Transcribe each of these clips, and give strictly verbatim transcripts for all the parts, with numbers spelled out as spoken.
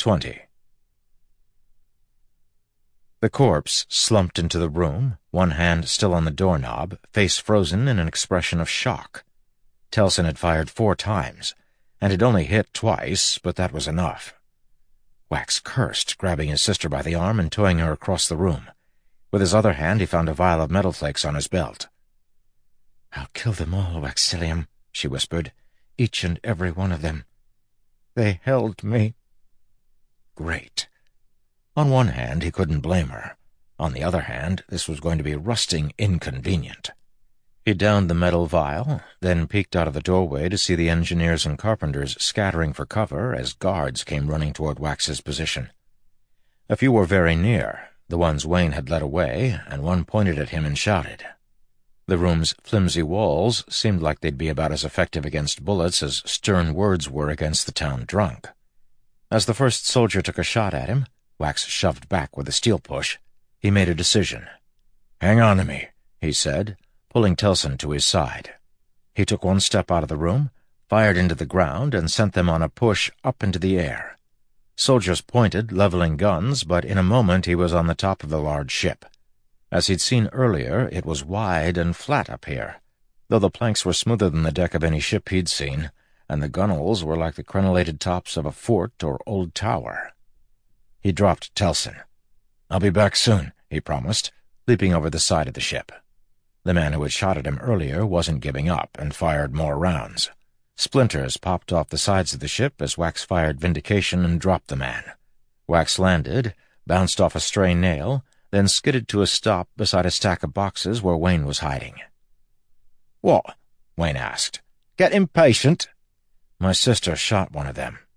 twenty. The corpse slumped into the room, one hand still on the doorknob, face frozen in an expression of shock. Telson had fired four times, and had only hit twice, but that was enough. Wax cursed, grabbing his sister by the arm and towing her across the room. With his other hand he found a vial of metal flakes on his belt. "I'll kill them all, Waxillium," she whispered. "Each and every one of them. They held me." Great. On one hand, he couldn't blame her. On the other hand, this was going to be rusting inconvenient. He downed the metal vial, then peeked out of the doorway to see the engineers and carpenters scattering for cover as guards came running toward Wax's position. A few were very near, the ones Wayne had led away, and one pointed at him and shouted. The room's flimsy walls seemed like they'd be about as effective against bullets as stern words were against the town drunk. As the first soldier took a shot at him, Wax shoved back with a steel push. He made a decision. "Hang on to me," he said, pulling Telson to his side. He took one step out of the room, fired into the ground, and sent them on a push up into the air. Soldiers pointed, leveling guns, but in a moment he was on the top of the large ship. As he'd seen earlier, it was wide and flat up here, though the planks were smoother than the deck of any ship he'd seen, and the gunwales were like the crenellated tops of a fort or old tower. He dropped Telson. "I'll be back soon," he promised, leaping over the side of the ship. The man who had shot at him earlier wasn't giving up and fired more rounds. Splinters popped off the sides of the ship as Wax fired Vindication and dropped the man. Wax landed, bounced off a stray nail, then skidded to a stop beside a stack of boxes where Wayne was hiding. "What?" Wayne asked. "Get impatient?" "My sister shot one of them."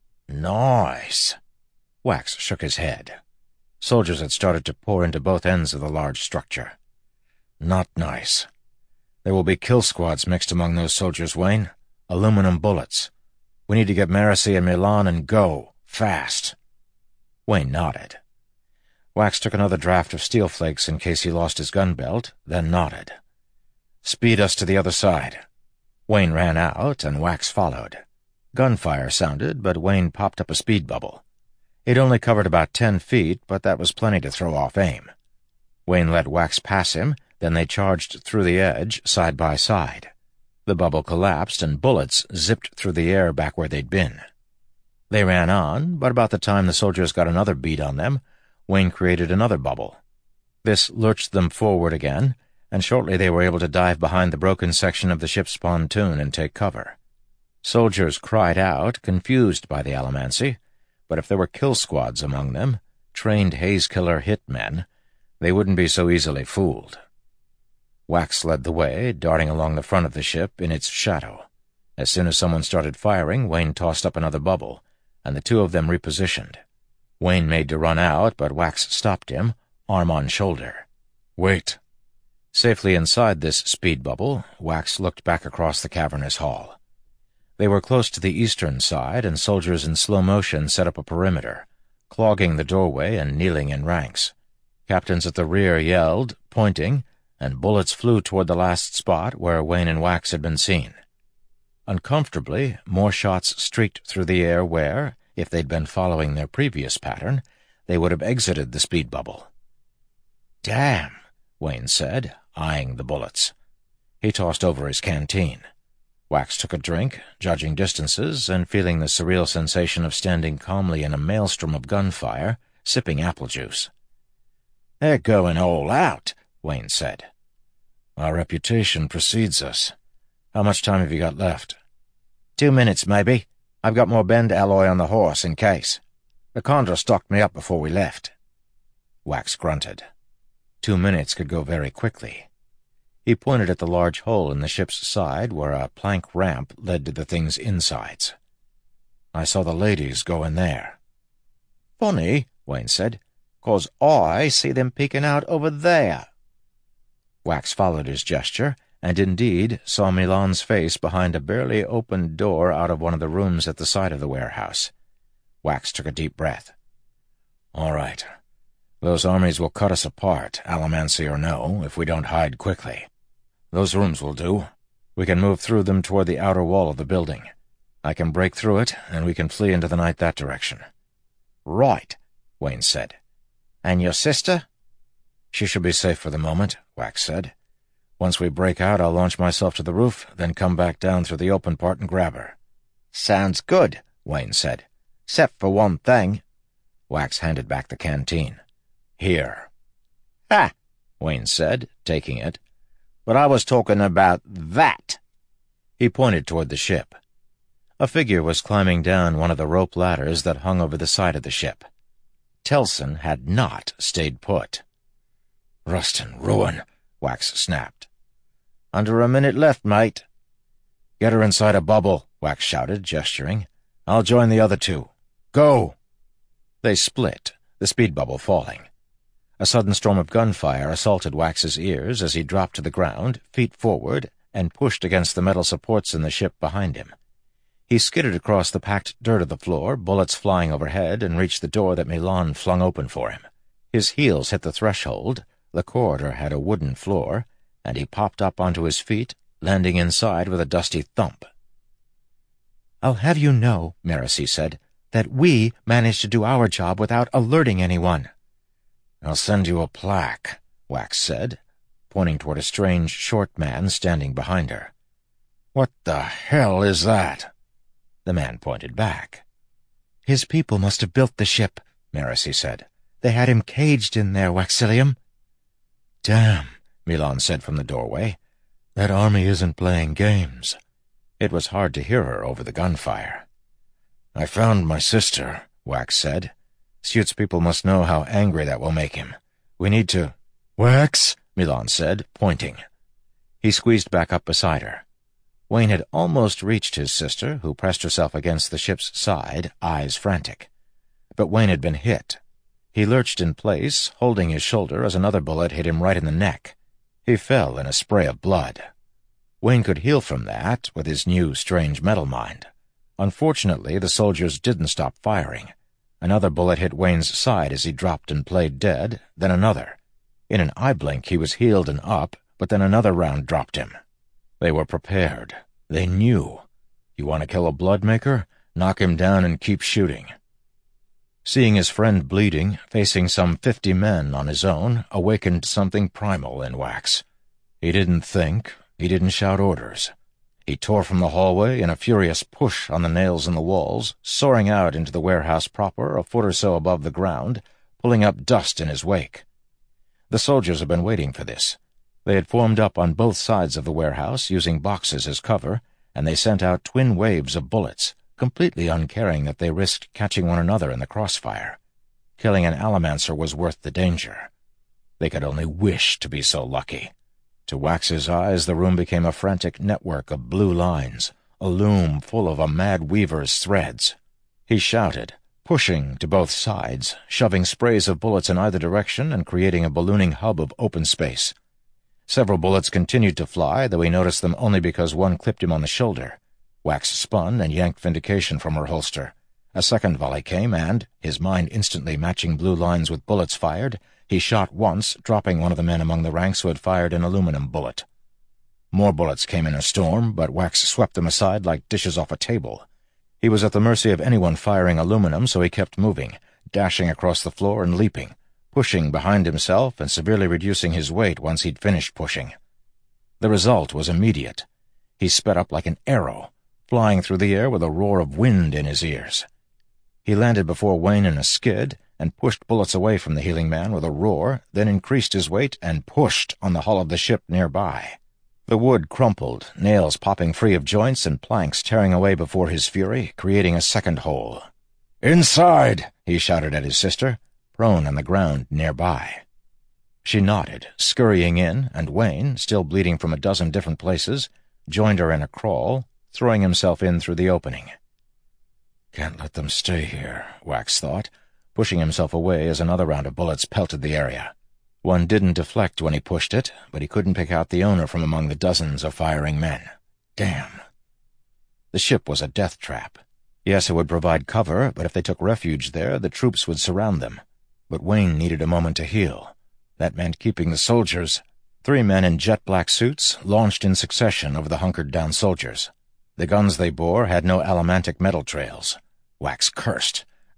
"Nice." Wax shook his head. Soldiers had started to pour into both ends of the large structure. "Not nice. There will be kill squads mixed among those soldiers, Wayne. Aluminum bullets. We need to get Marasi and Milan and go. Fast." Wayne nodded. Wax took another draft of steel flakes in case he lost his gun belt, then nodded. "Speed us to the other side." Wayne ran out, and Wax followed. Gunfire sounded, but Wayne popped up a speed bubble. It only covered about ten feet, but that was plenty to throw off aim. Wayne let Wax pass him, then they charged through the edge, side by side. The bubble collapsed, and bullets zipped through the air back where they'd been. They ran on, but about the time the soldiers got another bead on them, Wayne created another bubble. This lurched them forward again, and shortly they were able to dive behind the broken section of the ship's pontoon and take cover. Soldiers cried out, confused by the Allomancy, but if there were kill squads among them, trained haze-killer hitmen, they wouldn't be so easily fooled. Wax led the way, darting along the front of the ship in its shadow. As soon as someone started firing, Wayne tossed up another bubble, and the two of them repositioned. Wayne made to run out, but Wax stopped him, arm on shoulder. "Wait." Safely inside this speed bubble, Wax looked back across the cavernous hall. They were close to the eastern side, and soldiers in slow motion set up a perimeter, clogging the doorway and kneeling in ranks. Captains at the rear yelled, pointing, and bullets flew toward the last spot where Wayne and Wax had been seen. Uncomfortably, more shots streaked through the air where, if they'd been following their previous pattern, they would have exited the speed bubble. "Damn," Wayne said, eyeing the bullets. He tossed over his canteen. Wax took a drink, judging distances and feeling the surreal sensation of standing calmly in a maelstrom of gunfire, sipping apple juice. "They're going all out," Wayne said. "Our reputation precedes us. How much time have you got left?" Two minutes, maybe. I've got more bend alloy on the horse, in case. The Condor stocked me up before we left." Wax grunted. Two minutes could go very quickly. He pointed at the large hole in the ship's side where a plank ramp led to the thing's insides. "I saw the ladies go in there." "Funny," Wayne said, "'cause I see them peeking out over there." Wax followed his gesture, and indeed saw Milan's face behind a barely opened door out of one of the rooms at the side of the warehouse. Wax took a deep breath. "All right. Those armies will cut us apart, Allomancy or no, if we don't hide quickly. Those rooms will do. We can move through them toward the outer wall of the building. I can break through it, and we can flee into the night that direction. Right, Wayne said. And your sister? She should be safe for the moment, Wax said. Once we break out, I'll launch myself to the roof, then come back down through the open part and grab her. Sounds good, Wayne said. Except for one thing. Wax handed back the canteen. Here. Ha, Wayne said, taking it. But I was talking about that. He pointed toward the ship. A figure was climbing down one of the rope ladders that hung over the side of the ship. Telson had not stayed put. Rust and ruin, Wax snapped. Under a minute left, mate. Get her inside a bubble, Wax shouted, gesturing. I'll join the other two. Go! They split, the speed bubble falling. A sudden storm of gunfire assaulted Wax's ears as he dropped to the ground, feet forward, and pushed against the metal supports in the ship behind him. He skidded across the packed dirt of the floor, bullets flying overhead, and reached the door that Milan flung open for him. His heels hit the threshold, the corridor had a wooden floor, and he popped up onto his feet, landing inside with a dusty thump. "I'll have you know," Marasi said, "that we managed to do our job without alerting anyone." "I'll send you a plaque," Wax said, pointing toward a strange, short man standing behind her. "What the hell is that?" The man pointed back. "His people must have built the ship," Marasi said. "They had him caged in there, Waxilium." "Damn," Milan said from the doorway. "That army isn't playing games." It was hard to hear her over the gunfire. "I found my sister," Wax said. "Suit's people must know how angry that will make him. We need to—" "Wax," Milan said, pointing. He squeezed back up beside her. Wayne had almost reached his sister, who pressed herself against the ship's side, eyes frantic. But Wayne had been hit. He lurched in place, holding his shoulder as another bullet hit him right in the neck. He fell in a spray of blood. Wayne could heal from that with his new, strange metal mind. Unfortunately, the soldiers didn't stop firing. Another bullet hit Wayne's side as he dropped and played dead, then another. In an eye blink he was healed and up, but then another round dropped him. They were prepared. They knew. You want to kill a bloodmaker? Knock him down and keep shooting. Seeing his friend bleeding, facing some fifty men on his own, awakened something primal in Wax. He didn't think. He didn't shout orders. He tore from the hallway in a furious push on the nails in the walls, soaring out into the warehouse proper, a foot or so above the ground, pulling up dust in his wake. The soldiers had been waiting for this. They had formed up on both sides of the warehouse, using boxes as cover, and they sent out twin waves of bullets, completely uncaring that they risked catching one another in the crossfire. Killing an Allomancer was worth the danger. They could only wish to be so lucky. To Wax's eyes, the room became a frantic network of blue lines, a loom full of a mad weaver's threads. He shouted, pushing to both sides, shoving sprays of bullets in either direction and creating a ballooning hub of open space. Several bullets continued to fly, though he noticed them only because one clipped him on the shoulder. Wax spun and yanked Vindication from her holster. A second volley came, and, his mind instantly matching blue lines with bullets fired, he shot once, dropping one of the men among the ranks who had fired an aluminum bullet. More bullets came in a storm, but Wax swept them aside like dishes off a table. He was at the mercy of anyone firing aluminum, so he kept moving, dashing across the floor and leaping, pushing behind himself and severely reducing his weight once he'd finished pushing. The result was immediate. He sped up like an arrow, flying through the air with a roar of wind in his ears. He landed before Wayne in a skid and pushed bullets away from the healing man with a roar, then increased his weight and pushed on the hull of the ship nearby. The wood crumpled, nails popping free of joints and planks tearing away before his fury, creating a second hole. "Inside!" he shouted at his sister, prone on the ground nearby. She nodded, scurrying in, and Wayne, still bleeding from a dozen different places, joined her in a crawl, throwing himself in through the opening. Can't let them stay here, Wax thought, pushing himself away as another round of bullets pelted the area. One didn't deflect when he pushed it, but he couldn't pick out the owner from among the dozens of firing men. Damn. The ship was a death trap. Yes, it would provide cover, but if they took refuge there, the troops would surround them. But Wayne needed a moment to heal. That meant keeping the soldiers. Three men in jet-black suits launched in succession over the hunkered-down soldiers. The guns they bore had no allomantic metal trails. Wax cursed,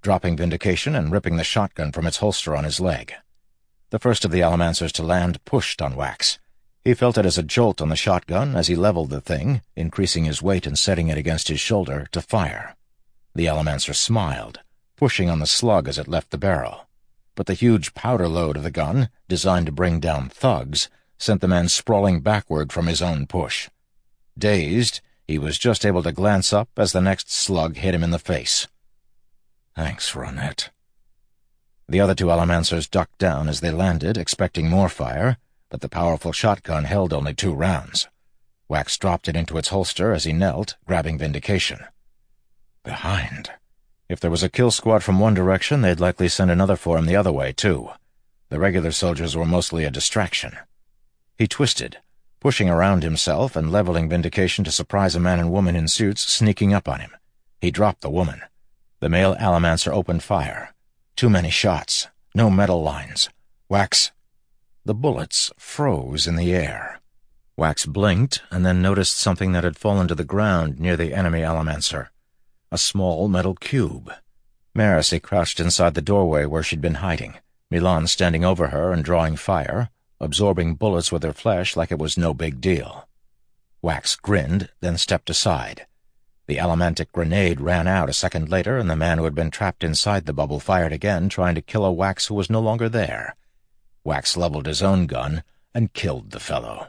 dropping Vindication and ripping the shotgun from its holster on his leg. The first of the Allomancers to land pushed on Wax. He felt it as a jolt on the shotgun as he leveled the thing, increasing his weight and setting it against his shoulder to fire. The Allomancer smiled, pushing on the slug as it left the barrel. But the huge powder load of the gun, designed to bring down thugs, sent the man sprawling backward from his own push. Dazed, he was just able to glance up as the next slug hit him in the face. "Thanks, Ronette." The other two Allomancers ducked down as they landed, expecting more fire, but the powerful shotgun held only two rounds. Wax dropped it into its holster as he knelt, grabbing Vindication. Behind. If there was a kill squad from one direction, they'd likely send another for him the other way, too. The regular soldiers were mostly a distraction. He twisted, pushing around himself and leveling Vindication to surprise a man and woman in suits sneaking up on him. He dropped the woman. The male Allomancer opened fire. Too many shots. No metal lines. Wax... The bullets froze in the air. Wax blinked and then noticed something that had fallen to the ground near the enemy Allomancer. A small metal cube. Marasi crouched inside the doorway where she'd been hiding, Milan standing over her and drawing fire, absorbing bullets with her flesh like it was no big deal. Wax grinned, then stepped aside. The allomantic grenade ran out a second later, and the man who had been trapped inside the bubble fired again, trying to kill a Wax who was no longer there. Wax leveled his own gun and killed the fellow.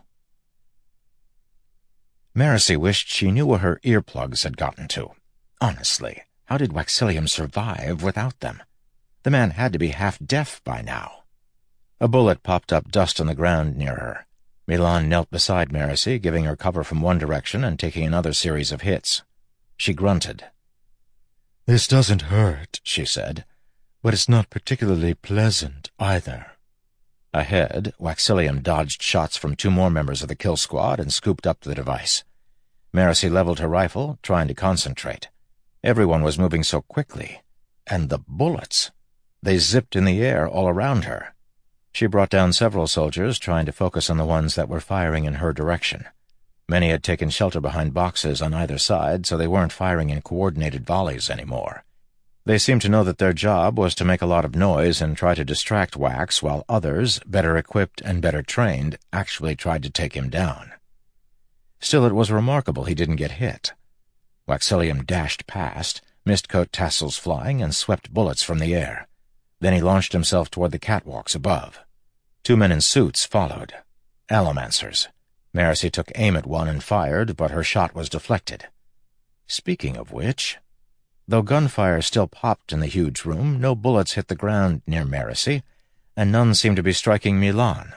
Marasi wished she knew where her earplugs had gotten to. Honestly, how did Waxilium survive without them? The man had to be half-deaf by now. A bullet popped up dust on the ground near her. Milan knelt beside Marasi, giving her cover from one direction and taking another series of hits. She grunted. "This doesn't hurt," she said, "but it's not particularly pleasant either." Ahead, Waxilium dodged shots from two more members of the kill squad and scooped up the device. Marasi leveled her rifle, trying to concentrate. Everyone was moving so quickly. And the bullets! They zipped in the air all around her. She brought down several soldiers, trying to focus on the ones that were firing in her direction. Many had taken shelter behind boxes on either side, so they weren't firing in coordinated volleys anymore. They seemed to know that their job was to make a lot of noise and try to distract Wax, while others, better equipped and better trained, actually tried to take him down. Still, it was remarkable he didn't get hit. Waxilium dashed past, mist-coat tassels flying, and swept bullets from the air. Then he launched himself toward the catwalks above. Two men in suits followed. Allomancers. Marasi took aim at one and fired, but her shot was deflected. Speaking of which... Though gunfire still popped in the huge room, no bullets hit the ground near Marasi, and none seemed to be striking Milan.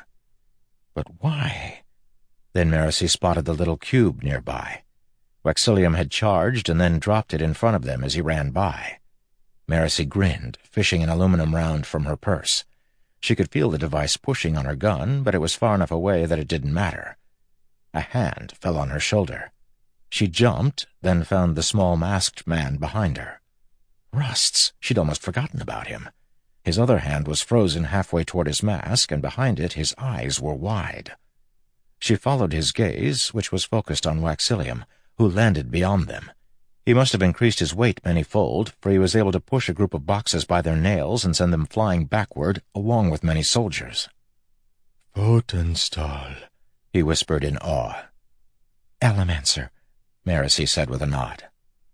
But why? Then Marasi spotted the little cube nearby. Waxilium had charged and then dropped it in front of them as he ran by. Marasi grinned, fishing an aluminum round from her purse. She could feel the device pushing on her gun, but it was far enough away that it didn't matter. A hand fell on her shoulder. She jumped, then found the small masked man behind her. Rusts! She'd almost forgotten about him. His other hand was frozen halfway toward his mask, and behind it his eyes were wide. She followed his gaze, which was focused on Waxilium, who landed beyond them. He must have increased his weight many-fold, for he was able to push a group of boxes by their nails and send them flying backward, along with many soldiers. "Photonstall," he whispered in awe. "Allomancer," Marasi said with a nod.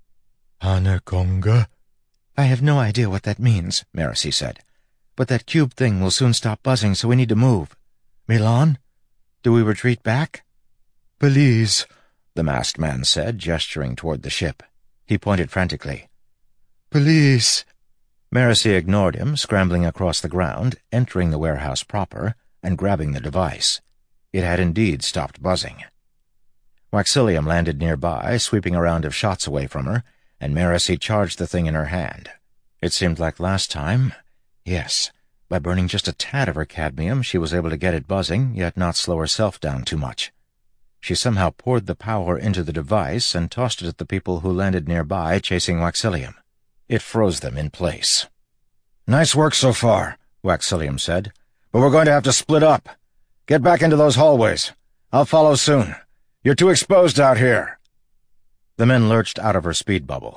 "Hanegonga?" "I have no idea what that means," Marasi said. "But that cube thing will soon stop buzzing, so we need to move. Milan? Do we retreat back?" "Please," the masked man said, gesturing toward the ship. He pointed frantically. "Please." Marasi ignored him, scrambling across the ground, entering the warehouse proper, and grabbing the device. It had indeed stopped buzzing. Waxilium landed nearby, sweeping a round of shots away from her, and Marasi charged the thing in her hand. It seemed like last time. Yes, by burning just a tad of her cadmium, she was able to get it buzzing, yet not slow herself down too much. She somehow poured the power into the device and tossed it at the people who landed nearby, chasing Waxilium. It froze them in place. "Nice work so far," Waxilium said, "but we're going to have to split up. Get back into those hallways. I'll follow soon. You're too exposed out here." The men lurched out of her speed bubble.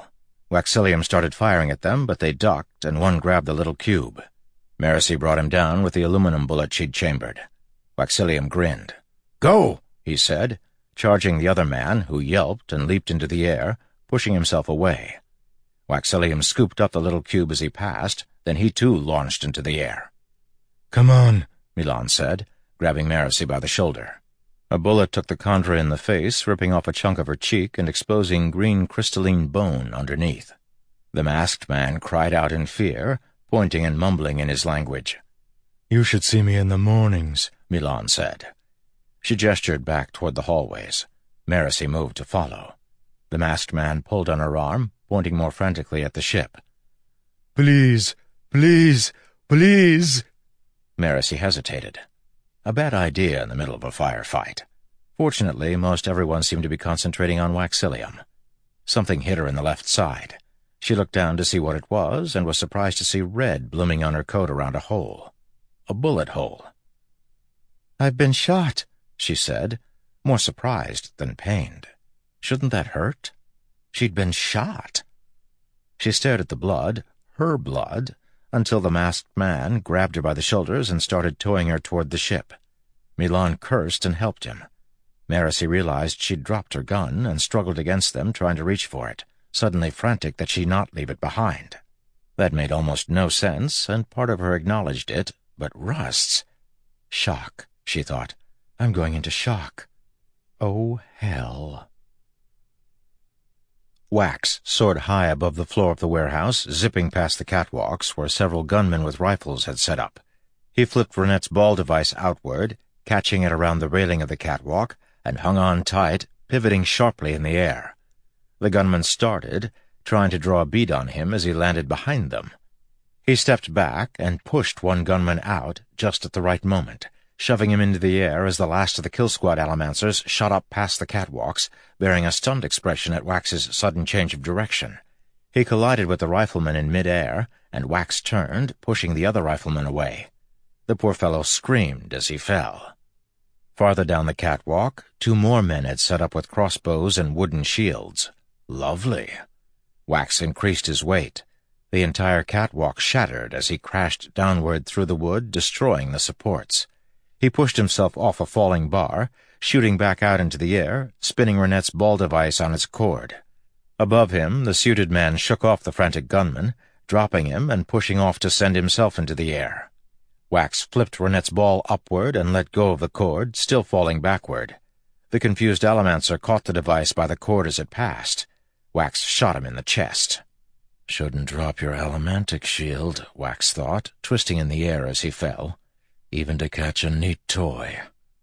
Waxillium started firing at them, but they ducked, and one grabbed the little cube. Marasi brought him down with the aluminum bullet she'd chambered. Waxillium grinned. "Go!" he said, charging the other man, who yelped and leaped into the air, pushing himself away. Waxillium scooped up the little cube as he passed, then he too launched into the air. "Come on," Milan said, grabbing Marasi by the shoulder. A bullet took the Kandra in the face, ripping off a chunk of her cheek and exposing green crystalline bone underneath. The masked man cried out in fear, pointing and mumbling in his language. "You should see me in the mornings," Milan said. She gestured back toward the hallways. Marasi moved to follow. The masked man pulled on her arm, pointing more frantically at the ship. "Please, please, please!" Marasi hesitated. A bad idea in the middle of a firefight. Fortunately, most everyone seemed to be concentrating on Waxillium. Something hit her in the left side. She looked down to see what it was, and was surprised to see red blooming on her coat around a hole. A bullet hole. "I've been shot," she said, more surprised than pained. Shouldn't that hurt? She'd been shot. She stared at the blood, her blood, until the masked man grabbed her by the shoulders and started towing her toward the ship. Milan cursed and helped him. Marasi realized she'd dropped her gun and struggled against them, trying to reach for it, suddenly frantic that she not leave it behind. That made almost no sense, and part of her acknowledged it, but Rust's... Shock, she thought. I'm going into shock. Oh, hell. Wax soared high above the floor of the warehouse, zipping past the catwalks where several gunmen with rifles had set up. He flipped Renette's ball device outward, catching it around the railing of the catwalk, and hung on tight, pivoting sharply in the air. The gunman started, trying to draw a bead on him as he landed behind them. He stepped back and pushed one gunman out just at the right moment, shoving him into the air as the last of the Kill Squad Allomancers shot up past the catwalks, bearing a stunned expression at Wax's sudden change of direction. He collided with the rifleman in mid-air, and Wax turned, pushing the other rifleman away. The poor fellow screamed as he fell. Farther down the catwalk, two more men had set up with crossbows and wooden shields. Lovely. Wax increased his weight. The entire catwalk shattered as he crashed downward through the wood, destroying the supports. He pushed himself off a falling bar, shooting back out into the air, spinning Renette's ball device on its cord. Above him, the suited man shook off the frantic gunman, dropping him and pushing off to send himself into the air. Wax flipped Renette's ball upward and let go of the cord, still falling backward. The confused Allomancer caught the device by the cord as it passed. Wax shot him in the chest. Shouldn't drop your allomantic shield, Wax thought, twisting in the air as he fell, even to catch a neat toy.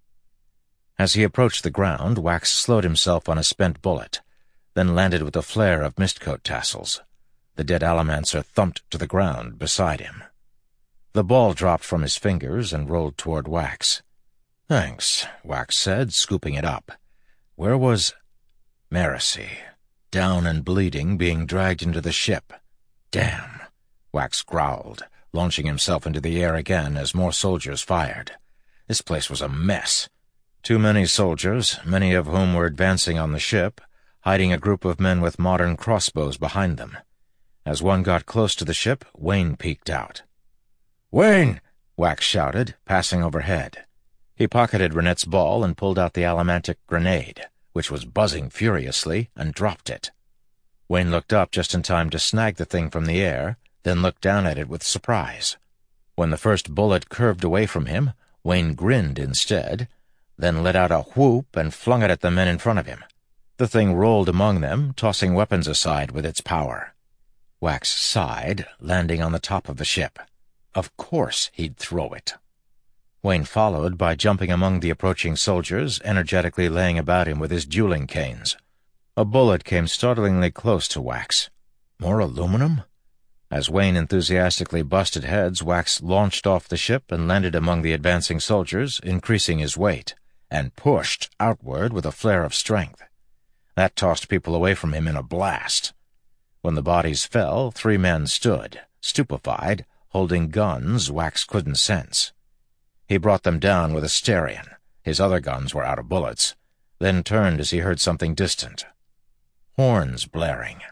As he approached the ground, Wax slowed himself on a spent bullet, then landed with a flare of mistcoat tassels. The dead Allomancer thumped to the ground beside him. The ball dropped from his fingers and rolled toward Wax. "Thanks," Wax said, scooping it up. Where was Marasi? Down and bleeding, being dragged into the ship. Damn, Wax growled, launching himself into the air again as more soldiers fired. This place was a mess. Too many soldiers, many of whom were advancing on the ship, hiding a group of men with modern crossbows behind them. As one got close to the ship, Wayne peeked out. "Wayne!" Wax shouted, passing overhead. He pocketed Renette's ball and pulled out the allomantic grenade, which was buzzing furiously, and dropped it. Wayne looked up just in time to snag the thing from the air, then looked down at it with surprise. When the first bullet curved away from him, Wayne grinned instead, then let out a whoop and flung it at the men in front of him. The thing rolled among them, tossing weapons aside with its power. Wax sighed, landing on the top of the ship. Of course he'd throw it. Wayne followed by jumping among the approaching soldiers, energetically laying about him with his dueling canes. A bullet came startlingly close to Wax. More aluminum? As Wayne enthusiastically busted heads, Wax launched off the ship and landed among the advancing soldiers, increasing his weight, and pushed outward with a flare of strength. That tossed people away from him in a blast. When the bodies fell, three men stood, stupefied, holding guns Wax couldn't sense. He brought them down with a Sterien. His other guns were out of bullets, then turned as he heard something distant. Horns blaring.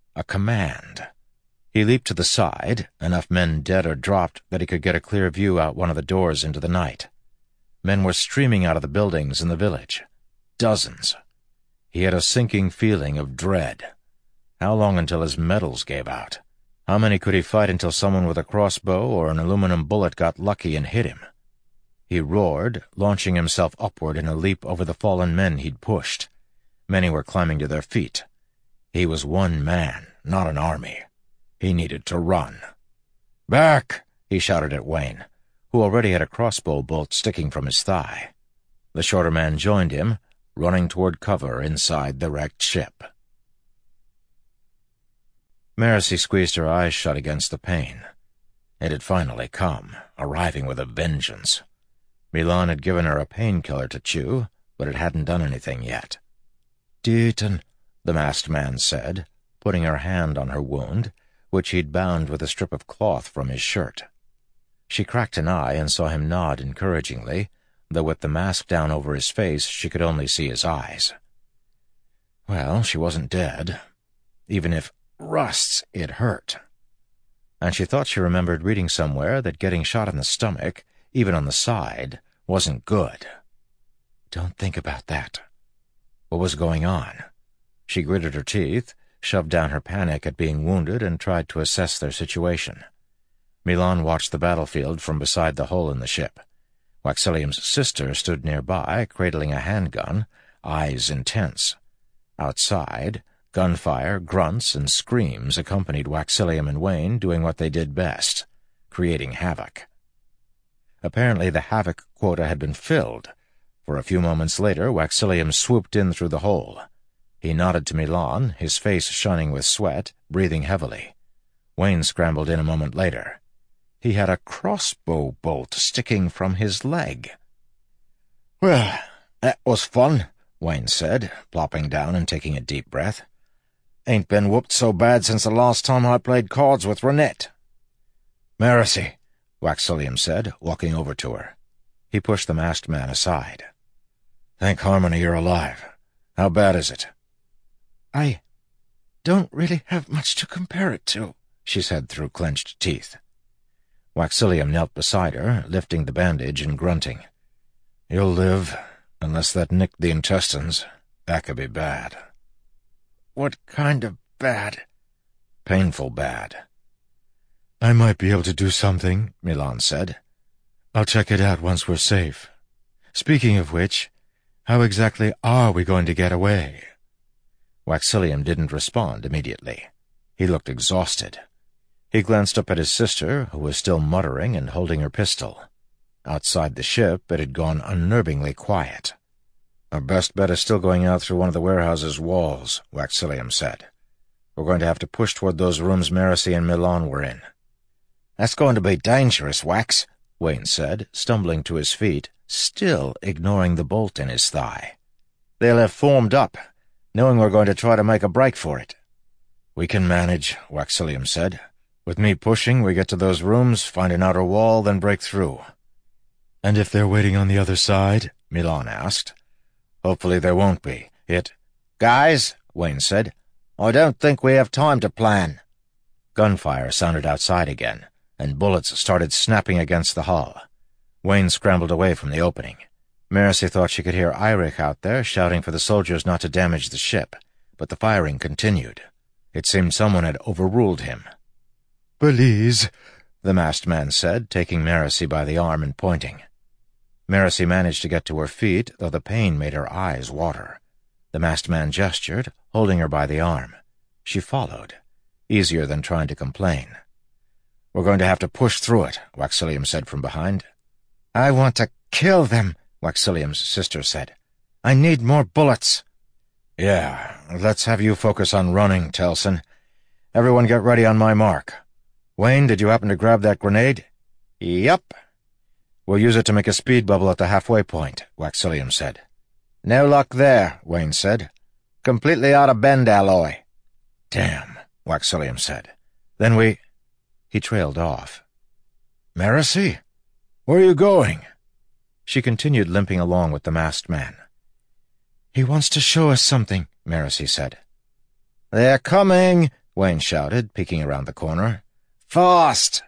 A command. He leaped to the side, enough men dead or dropped that he could get a clear view out one of the doors into the night. Men were streaming out of the buildings in the village. Dozens. He had a sinking feeling of dread. How long until his metals gave out? How many could he fight until someone with a crossbow or an aluminum bullet got lucky and hit him? He roared, launching himself upward in a leap over the fallen men he'd pushed. Many were climbing to their feet. He was one man, not an army. He needed to run. "Back!" he shouted at Wayne, who already had a crossbow bolt sticking from his thigh. The shorter man joined him, running toward cover inside the wrecked ship. Marcy squeezed her eyes shut against the pain. It had finally come, arriving with a vengeance. Milan had given her a painkiller to chew, but it hadn't done anything yet. "Deaton," the masked man said, putting her hand on her wound, which he'd bound with a strip of cloth from his shirt. She cracked an eye and saw him nod encouragingly, though with the mask down over his face she could only see his eyes. Well, she wasn't dead. Even if rusts, it hurt. And she thought she remembered reading somewhere that getting shot in the stomach, even on the side, wasn't good. Don't think about that. What was going on? She gritted her teeth, shoved down her panic at being wounded, and tried to assess their situation. Milan watched the battlefield from beside the hole in the ship. Waxillium's sister stood nearby, cradling a handgun, eyes intense. Outside, gunfire, grunts, and screams accompanied Waxillium and Wayne doing what they did best, creating havoc. Apparently the havoc quota had been filled, for a few moments later Waxillium swooped in through the hole. He nodded to Milan, his face shining with sweat, breathing heavily. Wayne scrambled in a moment later. He had a crossbow bolt sticking from his leg. "Well, that was fun," Wayne said, plopping down and taking a deep breath. "Ain't been whooped so bad since the last time I played cards with Renette." "Marcy," Waxillium said, walking over to her. He pushed the masked man aside. "Thank Harmony you're alive. How bad is it?" "I don't really have much to compare it to," she said through clenched teeth. Waxillium knelt beside her, lifting the bandage and grunting. "You'll live, unless that nicked the intestines. That could be bad." "What kind of bad?" "Painful bad." "I might be able to do something," Milan said. "I'll check it out once we're safe. Speaking of which, how exactly are we going to get away?" Waxillium didn't respond immediately. He looked exhausted. He glanced up at his sister, who was still muttering and holding her pistol. Outside the ship, it had gone unnervingly quiet. "Our best bet is still going out through one of the warehouse's walls," Waxillium said. "We're going to have to push toward those rooms Marcy and Milan were in." "That's going to be dangerous, Wax," Wayne said, stumbling to his feet, still ignoring the bolt in his thigh. "They'll have formed up, knowing we're going to try to make a break for it." "We can manage," Waxillium said. "With me pushing, we get to those rooms, find an outer wall, then break through." "And if they're waiting on the other side?" Milan asked. "Hopefully there won't be. It—" "Guys," Wayne said, "I don't think we have time to plan." Gunfire sounded outside again, and bullets started snapping against the hull. Wayne scrambled away from the opening. Marcy thought she could hear Eirich out there shouting for the soldiers not to damage the ship, but the firing continued. It seemed someone had overruled him. "Belize," the masked man said, taking Marcy by the arm and pointing. Marcy managed to get to her feet, though the pain made her eyes water. The masked man gestured, holding her by the arm. She followed, easier than trying to complain. "We're going to have to push through it," Waxillium said from behind. "I want to kill them," Waxillium's sister said. "I need more bullets." "Yeah, let's have you focus on running, Telson. Everyone get ready on my mark. Wayne, did you happen to grab that grenade?" "Yup." "We'll use it to make a speed bubble at the halfway point," Waxillium said. "No luck there," Wayne said. "Completely out of bend alloy." "Damn," Waxillium said. "Then we—" He trailed off. "Marcy? Where are you going?" She continued limping along with the masked man. "He wants to show us something," Marcy said. "They're coming," Wayne shouted, peeking around the corner. "Fast!"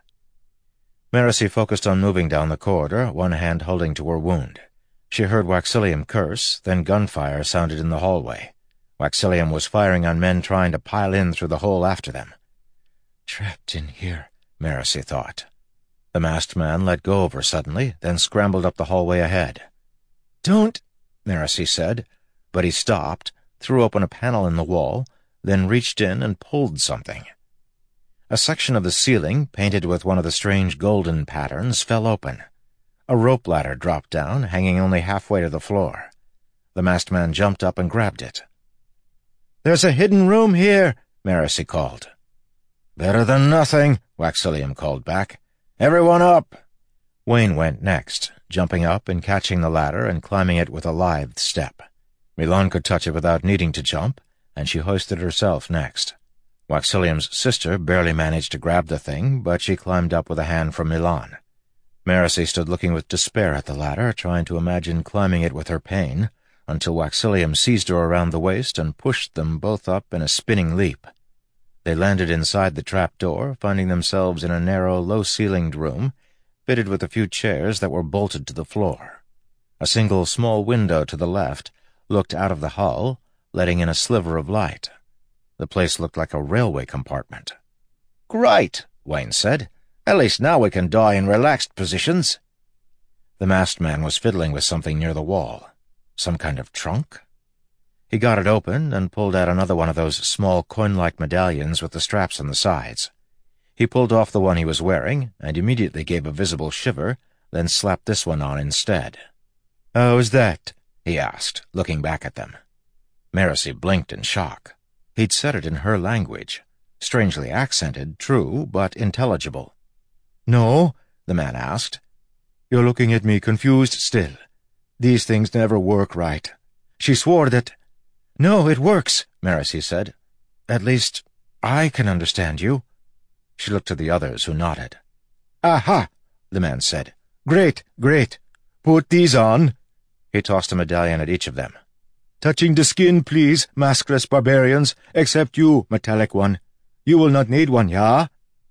Marasi focused on moving down the corridor, one hand holding to her wound. She heard Waxillium curse, then gunfire sounded in the hallway. Waxillium was firing on men trying to pile in through the hole after them. "Trapped in here," Marasi thought. The masked man let go of her suddenly, then scrambled up the hallway ahead. "Don't," Marasi said, but he stopped, threw open a panel in the wall, then reached in and pulled something. A section of the ceiling, painted with one of the strange golden patterns, fell open. A rope ladder dropped down, hanging only halfway to the floor. The masked man jumped up and grabbed it. "There's a hidden room here," Marasi called. "Better than nothing," Waxillium called back. "Everyone up!" Wayne went next, jumping up and catching the ladder and climbing it with a lithe step. Milan could touch it without needing to jump, and she hoisted herself next. Waxillium's sister barely managed to grab the thing, but she climbed up with a hand from Milan. Marasi stood looking with despair at the ladder, trying to imagine climbing it with her pain, until Waxillium seized her around the waist and pushed them both up in a spinning leap. They landed inside the trap-door, finding themselves in a narrow, low-ceilinged room, fitted with a few chairs that were bolted to the floor. A single small window to the left looked out of the hull, letting in a sliver of light. The place looked like a railway compartment. "Great," Wayne said. "At least now we can die in relaxed positions." The masked man was fiddling with something near the wall. Some kind of trunk? He got it open and pulled out another one of those small coin-like medallions with the straps on the sides. He pulled off the one he was wearing and immediately gave a visible shiver, then slapped this one on instead. "How's that?" he asked, looking back at them. Marasi blinked in shock. He'd said it in her language, strangely accented, true, but intelligible. "No?" the man asked. "You're looking at me confused still. These things never work right. She swore that—" "No, it works," Marasi said. "At least, I can understand you." She looked to the others, who nodded. "Aha!" the man said. "Great, great. Put these on." He tossed a medallion at each of them. "Touching the skin, please, maskless barbarians, except you, metallic one. You will not need one, yeah?"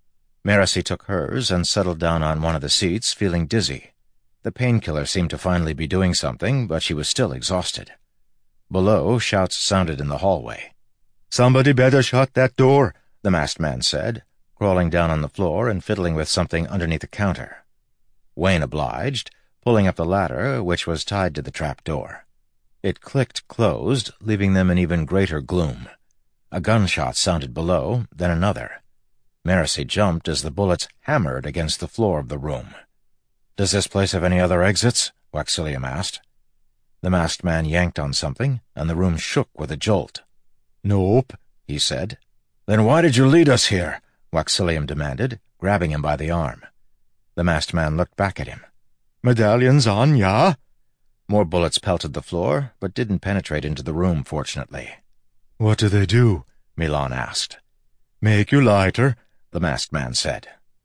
Marasi took hers and settled down on one of the seats, feeling dizzy. The painkiller seemed to finally be doing something, but she was still exhausted. Below, shouts sounded in the hallway. "Somebody better shut that door," the masked man said, crawling down on the floor and fiddling with something underneath the counter. Wayne obliged, pulling up the ladder, which was tied to the trap-door. It clicked closed, leaving them in even greater gloom. A gunshot sounded below, then another. Marasi jumped as the bullets hammered against the floor of the room. "Does this place have any other exits?" Waxillium asked. The masked man yanked on something, and the room shook with a jolt. "Nope," he said. "Then why did you lead us here?" Waxillium demanded, grabbing him by the arm. The masked man looked back at him. "Medallions on, ya?" More bullets pelted the floor, but didn't penetrate into the room, fortunately. "What do they do?" Milan asked. "Make you lighter," the masked man said.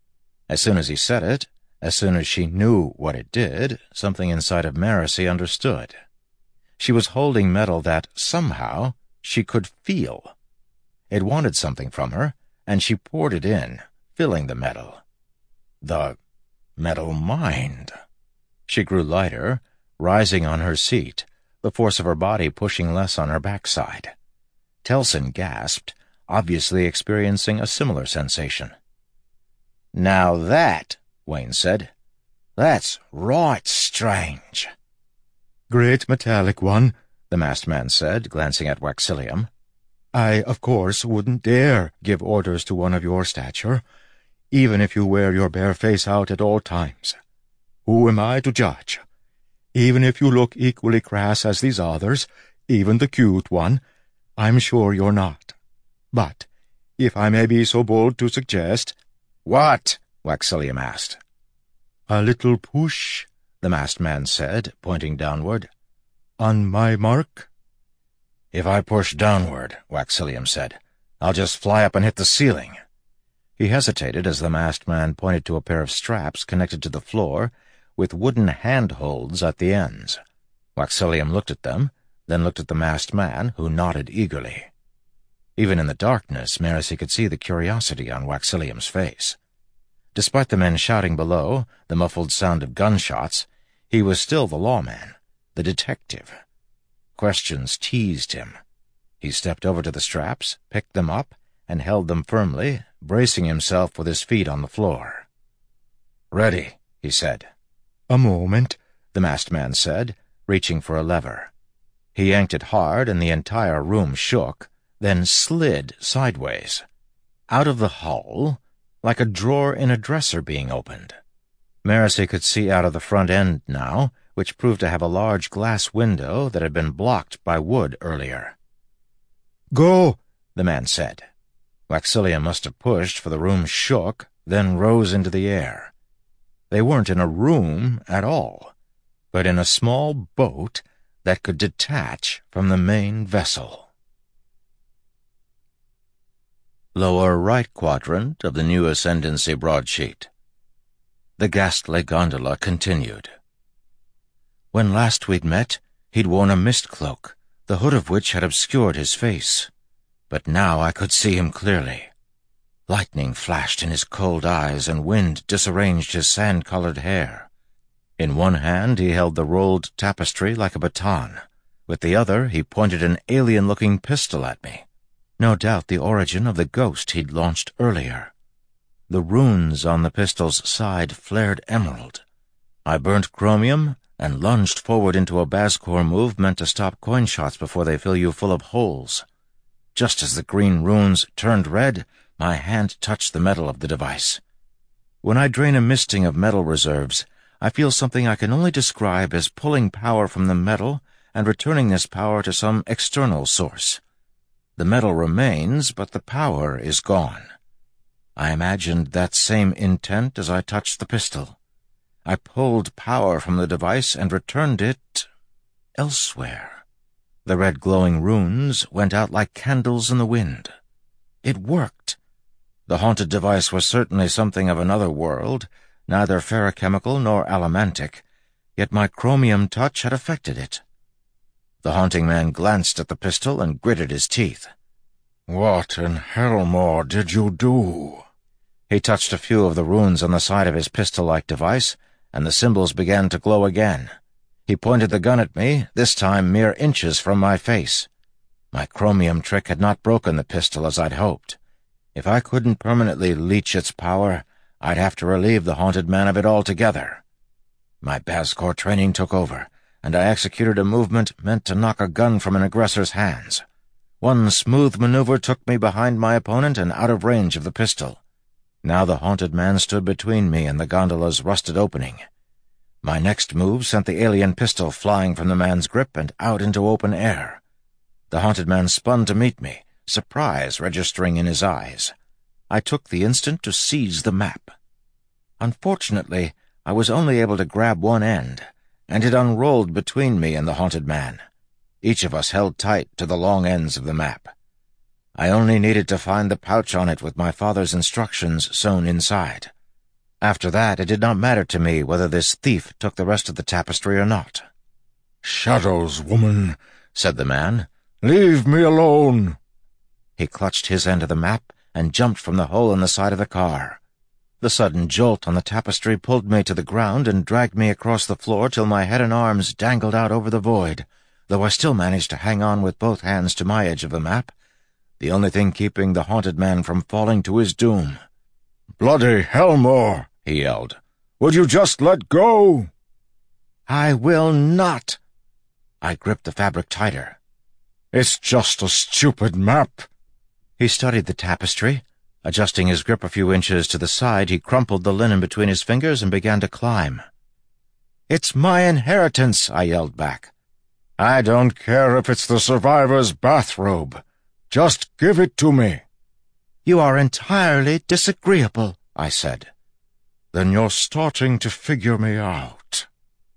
As soon as he said it, as soon as she knew what it did, something inside of Marasi understood. She was holding metal that, somehow, she could feel. It wanted something from her, and she poured it in, filling the metal. The metal mind. She grew lighter, rising on her seat, the force of her body pushing less on her backside. Telsin gasped, obviously experiencing a similar sensation. "Now that," Wayne said, "that's right strange." "Great metallic one," the masked man said, glancing at Waxillium. "I, of course, wouldn't dare give orders to one of your stature, even if you wear your bare face out at all times. Who am I to judge? Even if you look equally crass as these others, even the cute one, I'm sure you're not. But, if I may be so bold to suggest—" "What?" Waxillium asked. "A little push," the masked man said, pointing downward. "On my mark?" "If I push downward," Waxillium said, "I'll just fly up and hit the ceiling." He hesitated as the masked man pointed to a pair of straps connected to the floor, with wooden handholds at the ends. Waxillium looked at them, then looked at the masked man, who nodded eagerly. Even in the darkness, Marasi could see the curiosity on Waxilium's face. Despite the men shouting below, the muffled sound of gunshots, he was still the lawman, the detective. Questions teased him. He stepped over to the straps, picked them up, and held them firmly, bracing himself with his feet on the floor. "Ready," he said. "A moment," the masked man said, reaching for a lever. He yanked it hard, and the entire room shook, then slid sideways. Out of the hull, like a drawer in a dresser being opened. Marasi could see out of the front end now, which proved to have a large glass window that had been blocked by wood earlier. "Go," the man said. Waxilium must have pushed, for the room shook, then rose into the air. They weren't in a room at all, but in a small boat that could detach from the main vessel. Lower right quadrant of the new Ascendancy broadsheet. The ghastly gondola continued. When last we'd met, he'd worn a mist cloak, the hood of which had obscured his face. But now I could see him clearly. Lightning flashed in his cold eyes, and wind disarranged his sand-colored hair. In one hand he held the rolled tapestry like a baton. With the other he pointed an alien-looking pistol at me. No doubt the origin of the ghost he'd launched earlier. The runes on the pistol's side flared emerald. I burnt chromium and lunged forward into a Bazcore move meant to stop coin shots before they fill you full of holes. Just as the green runes turned red, my hand touched the metal of the device. When I drain a misting of metal reserves, I feel something I can only describe as pulling power from the metal and returning this power to some external source. The metal remains, but the power is gone. I imagined that same intent as I touched the pistol. I pulled power from the device and returned it elsewhere. The red glowing runes went out like candles in the wind. It worked. The haunted device was certainly something of another world, neither ferrochemical nor allomantic, yet my chromium touch had affected it. The haunting man glanced at the pistol and gritted his teeth. "What in Hellmore did you do?" He touched a few of the runes on the side of his pistol-like device, and the symbols began to glow again. He pointed the gun at me, this time mere inches from my face. My chromium trick had not broken the pistol as I'd hoped. If I couldn't permanently leech its power, I'd have to relieve the haunted man of it altogether. My Bazcore training took over, and I executed a movement meant to knock a gun from an aggressor's hands. One smooth maneuver took me behind my opponent and out of range of the pistol. Now the haunted man stood between me and the gondola's rusted opening. My next move sent the alien pistol flying from the man's grip and out into open air. The haunted man spun to meet me, surprise registering in his eyes. I took the instant to seize the map. Unfortunately, I was only able to grab one end, and it unrolled between me and the haunted man. Each of us held tight to the long ends of the map. I only needed to find the pouch on it with my father's instructions sewn inside. After that, it did not matter to me whether this thief took the rest of the tapestry or not. "Shadows, woman," said the man. "Leave me alone." He clutched his end of the map and jumped from the hole in the side of the car. The sudden jolt on the tapestry pulled me to the ground and dragged me across the floor till my head and arms dangled out over the void, though I still managed to hang on with both hands to my edge of the map, the only thing keeping the haunted man from falling to his doom. "Bloody Hellmore," he yelled. "Would you just let go?" "I will not." I gripped the fabric tighter. "It's just a stupid map." He studied the tapestry. Adjusting his grip a few inches to the side, he crumpled the linen between his fingers and began to climb. "It's my inheritance," I yelled back. "I don't care if it's the survivor's bathrobe. Just give it to me." "You are entirely disagreeable," I said. "Then you're starting to figure me out."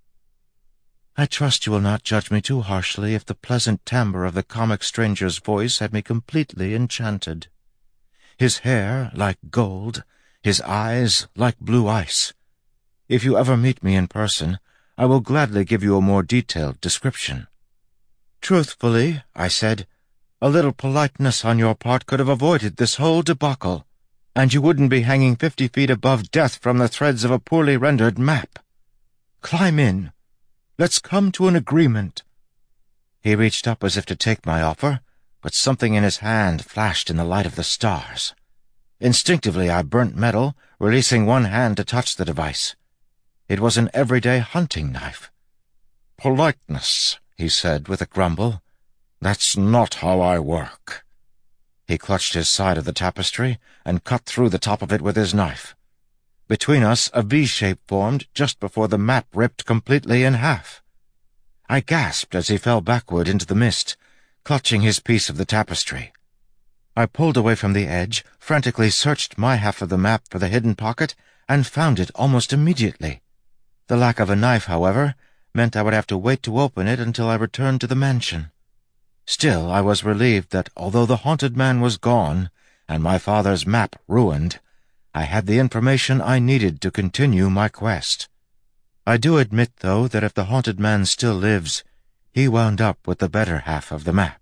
I trust you will not judge me too harshly if the pleasant timbre of the comic stranger's voice had me completely enchanted. His hair like gold, his eyes like blue ice. If you ever meet me in person, I will gladly give you a more detailed description. "Truthfully," I said, A little politeness on your part could have avoided this whole debacle, and you wouldn't be hanging fifty feet above death from the threads of a poorly rendered map. Climb in. Let's come to an agreement." He reached up as if to take my offer, but something in his hand flashed in the light of the stars. Instinctively I burnt metal, releasing one hand to touch the device. It was an everyday hunting knife. "Politeness," he said with a grumble. "That's not how I work." He clutched his side of the tapestry and cut through the top of it with his knife. Between us, a V-shape formed just before the map ripped completely in half. I gasped as he fell backward into the mist, clutching his piece of the tapestry. I pulled away from the edge, frantically searched my half of the map for the hidden pocket, and found it almost immediately. The lack of a knife, however, meant I would have to wait to open it until I returned to the mansion. Still, I was relieved that, although the haunted man was gone, and my father's map ruined, I had the information I needed to continue my quest. I do admit, though, that if the haunted man still lives, he wound up with the better half of the map.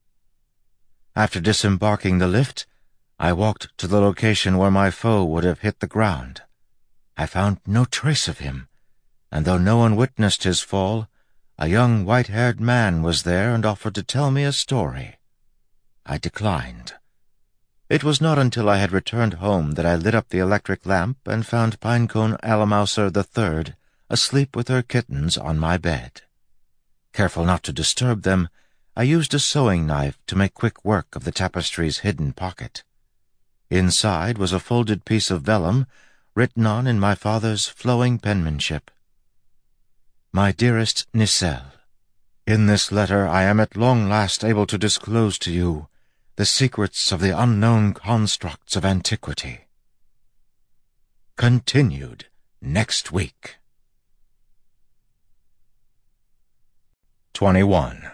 After disembarking the lift, I walked to the location where my foe would have hit the ground. I found no trace of him, and though no one witnessed his fall, a young white-haired man was there and offered to tell me a story. I declined. It was not until I had returned home that I lit up the electric lamp and found Pinecone Allemouser the Third asleep with her kittens on my bed. Careful not to disturb them, I used a sewing knife to make quick work of the tapestry's hidden pocket. Inside was a folded piece of vellum written on in my father's flowing penmanship. My dearest Nicelle, in this letter I am at long last able to disclose to you the secrets of the unknown constructs of antiquity. Continued next week. twenty-one.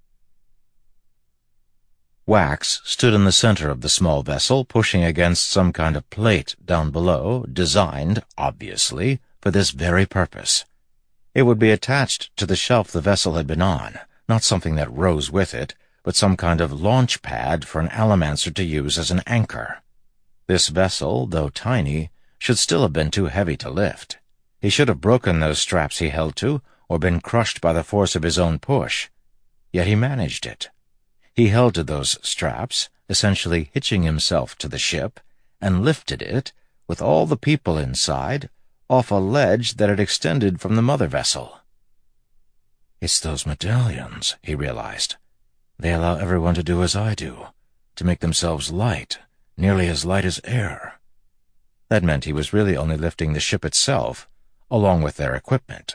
Wax stood in the center of the small vessel, pushing against some kind of plate down below, designed, obviously, for this very purpose. It would be attached to the shelf the vessel had been on, not something that rose with it, but some kind of launch pad for an Allomancer to use as an anchor. This vessel, though tiny, should still have been too heavy to lift. He should have broken those straps he held to, or been crushed by the force of his own push. Yet he managed it. He held to those straps, essentially hitching himself to the ship, and lifted it, with all the people inside, off a ledge that had extended from the mother vessel. "It's those medallions," he realized. "They allow everyone to do as I do, to make themselves light, nearly as light as air." That meant he was really only lifting the ship itself, along with their equipment.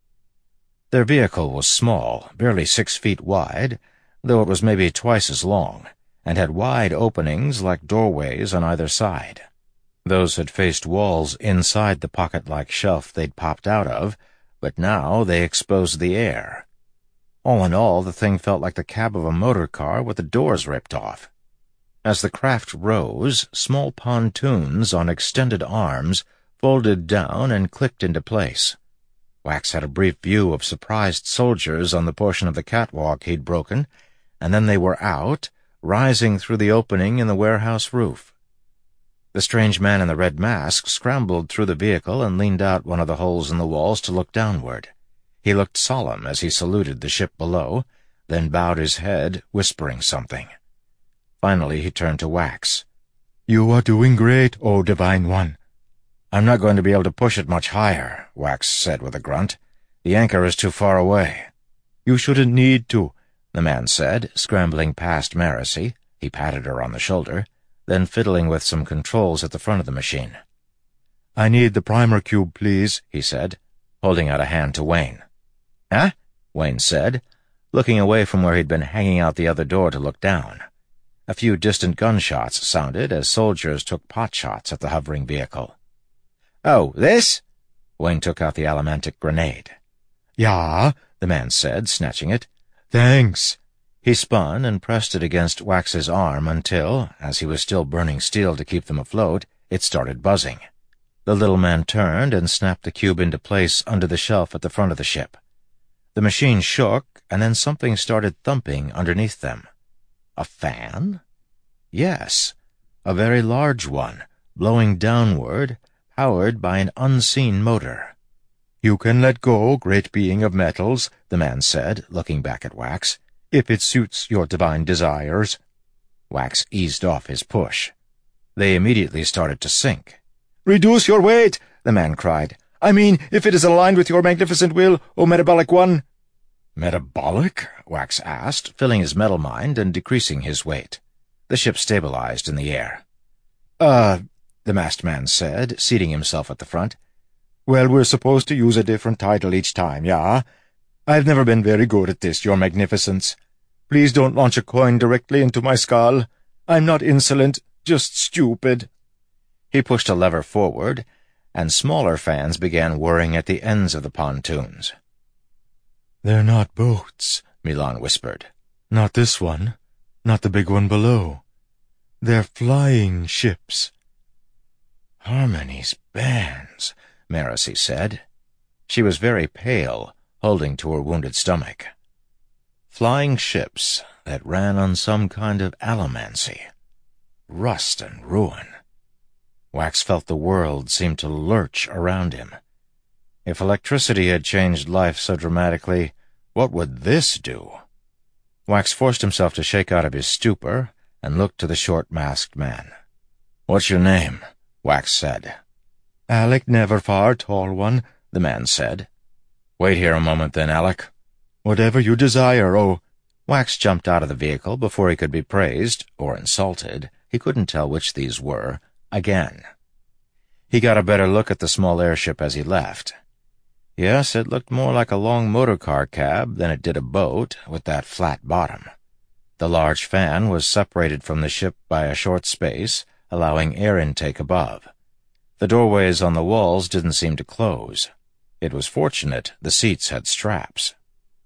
Their vehicle was small, barely six feet wide, though it was maybe twice as long, and had wide openings like doorways on either side. Those had faced walls inside the pocket-like shelf they'd popped out of, but now they exposed the air. All in all, the thing felt like the cab of a motor car with the doors ripped off. As the craft rose, small pontoons on extended arms folded down and clicked into place. Wax had a brief view of surprised soldiers on the portion of the catwalk he'd broken, and then they were out, rising through the opening in the warehouse roof. The strange man in the red mask scrambled through the vehicle and leaned out one of the holes in the walls to look downward. He looked solemn as he saluted the ship below, then bowed his head, whispering something. Finally he turned to Wax. "You are doing great, O Divine One." "I'm not going to be able to push it much higher," Wax said with a grunt. "The anchor is too far away." "You shouldn't need to," the man said, scrambling past Marcy. He patted her on the shoulder, then fiddling with some controls at the front of the machine. "I need the primer cube, please," he said, holding out a hand to Wayne. "Huh?" Wayne said, looking away from where he'd been hanging out the other door to look down. A few distant gunshots sounded as soldiers took potshots at the hovering vehicle. "Oh, this?" Wayne took out the allomantic grenade. "Yeah," the man said, snatching it. "Thanks." He spun and pressed it against Wax's arm until, as he was still burning steel to keep them afloat, it started buzzing. The little man turned and snapped the cube into place under the shelf at the front of the ship. The machine shook, and then something started thumping underneath them. A fan? Yes, a very large one, blowing downward, powered by an unseen motor. "You can let go, great being of metals," the man said, looking back at Wax, "if it suits your divine desires." Wax eased off his push. They immediately started to sink. "Reduce your weight," the man cried. "I mean, if it is aligned with your magnificent will, O metabolic one." Metabolic? Wax asked, filling his metal mind and decreasing his weight. The ship stabilized in the air. Uh, the masked man said, seating himself at the front. "Well, we're supposed to use a different title each time, yeah? I've never been very good at this, your magnificence. Please don't launch a coin directly into my skull. I'm not insolent, just stupid." He pushed a lever forward, and smaller fans began whirring at the ends of the pontoons. "They're not boats," Milan whispered. "Not this one. Not the big one below. They're flying ships." "Harmony's bands," Marasi said. She was very pale, holding to her wounded stomach. Flying ships that ran on some kind of allomancy. Rust and ruin. Wax felt the world seemed to lurch around him. If electricity had changed life so dramatically, what would this do? Wax forced himself to shake out of his stupor and looked to the short masked man. "What's your name?" Wax said. "Alec Neverfar, tall one," the man said. "Wait here a moment then, Alec." "Whatever you desire, oh." Wax jumped out of the vehicle before he could be praised, or insulted, he couldn't tell which these were, again. He got a better look at the small airship as he left. Yes, it looked more like a long motor-car cab than it did a boat, with that flat bottom. The large fan was separated from the ship by a short space, allowing air intake above. The doorways on the walls didn't seem to close. It was fortunate the seats had straps.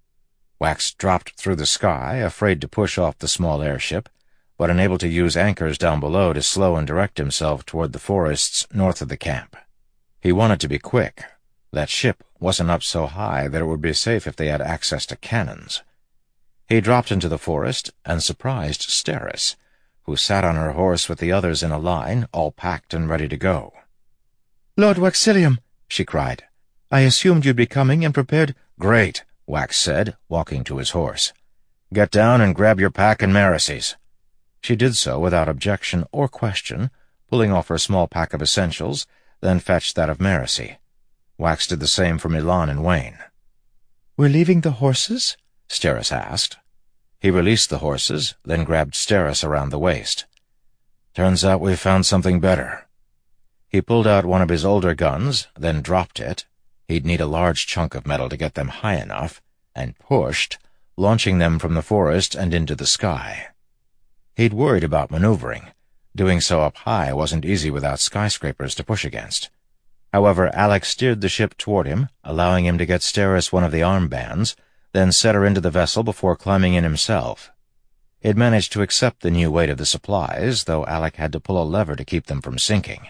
Wax dropped through the sky, afraid to push off the small airship, but unable to use anchors down below to slow and direct himself toward the forests north of the camp. He wanted to be quick. That ship wasn't up so high that it would be safe if they had access to cannons. He dropped into the forest and surprised Steris, who sat on her horse with the others in a line, all packed and ready to go. "Lord Waxillium," she cried. "I assumed you'd be coming and prepared—" "Great," Wax said, walking to his horse. "Get down and grab your pack and Marasi's." She did so without objection or question, pulling off her small pack of essentials, then fetched that of Marasi. Wax did the same for Milan and Wayne. "We're leaving the horses?" Steris asked. He released the horses, then grabbed Steris around the waist. "Turns out we've found something better." He pulled out one of his older guns, then dropped it. He'd need a large chunk of metal to get them high enough, and pushed, launching them from the forest and into the sky. He'd worried about maneuvering. Doing so up high wasn't easy without skyscrapers to push against. However, Alec steered the ship toward him, allowing him to get Steris one of the armbands, then set her into the vessel before climbing in himself. It managed to accept the new weight of the supplies, though Alec had to pull a lever to keep them from sinking.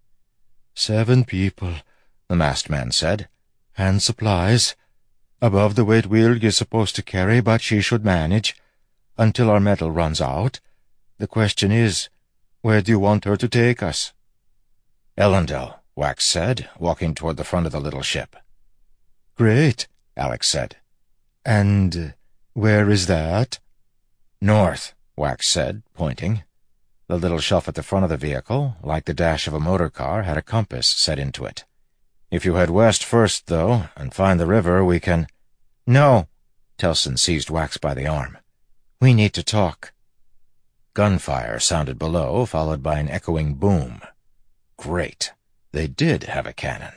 "Seven people," the masked man said, "and supplies. Above the weight wheel you're supposed to carry, but she should manage. Until our metal runs out. The question is, where do you want her to take us?" "Elendel," Wax said, walking toward the front of the little ship. "Great," Alex said. "And uh, where is that?" "North," Wax said, pointing. The little shelf at the front of the vehicle, like the dash of a motor car, had a compass set into it. "If you head west first, though, and find the river, we can—" "No!" Telson seized Wax by the arm. "We need to talk." Gunfire sounded below, followed by an echoing boom. Great. They did have a cannon.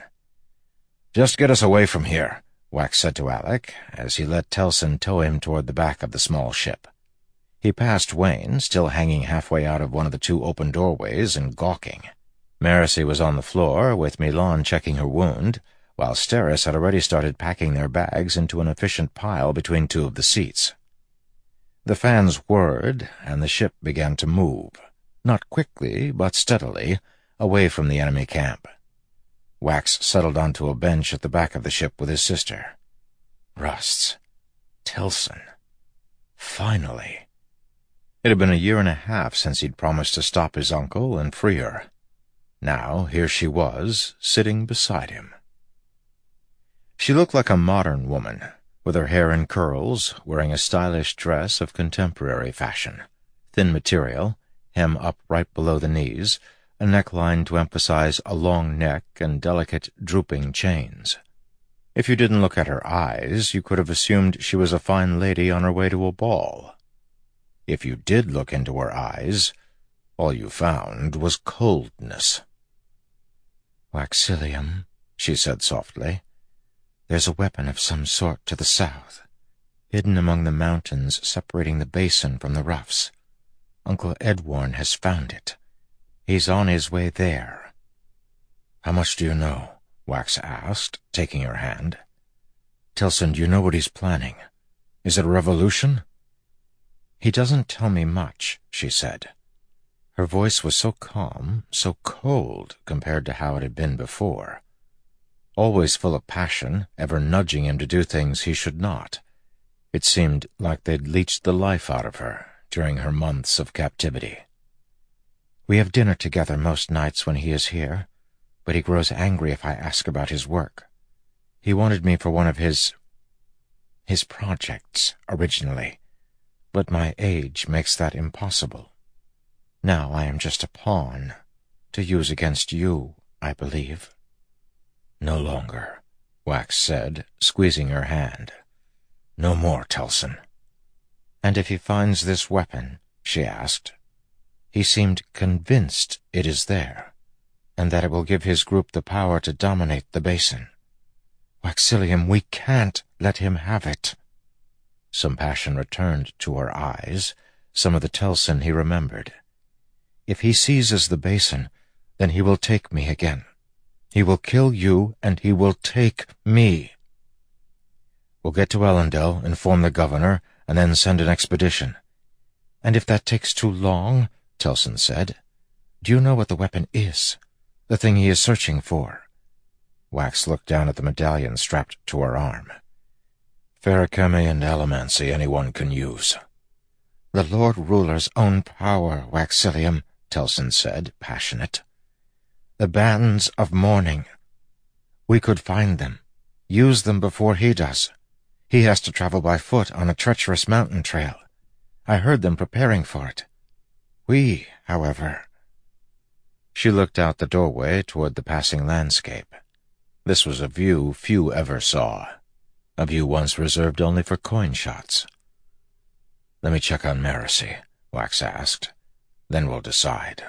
"Just get us away from here," Wax said to Alec, as he let Telson tow him toward the back of the small ship. He passed Wayne, still hanging halfway out of one of the two open doorways and gawking. Marasi was on the floor, with Milan checking her wound, while Steris had already started packing their bags into an efficient pile between two of the seats. The fans whirred, and the ship began to move, not quickly, but steadily, away from the enemy camp. Wax settled onto a bench at the back of the ship with his sister. Rusts. Telson. Finally. It had been a year and a half since he'd promised to stop his uncle and free her. Now here she was, sitting beside him. She looked like a modern woman, with her hair in curls, wearing a stylish dress of contemporary fashion. Thin material, hem up right below the knees, a neckline to emphasize a long neck and delicate, drooping chains. If you didn't look at her eyes, you could have assumed she was a fine lady on her way to a ball. If you did look into her eyes, all you found was coldness. "Waxilium," she said softly, "there's a weapon of some sort to the south, hidden among the mountains separating the basin from the roughs. Uncle Edwarn has found it. He's on his way there." "How much do you know?" Wax asked, taking her hand. "Tilson, do you know what he's planning? Is it a revolution?" "He doesn't tell me much," she said. Her voice was so calm, so cold compared to how it had been before. Always full of passion, ever nudging him to do things he should not. It seemed like they'd leached the life out of her during her months of captivity. "We have dinner together most nights when he is here, but he grows angry if I ask about his work. He wanted me for one of his... his projects, originally, but my age makes that impossible. Now I am just a pawn, to use against you, I believe." "No longer," Wax said, squeezing her hand. "No more, Telson." "And if he finds this weapon?" she asked. "He seemed convinced it is there, and that it will give his group the power to dominate the basin. Waxilium, we can't let him have it." Some passion returned to her eyes, some of the Telson he remembered. "If he seizes the basin, then he will take me again. He will kill you, and he will take me." "We'll get to Ellendale, inform the governor, and then send an expedition." "And if that takes too long," Telson said, "do you know what the weapon is? The thing he is searching for?" Wax looked down at the medallion strapped to her arm. "Feruchemy and allomancy anyone can use." "The Lord Ruler's own power, Waxilium," Telson said, passionate. "The bands of mourning. We could find them, use them before he does. He has to travel by foot on a treacherous mountain trail. I heard them preparing for it. We, however—" She looked out the doorway toward the passing landscape. This was a view few ever saw, a view once reserved only for coin shots. "Let me check on Maracy," Wax asked. "Then we'll decide."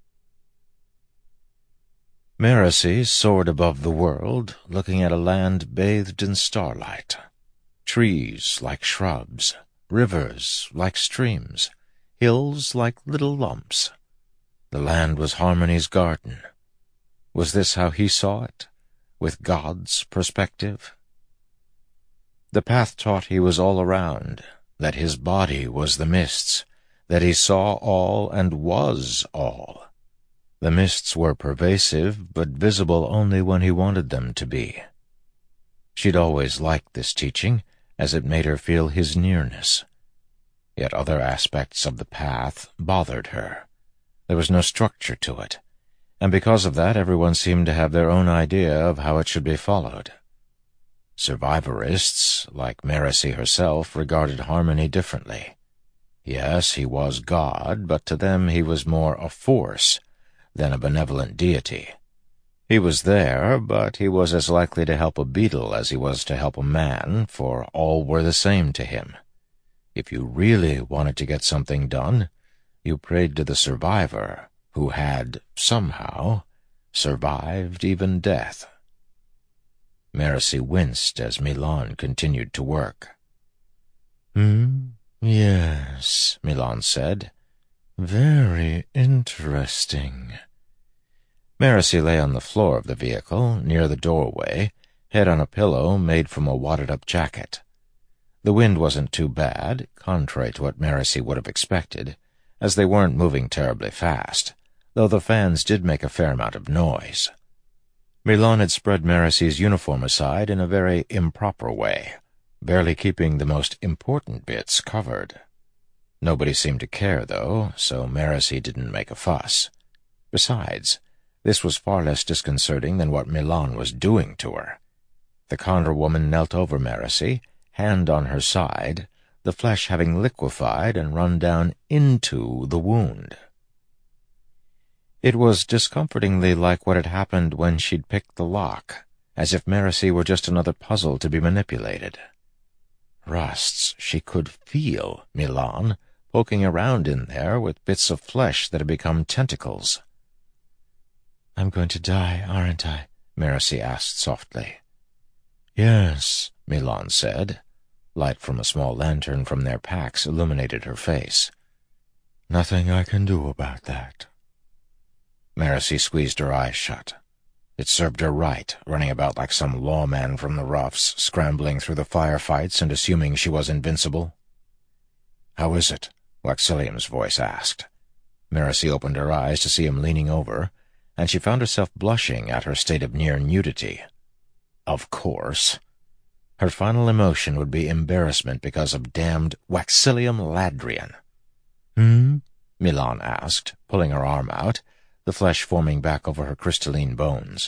Maracy soared above the world, looking at a land bathed in starlight. Trees like shrubs, rivers like streams, hills like little lumps. The land was Harmony's garden. Was this how he saw it, with God's perspective? The path taught he was all around, that his body was the mists, that he saw all and was all. The mists were pervasive, but visible only when he wanted them to be. She'd always liked this teaching, as it made her feel his nearness. Yet other aspects of the path bothered her. There was no structure to it, and because of that everyone seemed to have their own idea of how it should be followed. Survivorists, like Maracy herself, regarded Harmony differently. Yes, he was God, but to them he was more a force than a benevolent deity. He was there, but he was as likely to help a beetle as he was to help a man, for all were the same to him. If you really wanted to get something done, you prayed to the survivor, who had, somehow, survived even death. Maracy winced as Milan continued to work. "Hmm, yes," Milan said. "Very interesting." Maracy lay on the floor of the vehicle, near the doorway, head on a pillow made from a wadded-up jacket. The wind wasn't too bad, contrary to what Maracy would have expected, as they weren't moving terribly fast, though the fans did make a fair amount of noise. Milan had spread Maracy's uniform aside in a very improper way, barely keeping the most important bits covered. Nobody seemed to care, though, so Marasi didn't make a fuss. Besides, this was far less disconcerting than what Milan was doing to her. The Condor woman knelt over Marasi, hand on her side, the flesh having liquefied and run down into the wound. It was discomfortingly like what had happened when she'd picked the lock, as if Marasi were just another puzzle to be manipulated. Rusts, she could feel Milan poking around in there with bits of flesh that had become tentacles. "I'm going to die, aren't I?" Marasi asked softly. "Yes," Milan said. Light from a small lantern from their packs illuminated her face. "Nothing I can do about that." Marasi squeezed her eyes shut. It served her right, running about like some lawman from the roughs, scrambling through the firefights and assuming she was invincible. "How is it?" Waxilium's voice asked. Marasi opened her eyes to see him leaning over, and she found herself blushing at her state of near nudity. Of course. Her final emotion would be embarrassment because of damned Waxilium Ladrian. "Hmm?" Milan asked, pulling her arm out, the flesh forming back over her crystalline bones.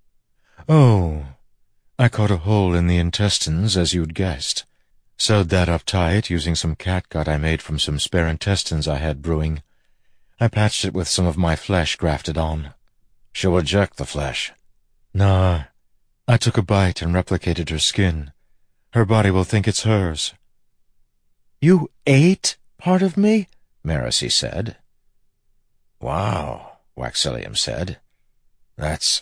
"Oh, I caught a hole in the intestines, as you'd guessed. Sewed that up tight using some catgut I made from some spare intestines I had brewing. I patched it with some of my flesh grafted on." "She'll reject the flesh." "Nah. I took a bite and replicated her skin. Her body will think it's hers." "You ate part of me?" Marasi said. "Wow," Waxilium said. "That's...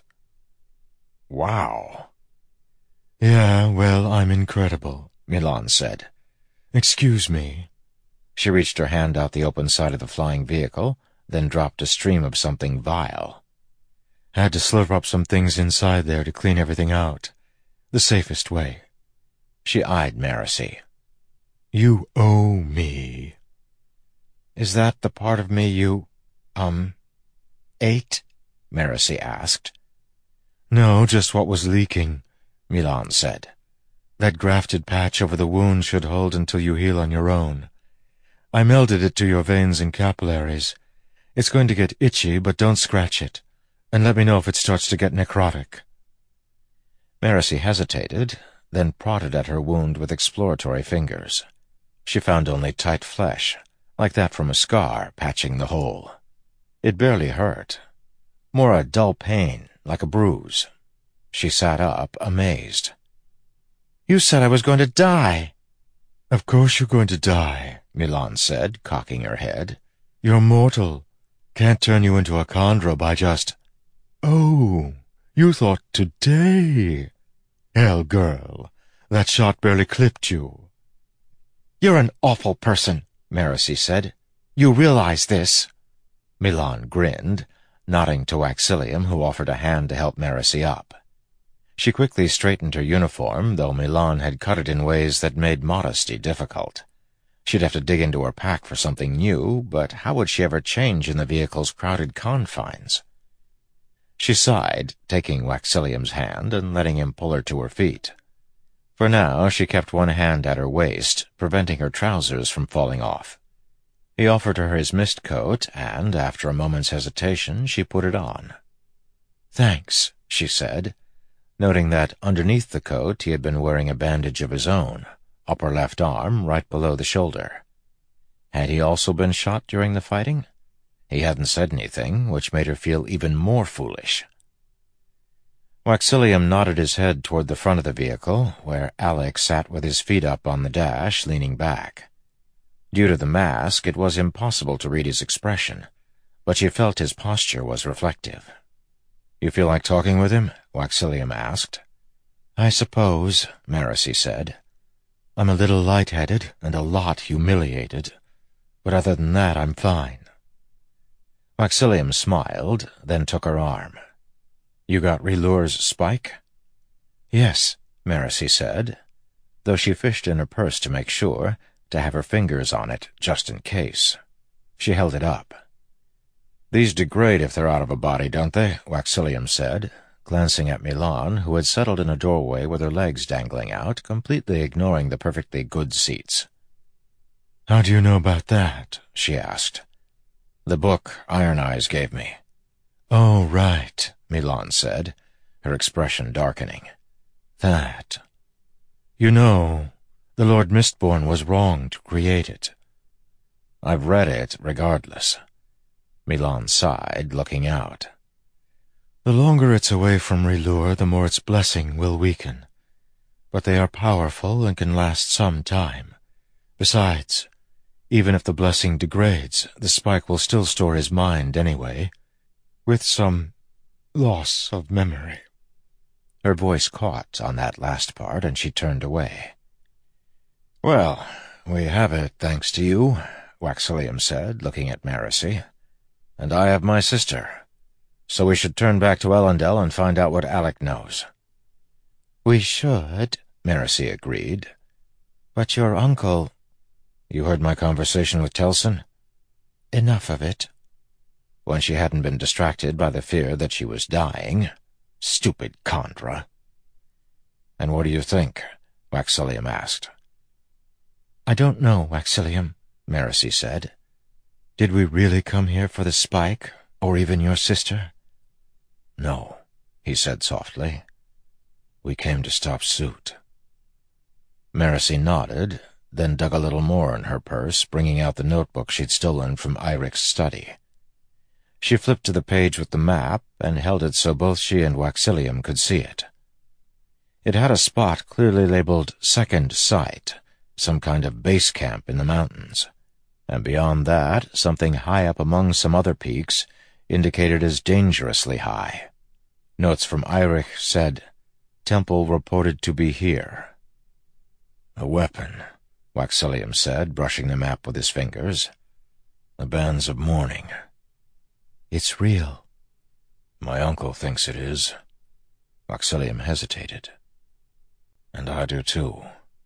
wow." "Yeah, well, I'm incredible," Milan said. "Excuse me." She reached her hand out the open side of the flying vehicle, then dropped a stream of something vile. "Had to slurp up some things inside there to clean everything out. The safest way." She eyed Marasi. "You owe me." "Is that the part of me you, um, ate?" Marasi asked. "No, just what was leaking," Milan said. "That grafted patch over the wound should hold until you heal on your own. I melded it to your veins and capillaries. It's going to get itchy, but don't scratch it. And let me know if it starts to get necrotic." Marasi hesitated, then prodded at her wound with exploratory fingers. She found only tight flesh, like that from a scar, patching the hole. It barely hurt. More a dull pain, like a bruise. She sat up, amazed. "You said I was going to die." "Of course you're going to die," Milan said, cocking her head. "You're mortal. Can't turn you into a Kandra by just... Oh, you thought today. Hell, girl, that shot barely clipped you." "You're an awful person," Marasi said. "You realize this?" Milan grinned, nodding to Waxilium, who offered a hand to help Marasi up. She quickly straightened her uniform, though Milan had cut it in ways that made modesty difficult. She'd have to dig into her pack for something new, but how would she ever change in the vehicle's crowded confines? She sighed, taking Waxilium's hand and letting him pull her to her feet. For now, she kept one hand at her waist, preventing her trousers from falling off. He offered her his mist coat, and, after a moment's hesitation, she put it on. "Thanks," she said, noting that underneath the coat he had been wearing a bandage of his own, upper left arm, right below the shoulder. Had he also been shot during the fighting? He hadn't said anything, which made her feel even more foolish. Waxilium nodded his head toward the front of the vehicle, where Alec sat with his feet up on the dash, leaning back. Due to the mask, it was impossible to read his expression, but she felt his posture was reflective. "You feel like talking with him?" Waxilium asked. "I suppose," Marasi said. "I'm a little lightheaded and a lot humiliated, but other than that, I'm fine." Waxilium smiled, then took her arm. "You got Relure's spike?" "Yes," Marasi said, though she fished in her purse to make sure, to have her fingers on it, just in case. She held it up. "These degrade if they're out of a body, don't they?" Waxilium said, glancing at Milan, who had settled in a doorway with her legs dangling out, completely ignoring the perfectly good seats. "How do you know about that?" she asked. "The book Iron Eyes gave me." "Oh, right," Milan said, her expression darkening. "That. You know, the Lord Mistborn was wrong to create it." "I've read it regardless." Milan sighed, looking out. "The longer it's away from R'hllor, the more its blessing will weaken. But they are powerful and can last some time. Besides, even if the blessing degrades, the spike will still store his mind anyway, with some loss of memory." Her voice caught on that last part, and she turned away. "Well, we have it, thanks to you," Waxillium said, looking at Marasi. "And I have my sister. So we should turn back to Elendel and find out what Alec knows." "We should," Marasi agreed. "But your uncle—" "You heard my conversation with Telsin?" "Enough of it." When she hadn't been distracted by the fear that she was dying. Stupid Kandra. "And what do you think?" Waxillium asked. "I don't know, Waxillium," Marasi said. "Did we really come here for the spike, or even your sister?" "No," he said softly. "We came to stop Soot." Marasi nodded, then dug a little more in her purse, bringing out the notebook she'd stolen from Eirik's study. She flipped to the page with the map and held it so both she and Waxillium could see it. It had a spot clearly labeled Second Site, some kind of base camp in the mountains, and beyond that, something high up among some other peaks, indicated as dangerously high. Notes from Eirik said, "Temple reported to be here." "A weapon," Waxillium said, brushing the map with his fingers. "The bands of mourning." "It's real." "My uncle thinks it is." Waxillium hesitated. "And I do too."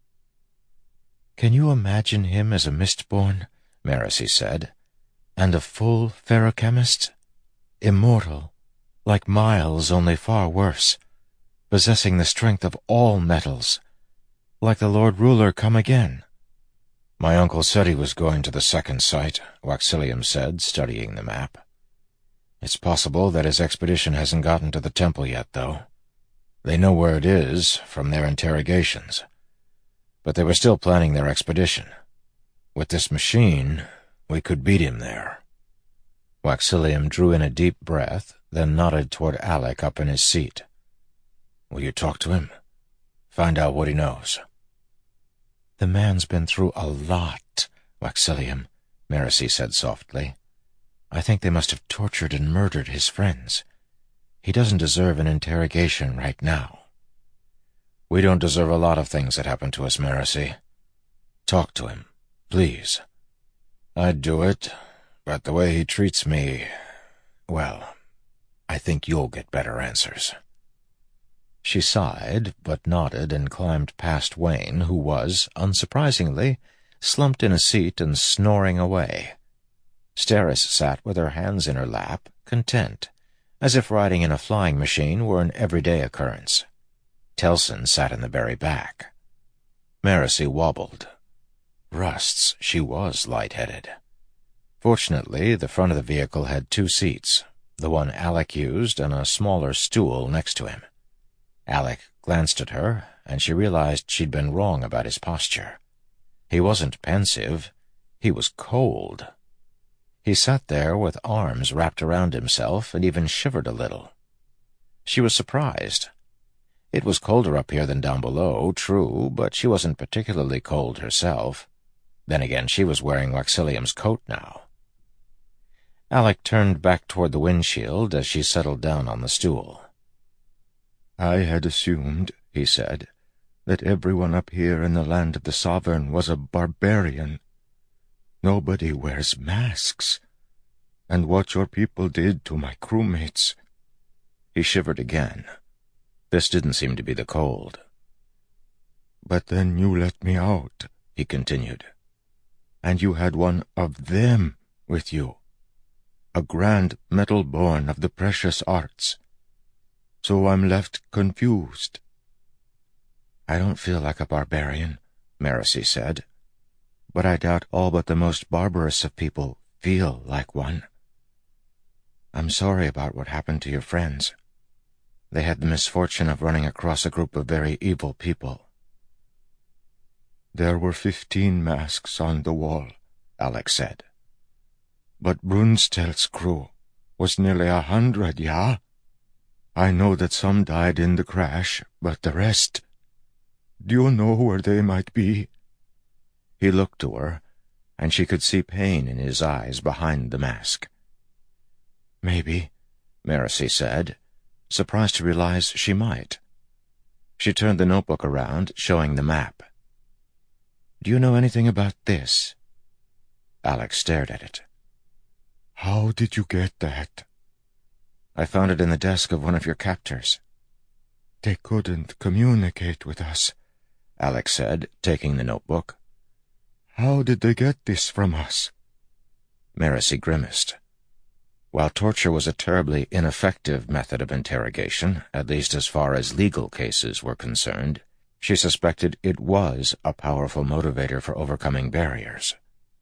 "Can you imagine him as a Mistborn?" Marasi said. "And a full feruchemist? Immortal, like Miles, only far worse, possessing the strength of all metals, like the Lord Ruler come again." "My uncle said he was going to the Second Site," Waxillium said, studying the map. "It's possible that his expedition hasn't gotten to the temple yet, though. They know where it is from their interrogations. But they were still planning their expedition. With this machine, we could beat him there." Waxillium drew in a deep breath, then nodded toward Alec up in his seat. "Will you talk to him? Find out what he knows." "The man's been through a lot, Waxillium," Marasi said softly. "I think they must have tortured and murdered his friends. He doesn't deserve an interrogation right now." "We don't deserve a lot of things that happen to us, Marasi. Talk to him, please." "I'd do it, but the way he treats me, well, I think you'll get better answers." She sighed, but nodded and climbed past Wayne, who was, unsurprisingly, slumped in a seat and snoring away. Steris sat with her hands in her lap, content, as if riding in a flying machine were an everyday occurrence. Telsin sat in the very back. Marasi wobbled. Rusts, she was lightheaded. Fortunately, the front of the vehicle had two seats, the one Alec used and a smaller stool next to him. Alec glanced at her, and she realized she'd been wrong about his posture. He wasn't pensive. He was cold. He sat there with arms wrapped around himself and even shivered a little. She was surprised. It was colder up here than down below, true, but she wasn't particularly cold herself. Then again, she was wearing Waxillium's coat now. Alec turned back toward the windshield as she settled down on the stool. "I had assumed," he said, "that everyone up here in the land of the Sovereign was a barbarian. Nobody wears masks. And what your people did to my crewmates—" He shivered again. This didn't seem to be the cold. "But then you let me out," he continued. "And you had one of them with you. A grand metal-born of the precious arts. So I'm left confused." "I don't feel like a barbarian," Marasi said. but I doubt all but the most barbarous of people feel like one. I'm sorry about what happened to your friends. They had the misfortune of running across a group of very evil people." "There were fifteen masks on the wall," Alex said. "But Brunstel's crew was nearly a hundred, yeah? I know that some died in the crash, but the rest... Do you know where they might be?" He looked to her, and she could see pain in his eyes behind the mask. "Maybe," Marasi said, surprised to realize she might. She turned the notebook around, showing the map. "Do you know anything about this?" Alex stared at it. "How did you get that?" "I found it in the desk of one of your captors." "They couldn't communicate with us," Alex said, taking the notebook. "How did they get this from us?" Marasi grimaced. While torture was a terribly ineffective method of interrogation, at least as far as legal cases were concerned, she suspected it was a powerful motivator for overcoming barriers.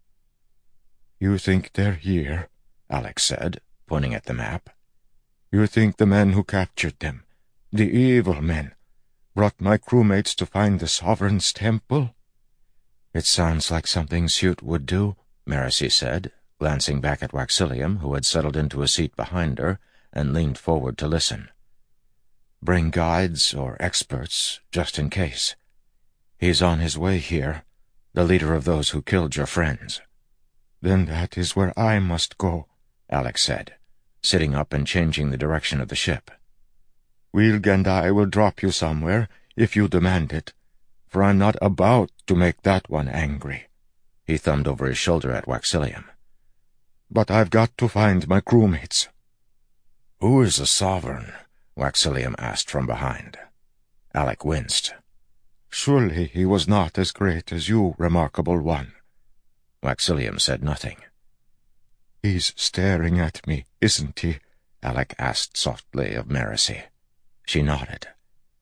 "You think they're here?" Alex said, pointing at the map. "You think the men who captured them, the evil men, brought my crewmates to find the Sovereign's temple?" "It sounds like something Suit would do," Marasi said, glancing back at Waxilium, who had settled into a seat behind her and leaned forward to listen. "Bring guides or experts, just in case. He's on his way here, the leader of those who killed your friends." "Then that is where I must go," Alex said, sitting up and changing the direction of the ship. "Wilg and I will drop you somewhere, if you demand it, for I'm not about to make that one angry." He thumbed over his shoulder at Waxilium. "But I've got to find my crewmates." "Who is the Sovereign?" Waxilium asked from behind. Alec winced. "Surely he was not as great as you, remarkable one." Waxilium said nothing. "He's staring at me, isn't he?" Alec asked softly of Marasi. She nodded.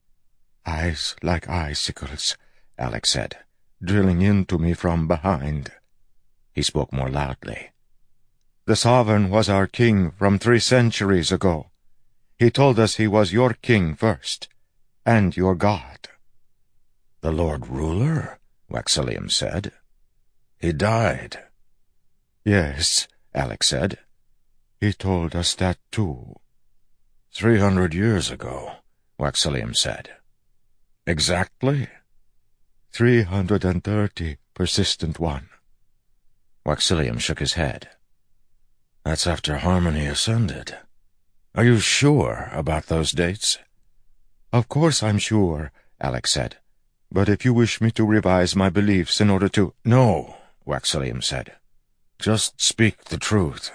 "Eyes like icicles," Alec said, "drilling into me from behind." He spoke more loudly. "The Sovereign was our king from three centuries ago. He told us he was your king first, and your god." "The Lord Ruler?" Waxilium said. "He died." "Yes," Alex said. "He told us that too." Three hundred years ago," Waxilium said. "Exactly?" Three hundred and thirty, persistent one." Waxilium shook his head. "That's after Harmony ascended. Are you sure about those dates?" "Of course I'm sure," Alex said. "But if you wish me to revise my beliefs in order to—" "No," Waxilium said. "Just speak the truth."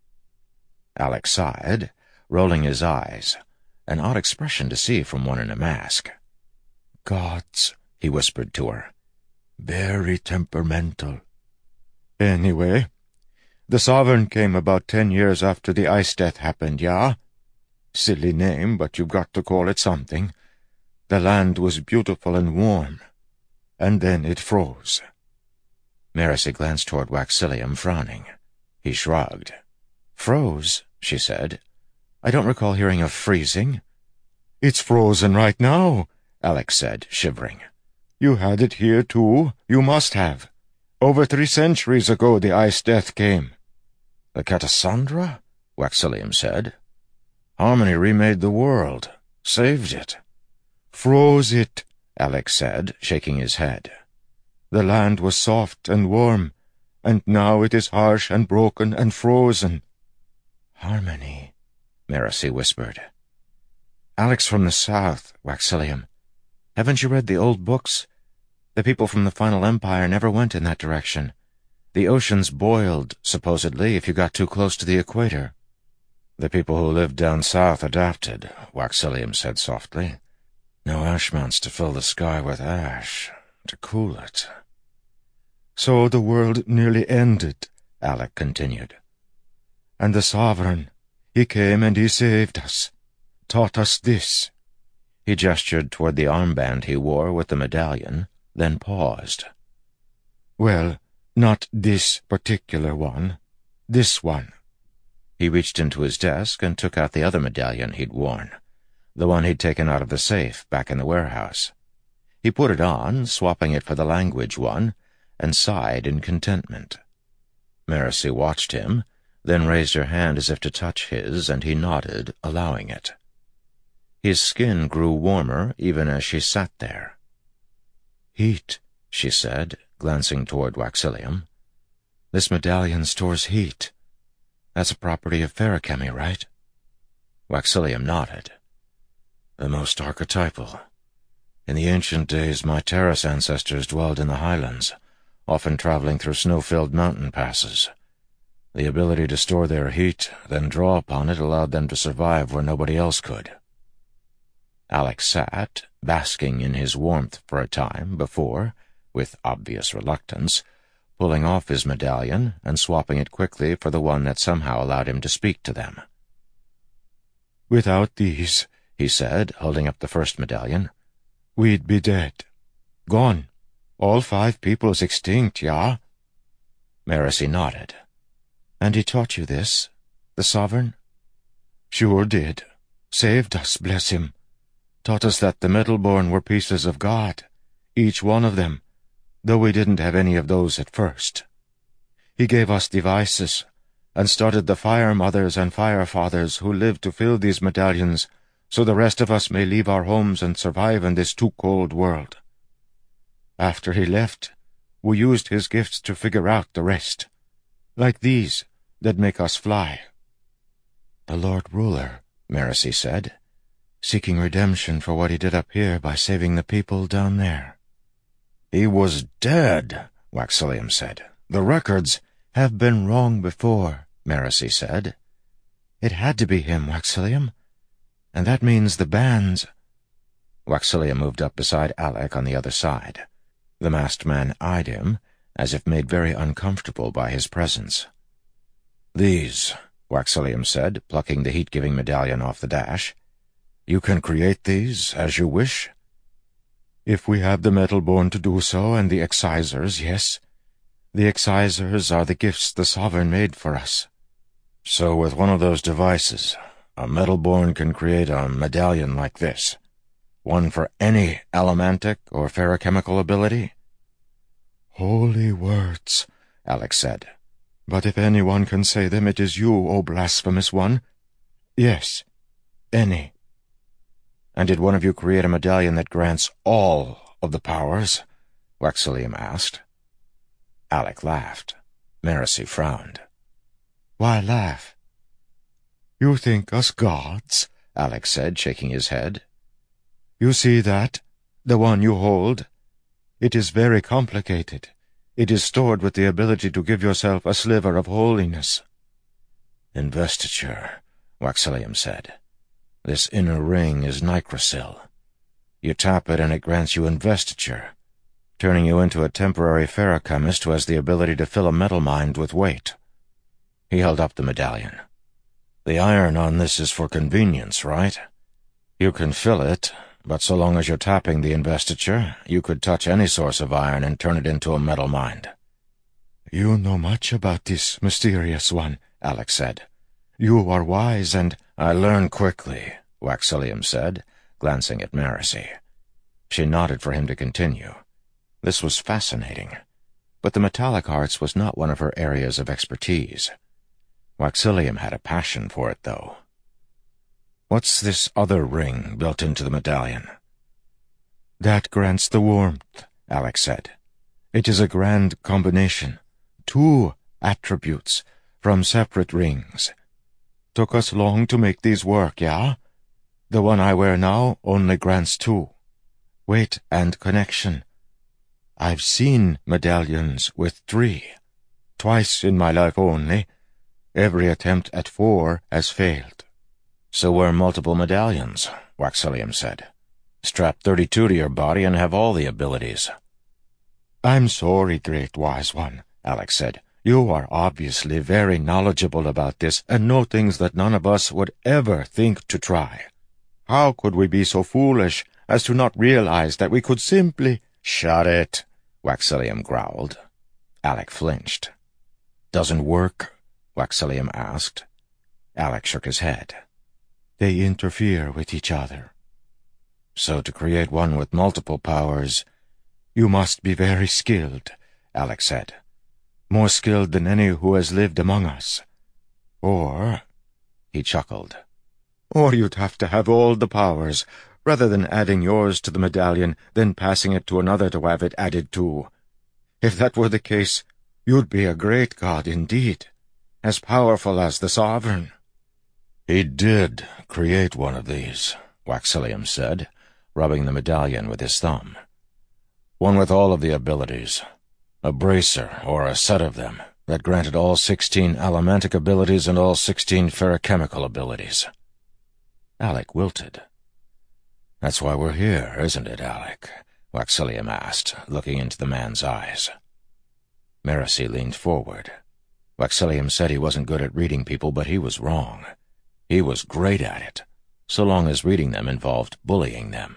Alex sighed, rolling his eyes, an odd expression to see from one in a mask. "Gods," he whispered to her. "Very temperamental. Anyway, the Sovereign came about ten years after the ice death happened, yeah? Silly name, but you've got to call it something. The land was beautiful and warm, and then it froze." Marasi glanced toward Waxilium, frowning. He shrugged. "Froze," she said. "I don't recall hearing of freezing." "It's frozen right now," Alex said, shivering. "You had it here, too. You must have. Over three centuries ago the ice death came." "The Catasandra?" Waxilium said. "Harmony remade the world, saved it." "Froze it," Alex said, shaking his head. "The land was soft and warm, and now it is harsh and broken and frozen." "Harmony," Marasi whispered. "Alex from the south, Waxilium. Haven't you read the old books? The people from the Final Empire never went in that direction. The oceans boiled, supposedly, if you got too close to the equator." "The people who lived down south adapted," Waxilium said softly. "No ash mounts to fill the sky with ash, to cool it." "So the world nearly ended," Alec continued. "And the Sovereign, he came and he saved us, taught us this." He gestured toward the armband he wore with the medallion, then paused. "Well, Not this particular one. This one. He reached into his desk and took out the other medallion he'd worn, the one he'd taken out of the safe back in the warehouse. He put it on, swapping it for the language one, and sighed in contentment. Marcy watched him, then raised her hand as if to touch his, and he nodded, allowing it. His skin grew warmer even as she sat there. "Heat," she said, glancing toward Waxilium. "This medallion stores heat. That's a property of feruchemy, right?" Waxilium nodded. "The most archetypal. In the ancient days, my Terras ancestors dwelled in the highlands, often traveling through snow-filled mountain passes. The ability to store their heat, then draw upon it, allowed them to survive where nobody else could." Alec sat, basking in his warmth for a time before, with obvious reluctance, pulling off his medallion and swapping it quickly for the one that somehow allowed him to speak to them. "Without these," he said, holding up the first medallion, "we'd be dead. Gone. All five peoples extinct, yeah?" Marcy nodded. "And he taught you this, the Sovereign?" "Sure did. Saved us, bless him. Taught us that the Metalborn were pieces of God, each one of them, though we didn't have any of those at first. He gave us devices, and started the Fire Mothers and Fire Fathers who lived to fill these medallions so the rest of us may leave our homes and survive in this too-cold world. After he left, we used his gifts to figure out the rest, like these that make us fly." "The Lord Ruler," Marcy said, "seeking redemption for what he did up here by saving the people down there." "He was dead," Waxilium said. "The records—" "Have been wrong before," Marcy said. "It had to be him, Waxilium. And that means the bands—" Waxilium moved up beside Alec on the other side. The masked man eyed him, as if made very uncomfortable by his presence. "These," Waxilium said, plucking the heat-giving medallion off the dash. "You can create these as you wish?" "If we have the Metalborn to do so, and the Excisors, yes. The Excisors are the gifts the Sovereign made for us." "So with one of those devices, a Metalborn can create a medallion like this? One for any allomantic or feruchemical ability?" "Holy words," Alec said. "But if anyone can say them, it is you, O blasphemous one. Yes, any." "And did one of you create a medallion that grants all of the powers?" Waxilium asked. Alec laughed. Marcy frowned. "Why laugh?" "You think us gods?" Alec said, shaking his head. "You see that? The one you hold? It is very complicated. It is stored with the ability to give yourself a sliver of holiness." "Investiture," Waxilium said. "This inner ring is Nicrosil. You tap it and it grants you investiture, turning you into a temporary feruchemist who has the ability to fill a metal mind with weight." He held up the medallion. "The iron on this is for convenience, right? You can fill it, but so long as you're tapping the investiture, you could touch any source of iron and turn it into a metal mind." "You know much about this mysterious one," Alec said. "You are wise and—" "I learn quickly," Waxilium said, glancing at Marcy. She nodded for him to continue. This was fascinating, but the metallic arts was not one of her areas of expertise. Waxilium had a passion for it, though. "What's this other ring built into the medallion?" "That grants the warmth," Alec said. "It is a grand combination. Two attributes from separate rings. Took us long to make these work, yeah? The one I wear now only grants two. Weight and connection. I've seen medallions with three. Twice in my life only. Every attempt at four has failed." "So wear multiple medallions," Waxilium said. "Strap thirty-two to your body and have all the abilities." "I'm sorry, great wise one," Alec said. "You are obviously very knowledgeable about this and know things that none of us would ever think to try. How could we be so foolish as to not realize that we could simply—" "Shut it," Waxilium growled. Alec flinched. "Doesn't work?" Waxillium asked. Alec shook his head. "They interfere with each other. So to create one with multiple powers—" "You must be very skilled," Alec said. "More skilled than any who has lived among us. Or—" he chuckled, "or you'd have to have all the powers, rather than adding yours to the medallion, then passing it to another to have it added to. If that were the case, you'd be a great god indeed, as powerful as the Sovereign." "He did create one of these," Waxillium said, rubbing the medallion with his thumb. "One with all of the abilities. A bracer, or a set of them, that granted all sixteen elementic abilities and all sixteen ferrochemical abilities." Alec wilted. "That's why we're here, isn't it, Alec?" Waxillium asked, looking into the man's eyes. Marasi leaned forward. Waxillium said he wasn't good at reading people, but he was wrong. He was great at it, so long as reading them involved bullying them.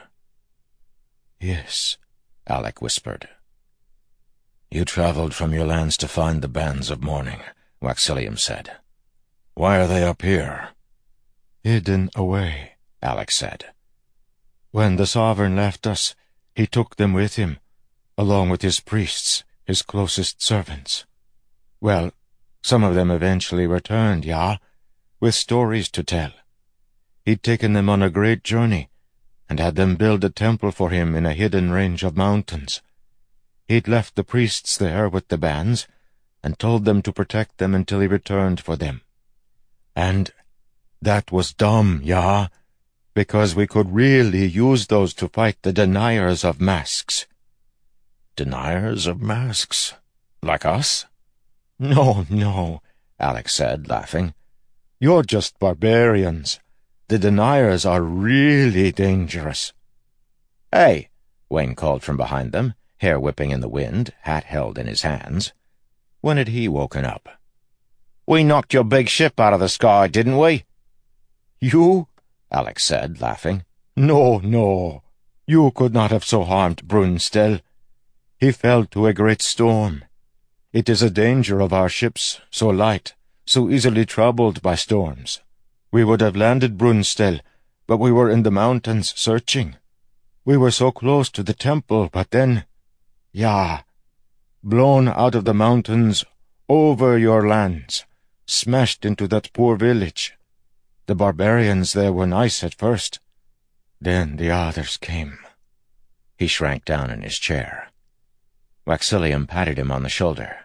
"Yes," Alec whispered. "You traveled from your lands to find the bands of mourning," Waxillium said. "Why are they up here?" "Hidden away," Alec said. "When the Sovereign left us, he took them with him, along with his priests, his closest servants. Well, some of them eventually returned, yeah, with stories to tell. He'd taken them on a great journey, and had them build a temple for him in a hidden range of mountains. He'd left the priests there with the bands, and told them to protect them until he returned for them. And that was dumb, yeah, because we could really use those to fight the deniers of masks." "Deniers of masks? Like us?" "No, no," Alec said, laughing. "You're just barbarians. The deniers are really dangerous." "Hey!" Wayne called from behind them, hair whipping in the wind, hat held in his hands. When had he woken up? "We knocked your big ship out of the sky, didn't we?" "You?" Alec said, laughing. "No, no. You could not have so harmed Brunstel. He fell to a great storm. It is a danger of our ships, so light, so easily troubled by storms. We would have landed Brunstel, but we were in the mountains searching. We were so close to the temple, but then, yeah, blown out of the mountains, over your lands, smashed into that poor village. The barbarians there were nice at first. Then the others came." He shrank down in his chair. Waxillium patted him on the shoulder.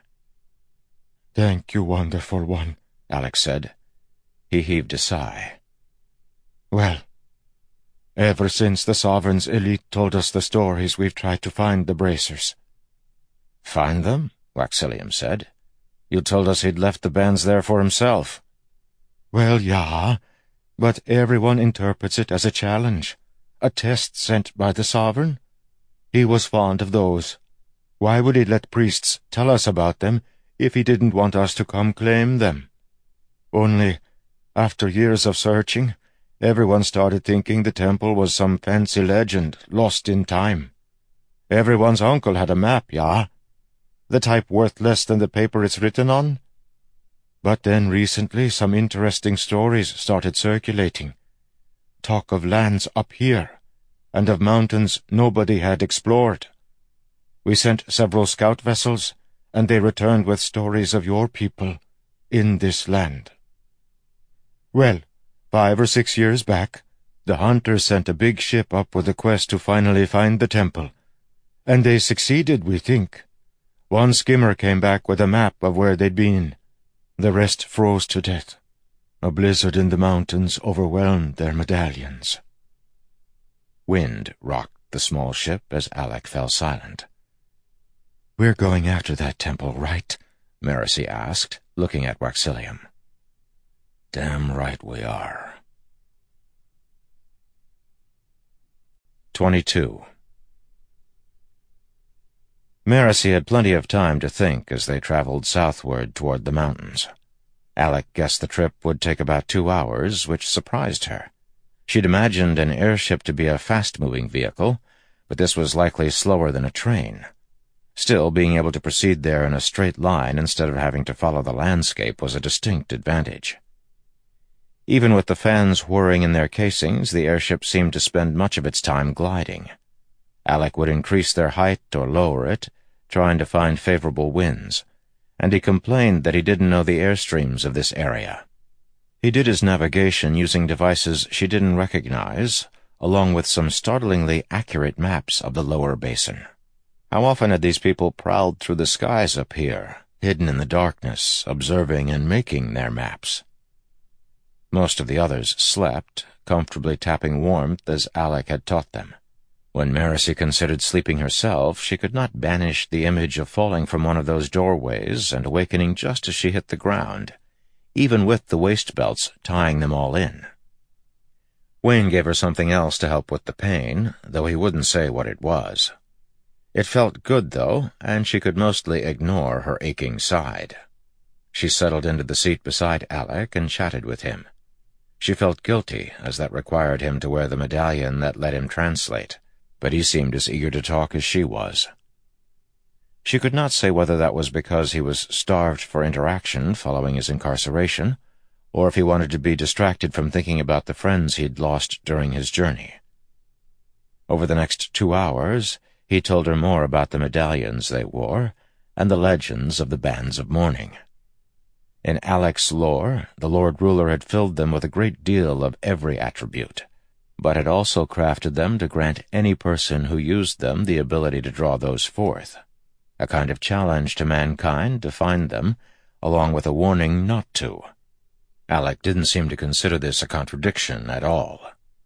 "Thank you, wonderful one," Alec said. He heaved a sigh. "Well, ever since the Sovereign's elite told us the stories, we've tried to find the bracers." "Find them?" Waxillium said. "You told us he'd left the bands there for himself." "Well, yeah, but everyone interprets it as a challenge, a test sent by the Sovereign. He was fond of those. Why would he let priests tell us about them if he didn't want us to come claim them? Only, after years of searching, everyone started thinking the temple was some fancy legend lost in time. Everyone's uncle had a map, yeah? The type worth less than the paper it's written on? But then recently some interesting stories started circulating. Talk of lands up here, and of mountains nobody had explored. We sent several scout vessels, and they returned with stories of your people in this land. Well, five or six years back, the hunters sent a big ship up with a quest to finally find the temple. And they succeeded, we think. One skimmer came back with a map of where they'd been. The rest froze to death. A blizzard in the mountains overwhelmed their medallions." Wind rocked the small ship as Alec fell silent. "We're going after that temple, right?" Marasi asked, looking at Waxillium. "Damn right we are." Twenty-two. Marasi had plenty of time to think as they traveled southward toward the mountains. Alec guessed the trip would take about two hours, which surprised her. She'd imagined an airship to be a fast-moving vehicle, but this was likely slower than a train. Still, being able to proceed there in a straight line instead of having to follow the landscape was a distinct advantage. Even with the fans whirring in their casings, the airship seemed to spend much of its time gliding. Alec would increase their height or lower it, trying to find favorable winds, and he complained that he didn't know the airstreams of this area. He did his navigation using devices she didn't recognize, along with some startlingly accurate maps of the lower basin. How often had these people prowled through the skies up here, hidden in the darkness, observing and making their maps? Most of the others slept, comfortably tapping warmth as Alec had taught them. When Marasi considered sleeping herself, she could not banish the image of falling from one of those doorways and awakening just as she hit the ground, even with the waist belts tying them all in. Wayne gave her something else to help with the pain, though he wouldn't say what it was. It felt good, though, and she could mostly ignore her aching side. She settled into the seat beside Alec and chatted with him. She felt guilty, as that required him to wear the medallion that let him translate, but he seemed as eager to talk as she was. She could not say whether that was because he was starved for interaction following his incarceration, or if he wanted to be distracted from thinking about the friends he'd lost during his journey. Over the next two hours, he told her more about the medallions they wore and the legends of the bands of mourning. In Alec's lore, the Lord Ruler had filled them with a great deal of every attribute, but had also crafted them to grant any person who used them the ability to draw those forth, a kind of challenge to mankind to find them, along with a warning not to. Alec didn't seem to consider this a contradiction at all.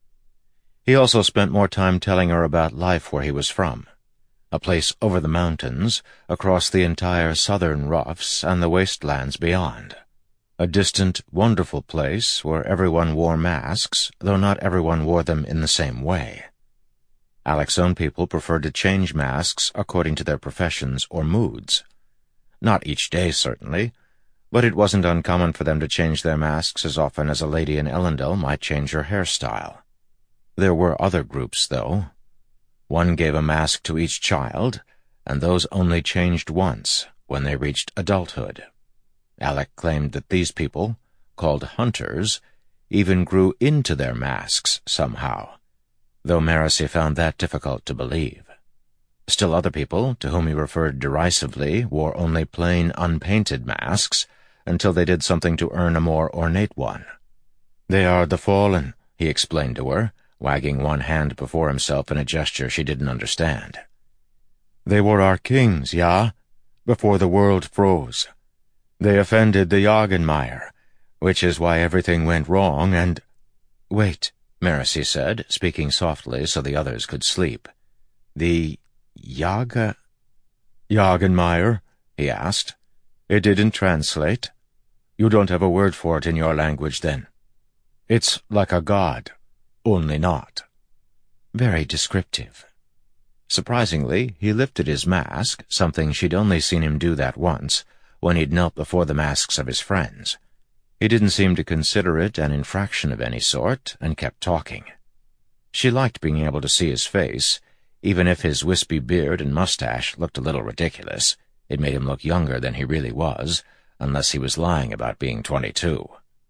He also spent more time telling her about life where he was from, a place over the mountains, across the entire southern roughs and the wastelands beyond. A distant, wonderful place where everyone wore masks, though not everyone wore them in the same way. Alec's own people preferred to change masks according to their professions or moods. Not each day, certainly, but it wasn't uncommon for them to change their masks as often as a lady in Ellendale might change her hairstyle. There were other groups, though. One gave a mask to each child, and those only changed once, when they reached adulthood. Alec claimed that these people, called hunters, even grew into their masks somehow, though Marasi found that difficult to believe. Still other people, to whom he referred derisively, wore only plain, unpainted masks until they did something to earn a more ornate one. "They are the fallen," he explained to her, wagging one hand before himself in a gesture she didn't understand. "They were our kings, ja, before the world froze. They offended the Jagenmeyer, which is why everything went wrong, and—" "Wait," Marasi said, speaking softly so the others could sleep. "The Jaga—" "Jagenmeyer?" he asked. "It didn't translate. You don't have a word for it in your language, then. It's like a god. Only not." Very descriptive. Surprisingly, he lifted his mask, something she'd only seen him do that once, when he'd knelt before the masks of his friends. He didn't seem to consider it an infraction of any sort, and kept talking. She liked being able to see his face, even if his wispy beard and mustache looked a little ridiculous. It made him look younger than he really was, unless he was lying about being twenty-two.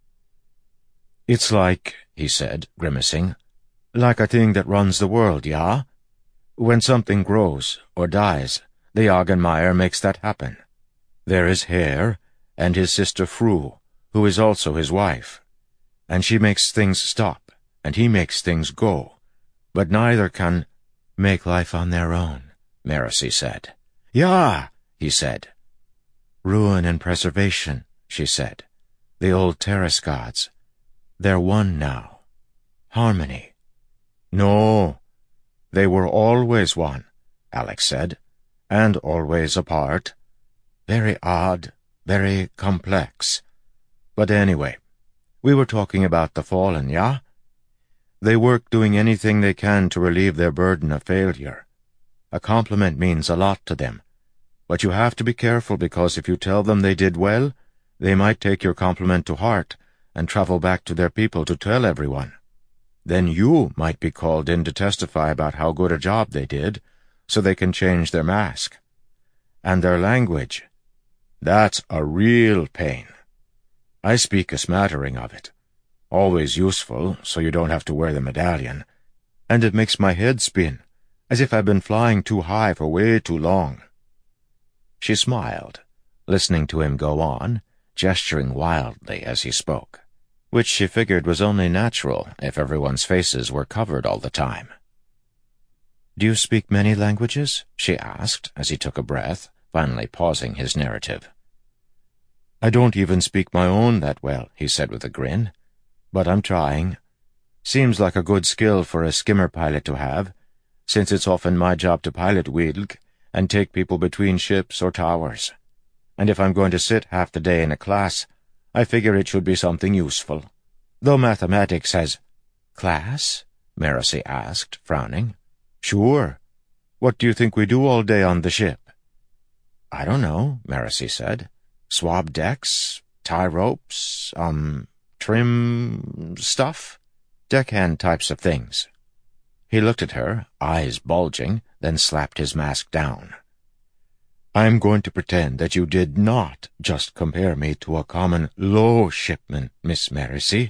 "It's like," he said, grimacing, "like a thing that runs the world, ja? When something grows or dies, the Jagenmeyer makes that happen. There is Herr, and his sister Fru, who is also his wife. And she makes things stop, and he makes things go. But neither can—" "Make life on their own," Marasi said. "Ja," he said. "Ruin and preservation," she said. "The old terrace gods. They're one now. Harmony." "No, they were always one," Alec said, "and always apart. Very odd, very complex. But anyway, we were talking about the fallen, ja? They work doing anything they can to relieve their burden of failure. A compliment means a lot to them, but you have to be careful because if you tell them they did well, they might take your compliment to heart and travel back to their people to tell everyone. Then you might be called in to testify about how good a job they did, so they can change their mask. and their language. That's a real pain. I speak a smattering of it. Always useful, so you don't have to wear the medallion. And it makes my head spin, as if I've been flying too high for way too long." She smiled, listening to him go on, gesturing wildly as he spoke, which she figured was only natural if everyone's faces were covered all the time. "Do you speak many languages?" she asked as he took a breath, finally pausing his narrative. "I don't even speak my own that well," he said with a grin. "But I'm trying. Seems like a good skill for a skimmer pilot to have, since it's often my job to pilot Wilg and take people between ships or towers. And if I'm going to sit half the day in a class, I figure it should be something useful. Though mathematics has—" "Class?" Marasi asked, frowning. "Sure. What do you think we do all day on the ship?" "I don't know," Marasi said. "Swab decks, tie ropes, um, trim stuff, deckhand types of things." He looked at her, eyes bulging, then slapped his mask down. "I'm going to pretend that you did not just compare me to a common low shipman, Miss Marasi.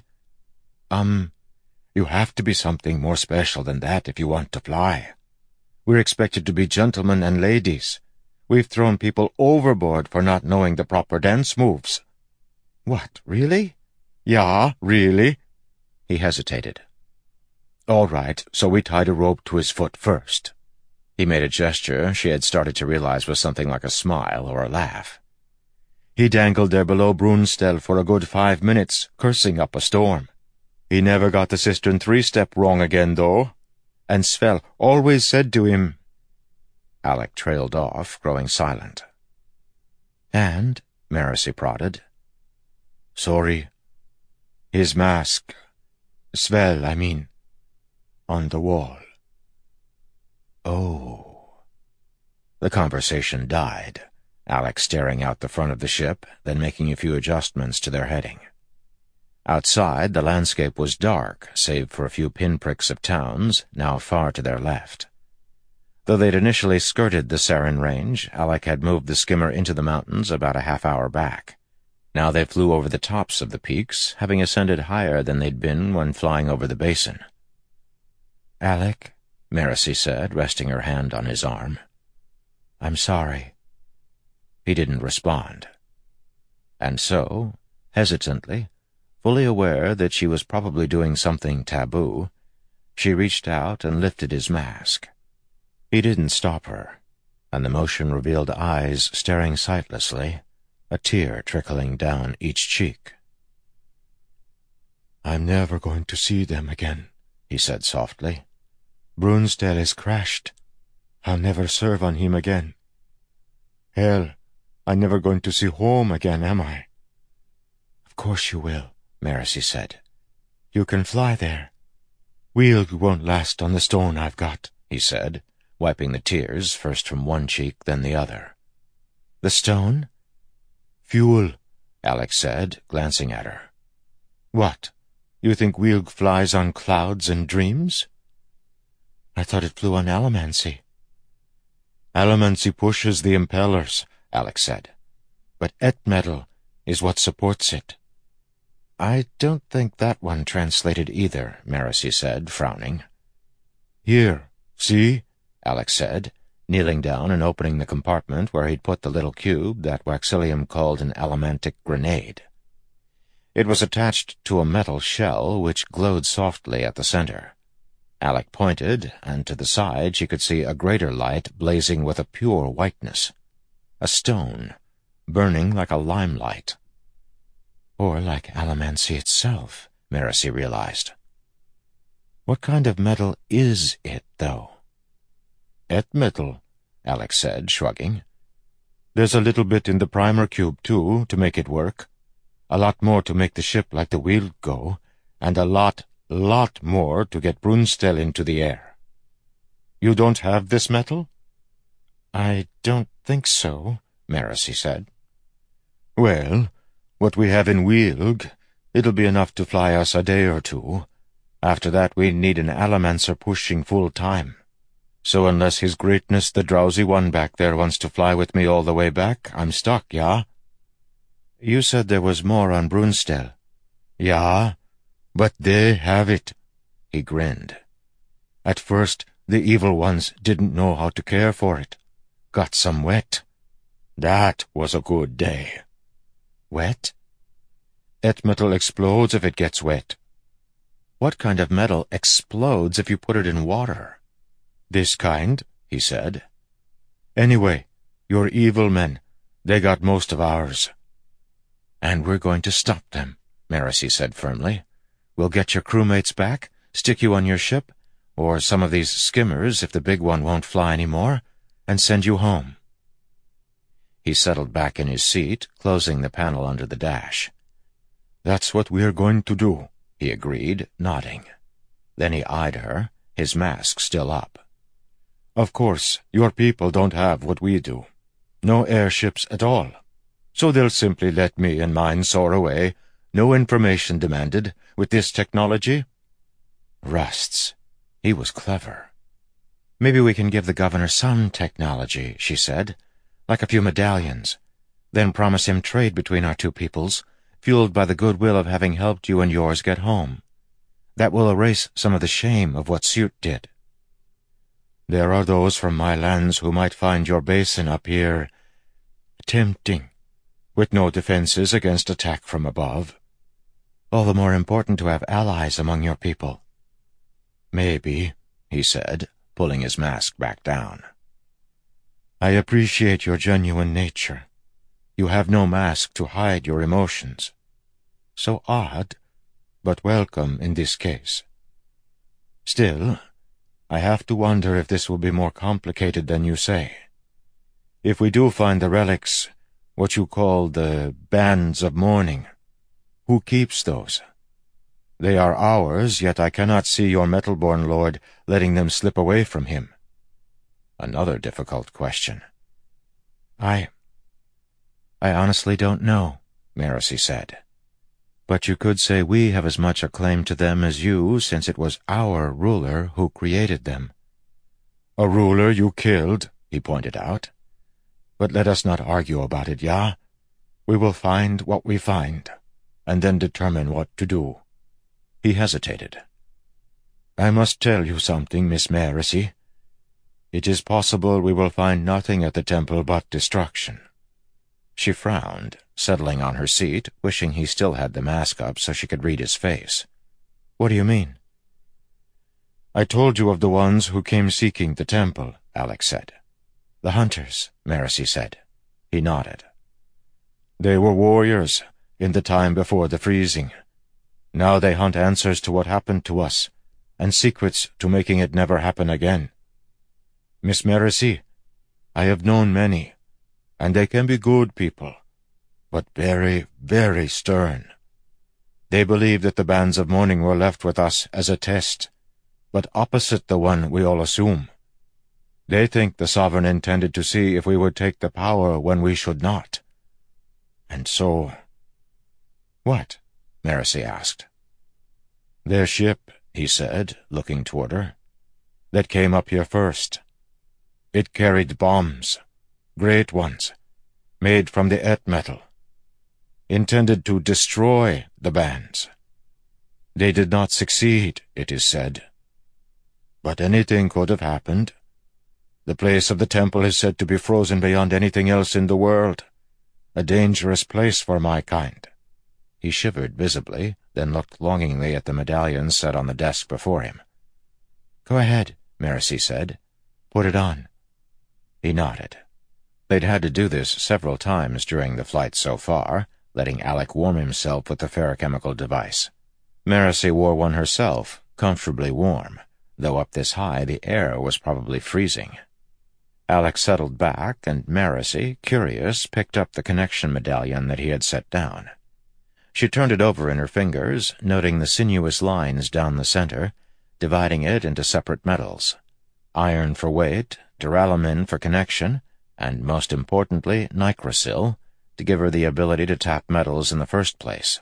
Um, you have to be something more special than that if you want to fly. We're expected to be gentlemen and ladies. We've thrown people overboard for not knowing the proper dance moves." "What, really?" "Yeah, really." He hesitated. "All right, so we tied a rope to his foot first." He made a gesture she had started to realize was something like a smile or a laugh. "He dangled there below Brunstelle for a good five minutes, cursing up a storm. He never got the cistern three-step wrong again, though. And Svel always said to him—" Alec trailed off, growing silent. "And?" Marasi prodded. "Sorry. His mask. Svel, I mean. On the wall." "Oh." The conversation died, Alec staring out the front of the ship, then making a few adjustments to their heading. Outside, the landscape was dark, save for a few pinpricks of towns, now far to their left. Though they'd initially skirted the Sarin Range, Alec had moved the skimmer into the mountains about a half hour back. Now they flew over the tops of the peaks, having ascended higher than they'd been when flying over the basin. "Alec," Marasi said, resting her hand on his arm. "I'm sorry." He didn't respond. And so, hesitantly, fully aware that she was probably doing something taboo, she reached out and lifted his mask. He didn't stop her, and the motion revealed eyes staring sightlessly, a tear trickling down each cheek. "I'm never going to see them again," he said softly. "Brunstelle is crashed. I'll never serve on him again. Hell, I'm never going to see home again, am I?" "Of course you will," Marasi said. "You can fly there. Wilg won't last on the stone I've got," he said, wiping the tears first from one cheek, then the other. "The stone?" "Fuel," Alex said, glancing at her. "What? You think Wilg flies on clouds and dreams?" "I thought it flew on Allomancy." "Allomancy pushes the impellers," Alex said. "But Etmetal is what supports it." "I don't think that one translated either," Marasi said, frowning. "Here, see?" Alex said, kneeling down and opening the compartment where he'd put the little cube that Waxillium called an allomantic grenade. It was attached to a metal shell which glowed softly at the center. Alec pointed, and to the side she could see a greater light blazing with a pure whiteness. A stone, burning like a limelight. Or like Allomancy itself, Marasi realized. What kind of metal is it, though? "Etmetal," Alex said, shrugging. "There's a little bit in the primer cube, too, to make it work. A lot more to make the ship like the Wilg go, and a lot, lot more to get Brunstelle into the air. You don't have this metal?" "I don't think so," Marasi said. "Well, what we have in Wilg, it'll be enough to fly us a day or two. After that we need an Allomancer pushing full time. So unless His Greatness the Drowsy One back there wants to fly with me all the way back, I'm stuck, yeah? You said there was more on Brunstell. Yeah, but they have it. He grinned. At first, the evil ones didn't know how to care for it. Got some wet. That was a good day. Wet? Et metal explodes if it gets wet. What kind of metal explodes if you put it in water? This kind, he said. Anyway, your evil men, they got most of ours. And we're going to stop them, Marasi said firmly. We'll get your crewmates back, stick you on your ship, or some of these skimmers if the big one won't fly anymore, and send you home. He settled back in his seat, closing the panel under the dash. That's what we're going to do, he agreed, nodding. Then he eyed her, his mask still up. Of course, your people don't have what we do. No airships at all. So they'll simply let me and mine soar away, no information demanded, with this technology. Rusts. He was clever. Maybe we can give the governor some technology, she said, like a few medallions, then promise him trade between our two peoples, fueled by the goodwill of having helped you and yours get home. That will erase some of the shame of what Surt did. There are those from my lands who might find your basin up here tempting, with no defenses against attack from above. All the more important to have allies among your people. Maybe, he said, pulling his mask back down. I appreciate your genuine nature. You have no mask to hide your emotions. So odd, but welcome in this case. Still, I have to wonder if this will be more complicated than you say. If we do find the relics, what you call the bands of mourning, who keeps those? They are ours, yet I cannot see your metal-born lord letting them slip away from him. Another difficult question. I... I honestly don't know, Marasi said. But you could say we have as much a claim to them as you, since it was our ruler who created them. A ruler you killed, he pointed out. But let us not argue about it, yeah? We will find what we find, and then determine what to do. He hesitated. I must tell you something, Miss Marasi. It is possible we will find nothing at the temple but destruction. She frowned, settling on her seat, wishing he still had the mask up so she could read his face. What do you mean? I told you of the ones who came seeking the temple, Alex said. The hunters, Marasi said. He nodded. They were warriors in the time before the freezing. Now they hunt answers to what happened to us, and secrets to making it never happen again. Miss Marasi, I have known many, and they can be good people, but very, very stern. They believe that the bands of mourning were left with us as a test, but opposite the one we all assume. They think the sovereign intended to see if we would take the power when we should not. And so... What? Marasi asked. Their ship, he said, looking toward her, that came up here first. It carried bombs, great ones, made from the Et metal, intended to destroy the bands. They did not succeed, it is said. But anything could have happened. The place of the temple is said to be frozen beyond anything else in the world, a dangerous place for my kind. He shivered visibly, then looked longingly at the medallion set on the desk before him. Go ahead, Marasi said. Put it on. He nodded. They'd had to do this several times during the flight so far, letting Alec warm himself with the ferrochemical device. Marasi wore one herself, comfortably warm, though up this high the air was probably freezing. Alec settled back, and Marasi, curious, picked up the connection medallion that he had set down. She turned it over in her fingers, noting the sinuous lines down the center, dividing it into separate metals. Iron for weight, duralumin for connection, and, most importantly, nigrosil, to give her the ability to tap metals in the first place.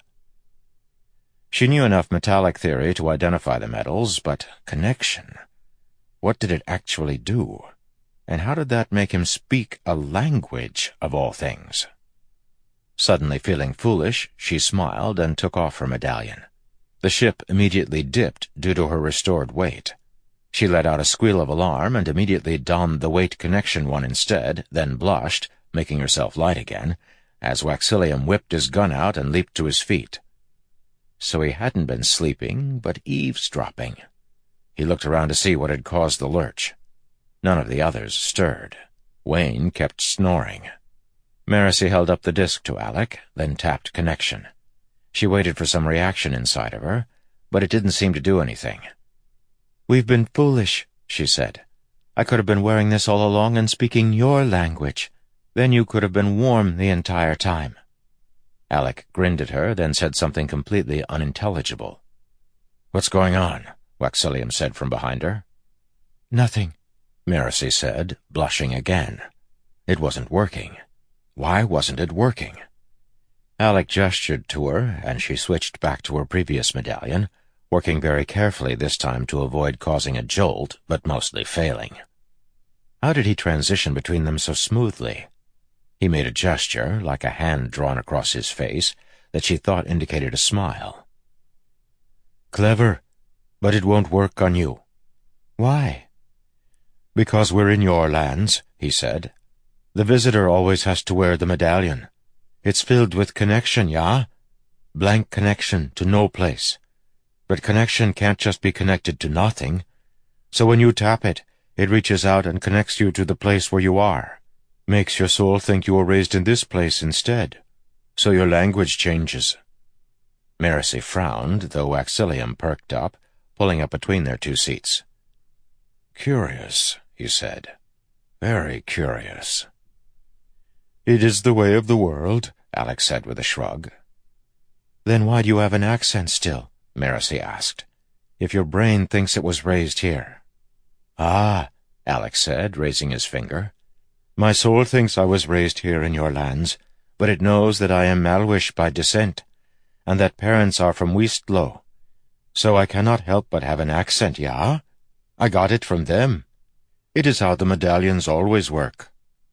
She knew enough metallic theory to identify the metals, but connection... What did it actually do? And how did that make him speak a language, of all things? Suddenly feeling foolish, she smiled and took off her medallion. The ship immediately dipped due to her restored weight. She let out a squeal of alarm and immediately donned the weight connection one instead, then blushed, making herself light again, as Waxillium whipped his gun out and leaped to his feet. So he hadn't been sleeping, but eavesdropping. He looked around to see what had caused the lurch. None of the others stirred. Wayne kept snoring. Marcy held up the disk to Alec, then tapped connection. She waited for some reaction inside of her, but it didn't seem to do anything. "We've been foolish," she said. "I could have been wearing this all along and speaking your language. Then you could have been warm the entire time." Alec grinned at her, then said something completely unintelligible. "What's going on?" Waxillium said from behind her. "Nothing," Marcy said, blushing again. It wasn't working. Why wasn't it working? Alec gestured to her, and she switched back to her previous medallion, working very carefully this time to avoid causing a jolt, but mostly failing. How did he transition between them so smoothly? He made a gesture, like a hand drawn across his face, that she thought indicated a smile. "Clever, but it won't work on you." "Why?" "Because we're in your lands," he said. "The visitor always has to wear the medallion. It's filled with connection, yeah? Blank connection to no place. But connection can't just be connected to nothing. So when you tap it, it reaches out and connects you to the place where you are. Makes your soul think you were raised in this place instead. So your language changes." Marcy frowned, though Waxillium perked up, pulling up between their two seats. "Curious," he said. "Very curious." "It is the way of the world," Alec said with a shrug. "Then why do you have an accent still?" Marcy asked. "If your brain thinks it was raised here." "Ah," Alec said, raising his finger. "My soul thinks I was raised here in your lands, but it knows that I am Malwish by descent, and that parents are from Weastlow. So I cannot help but have an accent, yeah? I got it from them. It is how the medallions always work."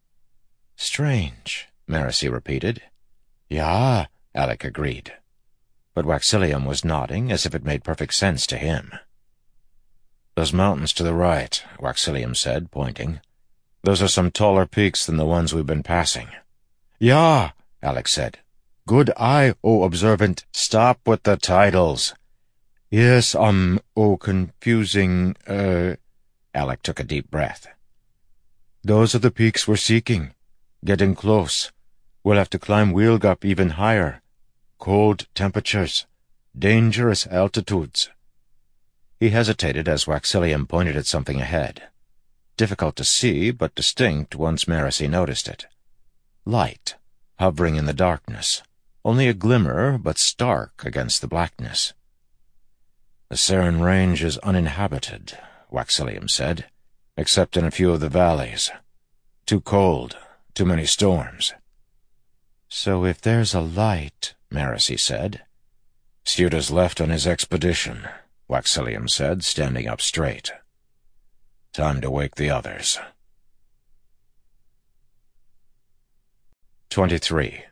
"Strange," Marcy repeated. "Yeah," Alec agreed. But Waxillium was nodding as if it made perfect sense to him. "Those mountains to the right," Waxillium said, pointing. "Those are some taller peaks than the ones we've been passing." "Yeah," Alec said. "Good eye, O observant." "Stop with the titles." "Yes, um, oh, confusing, uh... Alec took a deep breath. "Those are the peaks we're seeking. Getting close. We'll have to climb Wheelgup even higher. Cold temperatures. Dangerous altitudes." He hesitated as Waxillium pointed at something ahead. Difficult to see, but distinct once Marcy noticed it. Light, hovering in the darkness. Only a glimmer, but stark against the blackness. "The Saren Range is uninhabited," Waxillium said, "except in a few of the valleys. Too cold, too many storms." "So if there's a light," Marcy said. "Suta's left on his expedition," Waxillium said, standing up straight. "Time to wake the others." Twenty-three.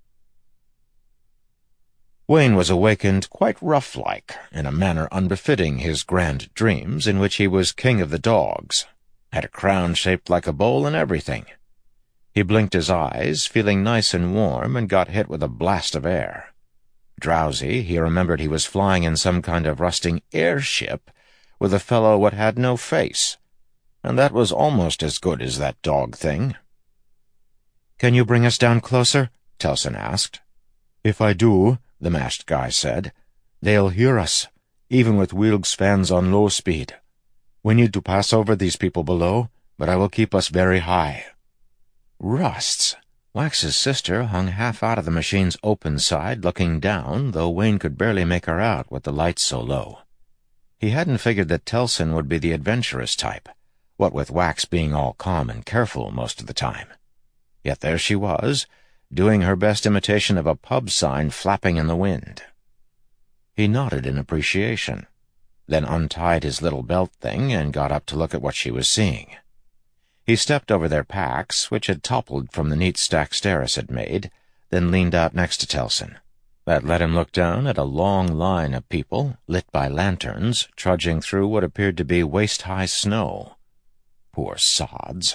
Wayne was awakened quite rough-like, in a manner unbefitting his grand dreams in which he was king of the dogs, had a crown shaped like a bowl and everything. He blinked his eyes, feeling nice and warm, and got hit with a blast of air. Drowsy, he remembered he was flying in some kind of rusting airship with a fellow what had no face, and that was almost as good as that dog thing. "Can you bring us down closer?" Telson asked. "If I do," the masked guy said, "they'll hear us, even with Wilg's fans on low speed. We need to pass over these people below, but I will keep us very high." Rusts! Wax's sister hung half out of the machine's open side, looking down, though Wayne could barely make her out with the lights so low. He hadn't figured that Telson would be the adventurous type, what with Wax being all calm and careful most of the time. Yet there she was, doing her best imitation of a pub sign flapping in the wind. He nodded in appreciation. then untied his little belt thing and got up to look at what she was seeing. He stepped over their packs, which had toppled from the neat stack Steris had made, then leaned out next to Telsin. That let him look down at a long line of people, lit by lanterns, trudging through what appeared to be waist-high snow. Poor sods.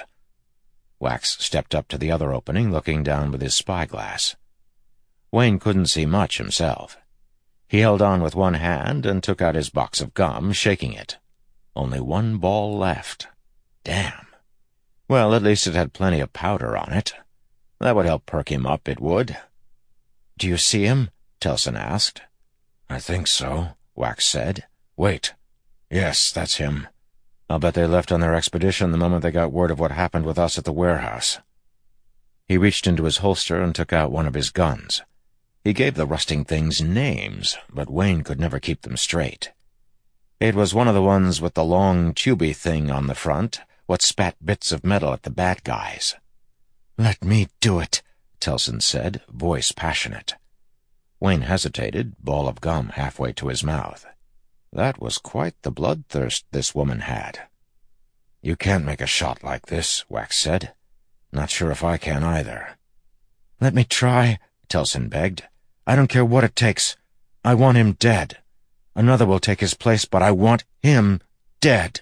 Wax stepped up to the other opening, looking down with his spyglass. Wayne couldn't see much himself. He held on with one hand and took out his box of gum, shaking it. Only one ball left. Damn. Well, at least it had plenty of powder on it. That would help perk him up, it would. "Do you see him?" Telsin asked. "I think so," Wax said. "Wait. Yes, that's him. I'll bet they left on their expedition the moment they got word of what happened with us at the warehouse." He reached into his holster and took out one of his guns. He gave the rusting things names, but Wayne could never keep them straight. It was one of the ones with the long, tubey thing on the front, what spat bits of metal at the bad guys. "Let me do it," Telsin said, voice passionate. Wayne hesitated, ball of gum halfway to his mouth. That was quite the bloodthirst this woman had. "You can't make a shot like this," Wax said. "Not sure if I can either." "Let me try," Telsin begged. "I don't care what it takes. I want him dead. Another will take his place, but I want him dead."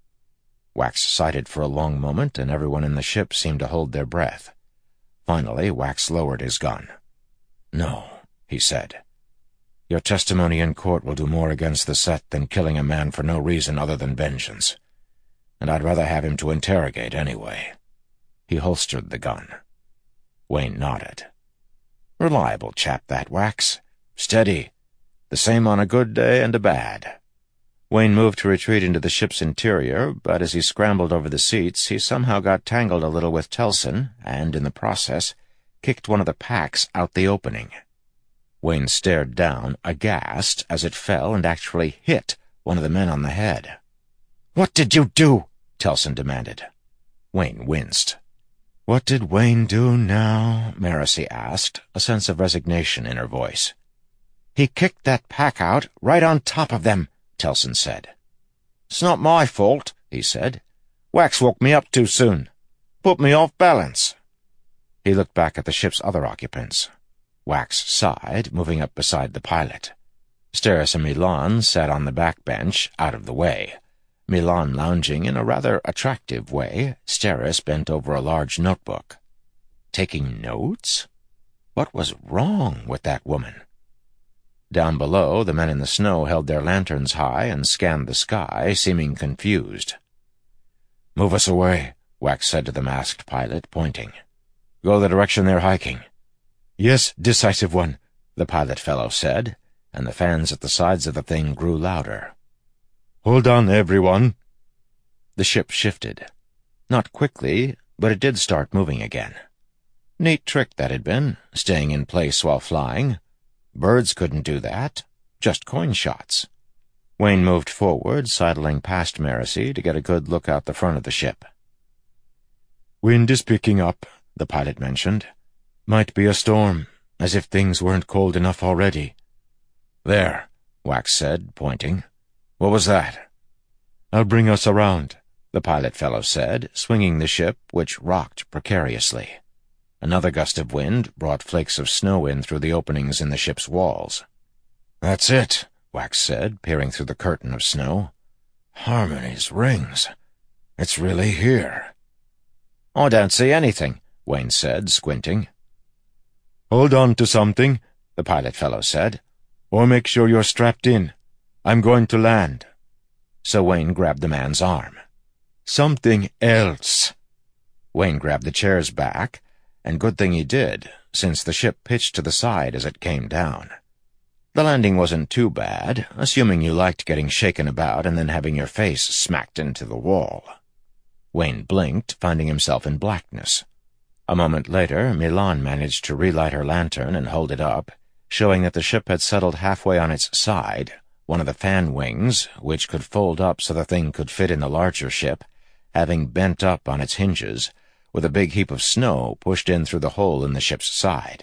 Wax sighted for a long moment, and everyone in the ship seemed to hold their breath. Finally, Wax lowered his gun. "No," he said. "Your testimony in court will do more against the set than killing a man for no reason other than vengeance. And I'd rather have him to interrogate anyway." He holstered the gun. Wayne nodded. "Reliable chap, that Wax. Steady. The same on a good day and a bad." Wayne moved to retreat into the ship's interior, but as he scrambled over the seats, he somehow got tangled a little with Telsin, and, in the process, kicked one of the packs out the opening. Wayne stared down, aghast, as it fell and actually hit one of the men on the head. "What did you do?" Telsin demanded. Wayne winced. "What did Wayne do now?" Marasi asked, a sense of resignation in her voice. "He kicked that pack out right on top of them," Telsin said. "It's not my fault," he said. "Wax woke me up too soon. Put me off balance." He looked back at the ship's other occupants. Wax sighed, moving up beside the pilot. Steris and Milan sat on the back bench, out of the way. Milan lounging in a rather attractive way, Steris bent over a large notebook. Taking notes? What was wrong with that woman? Down below, the men in the snow held their lanterns high and scanned the sky, seeming confused. "Move us away," Wax said to the masked pilot, pointing. "Go the direction they're hiking." "Yes, decisive one," the pilot fellow said, and the fans at the sides of the thing grew louder. "Hold on, everyone." The ship shifted. Not quickly, but it did start moving again. Neat trick that had been, staying in place while flying. Birds couldn't do that, just coin shots. Wayne moved forward, sidling past Marasi to get a good look out the front of the ship. "Wind is picking up," the pilot mentioned. "Might be a storm, as if things weren't cold enough already." "There," Wax said, pointing. "What was that?" "I'll bring us around," the pilot fellow said, swinging the ship, which rocked precariously. Another gust of wind brought flakes of snow in through the openings in the ship's walls. "That's it," Wax said, peering through the curtain of snow. "Harmony's rings. It's really here." "I don't see anything," Wayne said, squinting. "Hold on to something," the pilot fellow said, "or make sure you're strapped in. I'm going to land." So Wayne grabbed the man's arm. "Something else." Wayne grabbed the chair's back, and good thing he did, since the ship pitched to the side as it came down. The landing wasn't too bad, assuming you liked getting shaken about and then having your face smacked into the wall. Wayne blinked, finding himself in blackness. A moment later, Milan managed to relight her lantern and hold it up, showing that the ship had settled halfway on its side, one of the fan wings, which could fold up so the thing could fit in the larger ship, having bent up on its hinges, with a big heap of snow pushed in through the hole in the ship's side.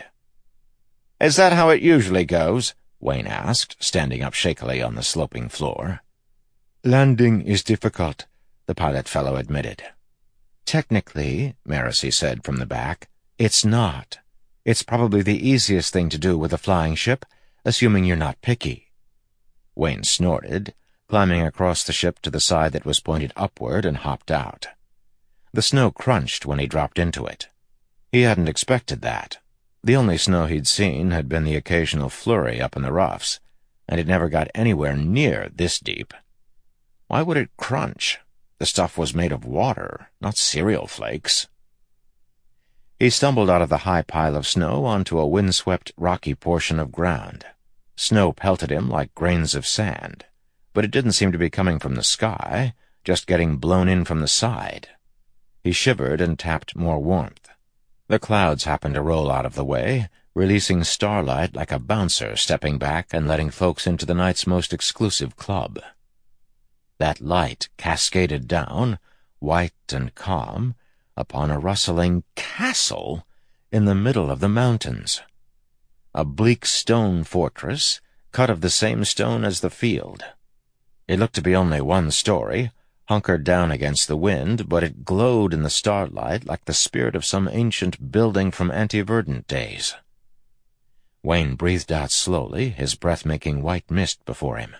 "Is that how it usually goes?" Wayne asked, standing up shakily on the sloping floor. Landing is difficult, the pilot fellow admitted. Technically, Marasi said from the back, it's not. It's probably the easiest thing to do with a flying ship, assuming you're not picky. Wayne snorted, climbing across the ship to the side that was pointed upward, and hopped out. The snow crunched when he dropped into it. He hadn't expected that. The only snow he'd seen had been the occasional flurry up in the roughs, and it never got anywhere near this deep. Why would it crunch? The stuff was made of water, not cereal flakes. He stumbled out of the high pile of snow onto a windswept, rocky portion of ground. Snow pelted him like grains of sand, but it didn't seem to be coming from the sky, just getting blown in from the side. He shivered and tapped more warmth. The clouds happened to roll out of the way, releasing starlight like a bouncer stepping back and letting folks into the night's most exclusive club. That light cascaded down, white and calm, upon a rustling castle in the middle of the mountains. A bleak stone fortress, cut of the same stone as the field. It looked to be only one story, hunkered down against the wind, but it glowed in the starlight like the spirit of some ancient building from ante-verdant days. Wayne breathed out slowly, his breath making white mist before him.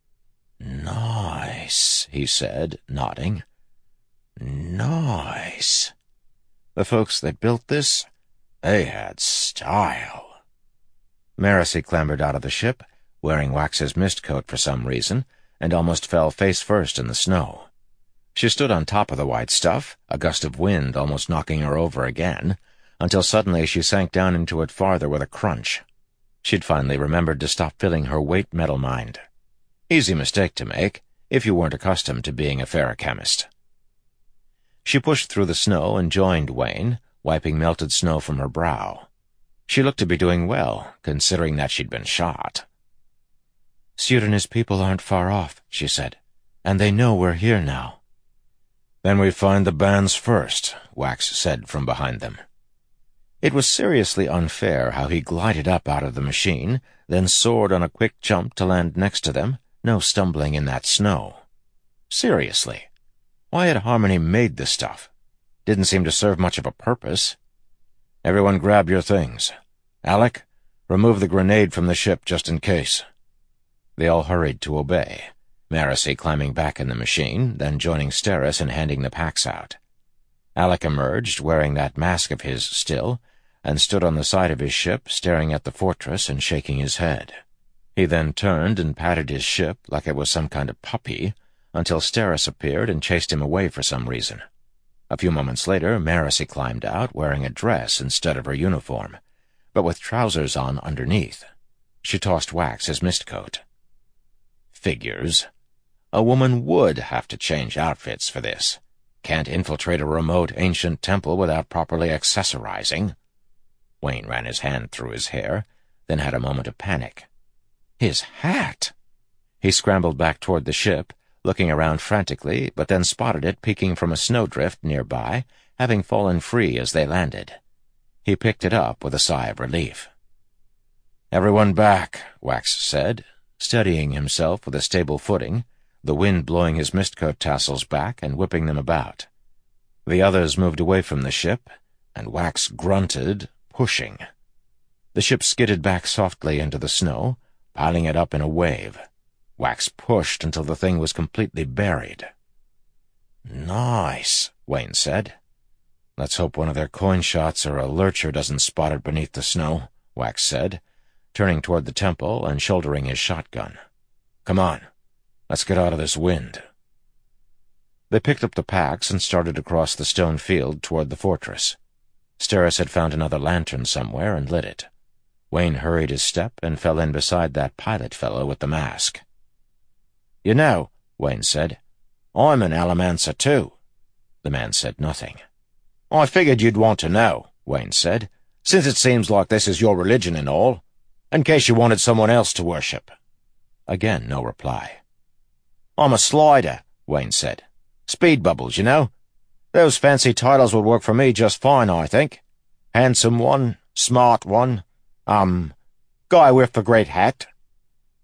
"Nice," he said, nodding. "Nice. The folks that built this, they had style." Marasi clambered out of the ship, wearing Wax's mist coat for some reason, and almost fell face first in the snow. She stood on top of the white stuff, a gust of wind almost knocking her over again, until suddenly she sank down into it farther with a crunch. She'd finally remembered to stop filling her weight metal mind. Easy mistake to make, if you weren't accustomed to being a ferrochemist. She pushed through the snow and joined Wayne, wiping melted snow from her brow. She looked to be doing well, considering that she'd been shot. "Suit and his people aren't far off," she said, "and they know we're here now." "Then we find the bands first," Wax said from behind them. It was seriously unfair how he glided up out of the machine, then soared on a quick jump to land next to them, no stumbling in that snow. Seriously. Why had Harmony made this stuff? Didn't seem to serve much of a purpose. "Everyone grab your things. Alec, remove the grenade from the ship just in case." They all hurried to obey, Marasi climbing back in the machine, then joining Steris in handing the packs out. Alec emerged, wearing that mask of his still, and stood on the side of his ship, staring at the fortress and shaking his head. He then turned and patted his ship like it was some kind of puppy, until Steris appeared and chased him away for some reason. A few moments later, Marasi climbed out, wearing a dress instead of her uniform, but with trousers on underneath. She tossed Wax his mist coat. Figures. A woman would have to change outfits for this. Can't infiltrate a remote ancient temple without properly accessorizing. Wayne ran his hand through his hair, then had a moment of panic. His hat! He scrambled back toward the ship, looking around frantically, but then spotted it peeking from a snowdrift nearby, having fallen free as they landed. He picked it up with a sigh of relief. "Everyone back," Wax said, steadying himself with a stable footing, the wind blowing his mistcoat tassels back and whipping them about. The others moved away from the ship, and Wax grunted, pushing. The ship skidded back softly into the snow, piling it up in a wave. Wax pushed until the thing was completely buried. "Nice," Wayne said. "Let's hope one of their coin shots or a lurcher doesn't spot it beneath the snow," Wax said, turning toward the temple and shouldering his shotgun. "Come on, let's get out of this wind." They picked up the packs and started across the stone field toward the fortress. Steris had found another lantern somewhere and lit it. Wayne hurried his step and fell in beside that pilot fellow with the mask. "You know," Wayne said, "I'm an Alamancer too." The man said nothing. "I figured you'd want to know," Wayne said, "since it seems like this is your religion and all, in case you wanted someone else to worship." Again, no reply. "I'm a slider," Wayne said. "Speed bubbles, you know. Those fancy titles would work for me just fine, I think. Handsome one, smart one, um, guy with the great hat."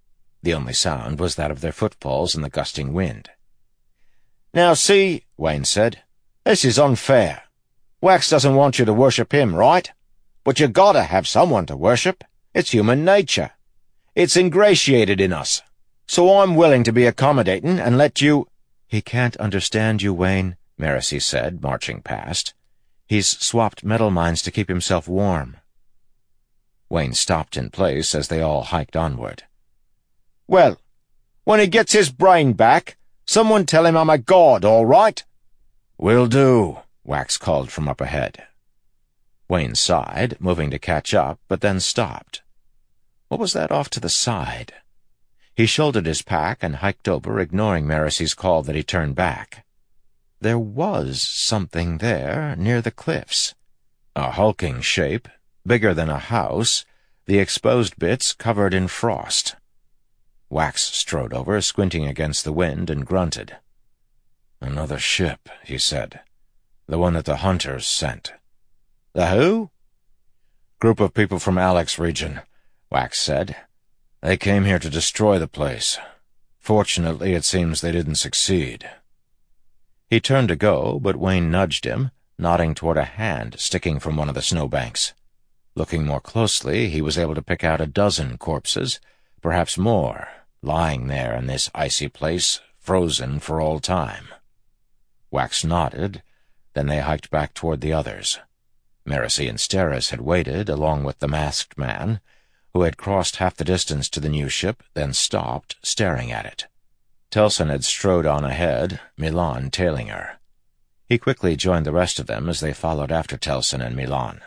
The only sound was that of their footfalls in the gusting wind. "Now see," Wayne said, "this is unfair. Wax doesn't want you to worship him, right? But you gotta have someone to worship. It's human nature. It's ingratiated in us. So I'm willing to be accommodating and let you—" "He can't understand you, Wayne," Marcy said, marching past. "He's swapped metal mines to keep himself warm." Wayne stopped in place as they all hiked onward. "Well, when he gets his brain back, someone tell him I'm a god, all right?" "Will do," Wax called from up ahead. Wayne sighed, moving to catch up, but then stopped. What was that off to the side? He shouldered his pack and hiked over, ignoring Marcy's call that he turn back. There was something there, near the cliffs. A hulking shape, bigger than a house, the exposed bits covered in frost. Wax strode over, squinting against the wind, and grunted. "Another ship," he said. "The one that the hunters sent." "The who?" "Group of people from Alex region," Wax said. "They came here to destroy the place. Fortunately, it seems they didn't succeed." He turned to go, but Wayne nudged him, nodding toward a hand sticking from one of the snowbanks. Looking more closely, he was able to pick out a dozen corpses, perhaps more, lying there in this icy place, frozen for all time. Wax nodded, then they hiked back toward the others. Marcy and Steris had waited, along with the masked man, who had crossed half the distance to the new ship, then stopped, staring at it. Telson had strode on ahead, Milan tailing her. He quickly joined the rest of them as they followed after Telson and Milan.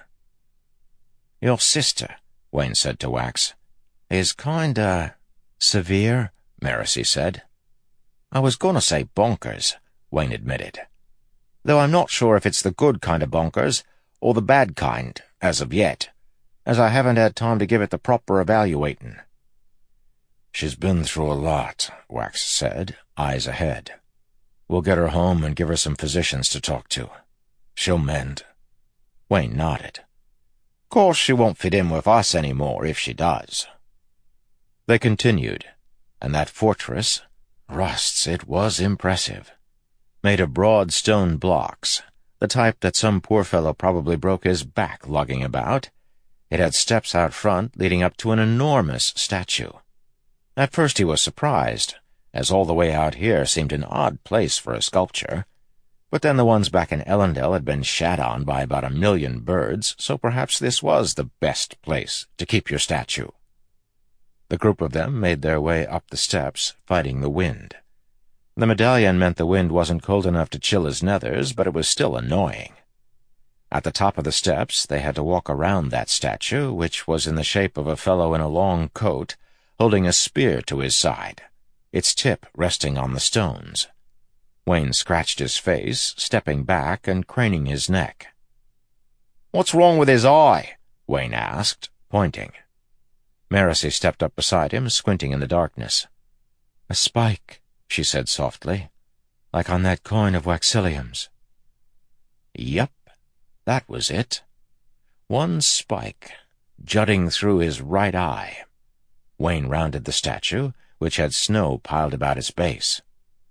"Your sister," Wayne said to Wax, "is kinda severe," Marcy said. "I was gonna say bonkers," Wayne admitted. "Though I'm not sure if it's the good kind of bonkers or the bad kind, as of yet, as I haven't had time to give it the proper evaluating." "She's been through a lot," Wax said, eyes ahead. "We'll get her home and give her some physicians to talk to. She'll mend." Wayne nodded. "Course she won't fit in with us any more if she does." They continued, and that fortress, Rust's, it was impressive. Made of broad stone blocks, the type that some poor fellow probably broke his back lugging about. It had steps out front leading up to an enormous statue. At first he was surprised, as all the way out here seemed an odd place for a sculpture. But then the ones back in Ellendale had been shat on by about a million birds, so perhaps this was the best place to keep your statue. The group of them made their way up the steps, fighting the wind. The medallion meant the wind wasn't cold enough to chill his nethers, but it was still annoying. At the top of the steps, they had to walk around that statue, which was in the shape of a fellow in a long coat, holding a spear to his side, its tip resting on the stones. Wayne scratched his face, stepping back and craning his neck. "What's wrong with his eye?" Wayne asked, pointing. Marcy stepped up beside him, squinting in the darkness. "A spike," she said softly, "like on that coin of Waxilium's." Yup, that was it. One spike, jutting through his right eye. Wayne rounded the statue, which had snow piled about its base.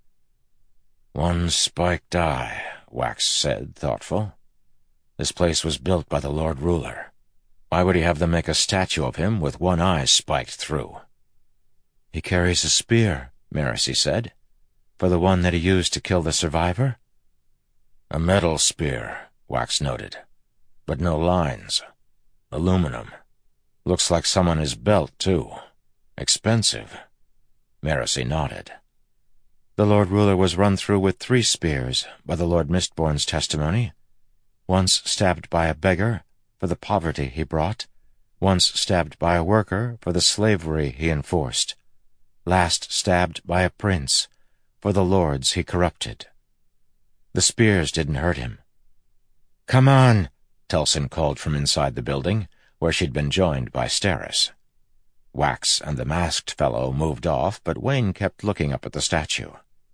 "One spiked eye," Wax said, thoughtful. "This place was built by the Lord Ruler. Why would he have them make a statue of him with one eye spiked through?" "He carries a spear," Marcy said, "for the one that he used to kill the survivor." "A metal spear," Wax noted, "but no lines. Aluminum. Looks like some on his belt, too. Expensive." Marcy nodded. "The Lord Ruler was run through with three spears by the Lord Mistborn's testimony. Once stabbed by a beggar for the poverty he brought, once stabbed by a worker for the slavery he enforced, last stabbed by a prince for the lords he corrupted. The spears didn't hurt him." "Come on," Telson called from inside the building, where she'd been joined by Steris. Wax and the masked fellow moved off, but Wayne kept looking up at the statue.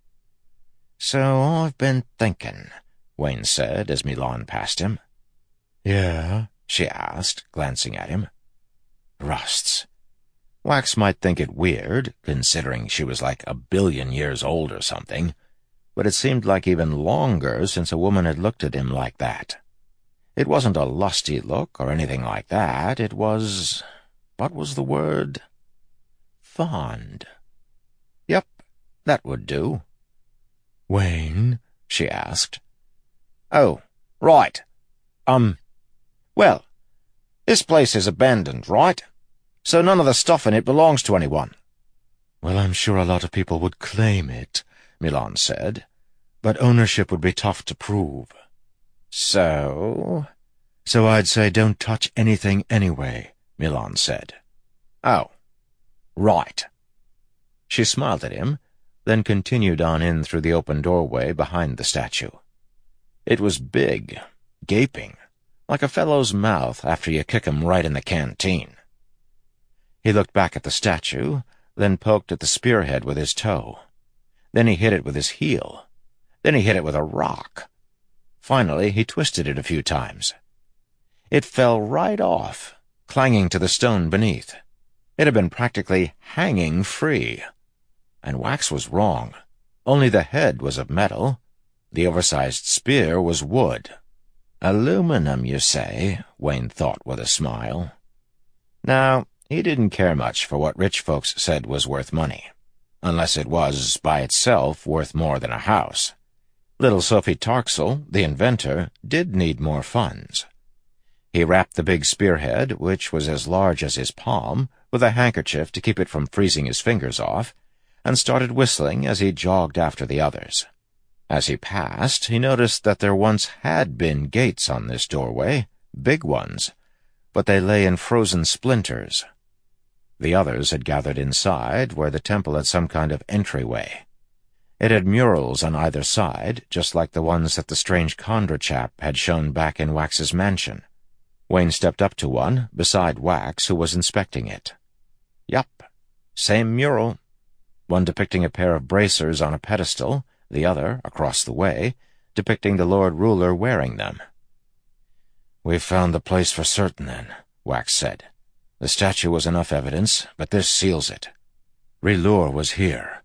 "So I've been thinking," Wayne said as Milan passed him. "Yeah?" she asked, glancing at him. "Rust's. Wax might think it weird, considering she was like a billion years old or something, but it seemed like even longer since a woman had looked at him like that. It wasn't a lusty look or anything like that. It was... what was the word? Fond. Yep, that would do. "Wayne?" she asked. "Oh, right. Um, well, this place is abandoned, right? So none of the stuff in it belongs to anyone." "Well, I'm sure a lot of people would claim it," Milan said, "but ownership would be tough to prove." So? So I'd say don't touch anything anyway, Milan said. Oh, right. She smiled at him, then continued on in through the open doorway behind the statue. It was big, gaping, like a fellow's mouth after you kick him right in the canteen. He looked back at the statue, then poked at the spearhead with his toe. Then he hit it with his heel. Then he hit it with a rock. Finally, he twisted it a few times. It fell right off, clanging to the stone beneath. It had been practically hanging free. And Wax was wrong. Only the head was of metal. The oversized spear was wood. Aluminum, you say, Wayne thought with a smile. Now, he didn't care much for what rich folks said was worth money, unless it was, by itself, worth more than a house. Little Sophie Tarxel, the inventor, did need more funds. He wrapped the big spearhead, which was as large as his palm, with a handkerchief to keep it from freezing his fingers off, and started whistling as he jogged after the others. As he passed, he noticed that there once had been gates on this doorway, big ones, but they lay in frozen splinters. The others had gathered inside, where the temple had some kind of entryway. It had murals on either side, just like the ones that the strange Kandra chap had shown back in Wax's mansion. Wayne stepped up to one, beside Wax, who was inspecting it. Yup, same mural. One depicting a pair of bracers on a pedestal, the other, across the way, depicting the Lord Ruler wearing them. "We've found the place for certain, then," Wax said. "The statue was enough evidence, but this seals it. Rilur was here."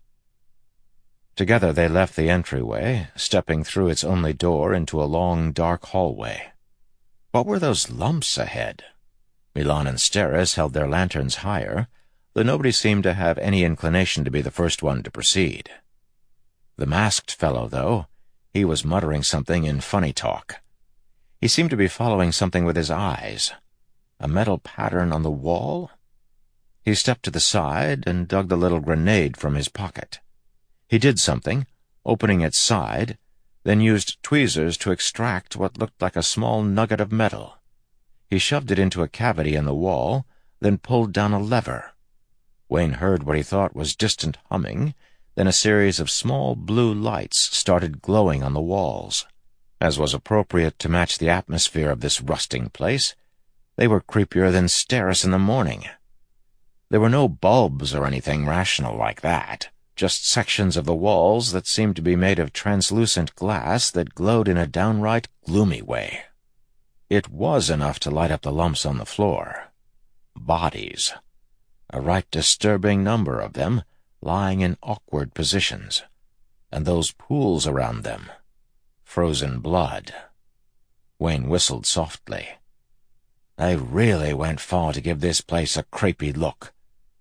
Together they left the entryway, stepping through its only door into a long, dark hallway. What were those lumps ahead? Milan and Steris held their lanterns higher, though nobody seemed to have any inclination to be the first one to proceed. The masked fellow, though, he was muttering something in funny talk. He seemed to be following something with his eyes. A metal pattern on the wall? He stepped to the side and dug the little grenade from his pocket. He did something, opening its side, then used tweezers to extract what looked like a small nugget of metal. He shoved it into a cavity in the wall, then pulled down a lever. Wayne heard what he thought was distant humming, then a series of small blue lights started glowing on the walls. As was appropriate to match the atmosphere of this rusting place, they were creepier than Steris in the morning. There were no bulbs or anything rational like that, just sections of the walls that seemed to be made of translucent glass that glowed in a downright gloomy way. It was enough to light up the lumps on the floor. Bodies. A right disturbing number of them, lying in awkward positions. And those pools around them. Frozen blood. Wayne whistled softly. They really went far to give this place a creepy look.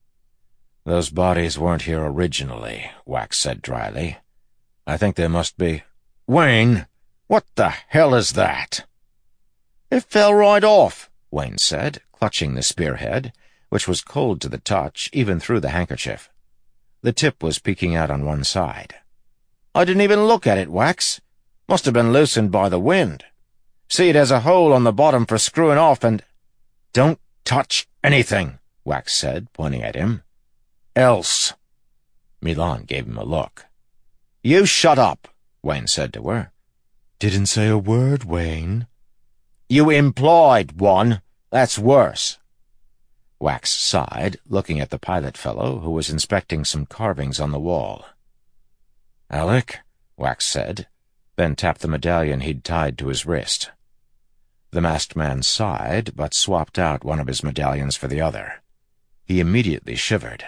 "Those bodies weren't here originally," Wax said dryly. "I think they must be—" "Wayne, what the hell is that?" "It fell right off," Wayne said, clutching the spearhead, which was cold to the touch, even through the handkerchief. The tip was peeking out on one side. "I didn't even look at it, Wax. Must have been loosened by the wind. See, it has a hole on the bottom for screwing off and—" "Don't touch anything," Wax said, pointing at him. "Else." Milan gave him a look. "You shut up," Wayne said to her. "Didn't say a word, Wayne." "You implied one. That's worse." Wax sighed, looking at the pilot fellow, who was inspecting some carvings on the wall. "Alec," Wax said, then tapped the medallion he'd tied to his wrist. The masked man sighed, but swapped out one of his medallions for the other. He immediately shivered.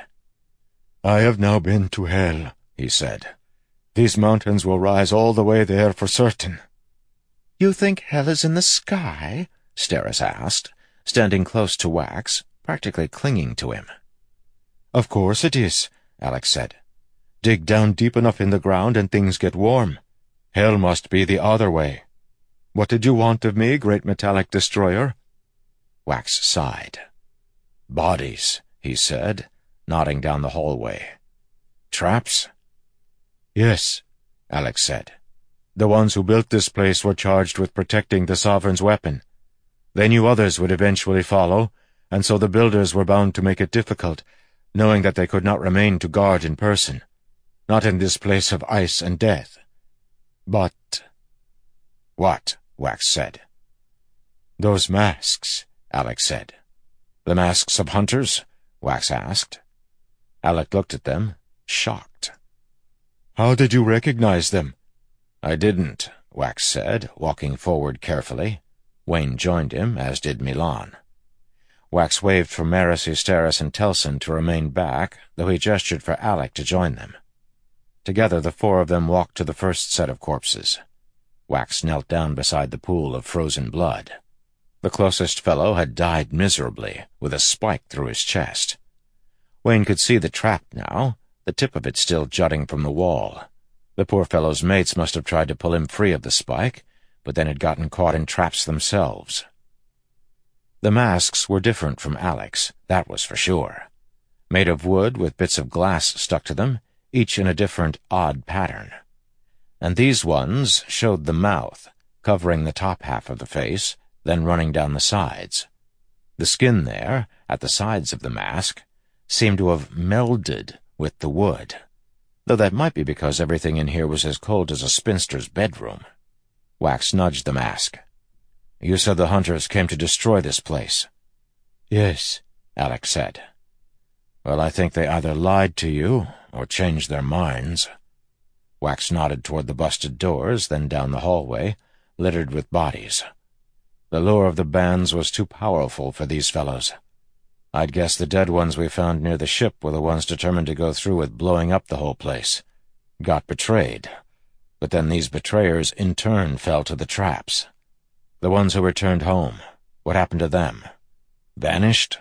"I have now been to hell," he said. "These mountains will rise all the way there for certain." "You think hell is in the sky?" Steris asked, standing close to Wax, practically clinging to him. "Of course it is," Alex said. "Dig down deep enough in the ground and things get warm. Hell must be the other way. What did you want of me, great metallic destroyer?" Wax sighed. "Bodies," he said, nodding down the hallway. "Traps?" "Yes," Alex said. "The ones who built this place were charged with protecting the Sovereign's weapon. They knew others would eventually follow, and so the builders were bound to make it difficult, knowing that they could not remain to guard in person. Not in this place of ice and death. But—" "What?" Wax said. "Those masks," Alex said. "The masks of hunters?" Wax asked. Alec looked at them, shocked. "How did you recognize them?" "I didn't," Wax said, walking forward carefully. Wayne joined him, as did Milan. Wax waved for Marasi, Steris, and Telson to remain back, though he gestured for Alec to join them. Together the four of them walked to the first set of corpses. Wax knelt down beside the pool of frozen blood. The closest fellow had died miserably, with a spike through his chest. Wayne could see the trap now, the tip of it still jutting from the wall. The poor fellow's mates must have tried to pull him free of the spike, but then had gotten caught in traps themselves. The masks were different from Alec's, that was for sure. Made of wood with bits of glass stuck to them, each in a different, odd pattern. And these ones showed the mouth, covering the top half of the face, then running down the sides. The skin there, at the sides of the mask, seemed to have melded with the wood, though that might be because everything in here was as cold as a spinster's bedroom. Wax nudged the mask. "You said the hunters came to destroy this place." "Yes," Alex said. "Well, I think they either lied to you or changed their minds." Wax nodded toward the busted doors, then down the hallway, littered with bodies. The lure of the bands was too powerful for these fellows. I'd guess the dead ones we found near the ship were the ones determined to go through with blowing up the whole place. Got betrayed. But then these betrayers in turn fell to the traps. The ones who returned home, what happened to them? Vanished?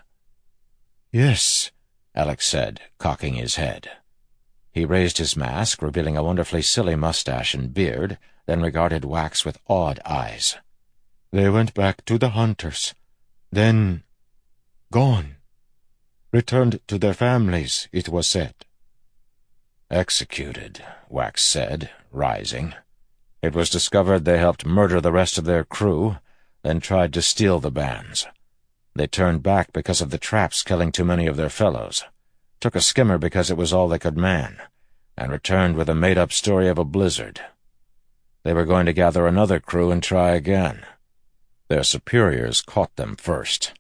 "Yes," Alex said, cocking his head. He raised his mask, revealing a wonderfully silly mustache and beard, then regarded Wax with awed eyes. "They went back to the hunters. Then... gone. Returned to their families, it was said." "Executed," Wax said, rising. "It was discovered they helped murder the rest of their crew, then tried to steal the bands. They turned back because of the traps killing too many of their fellows, took a skimmer because it was all they could man, and returned with a made-up story of a blizzard. They were going to gather another crew and try again. Their superiors caught them first."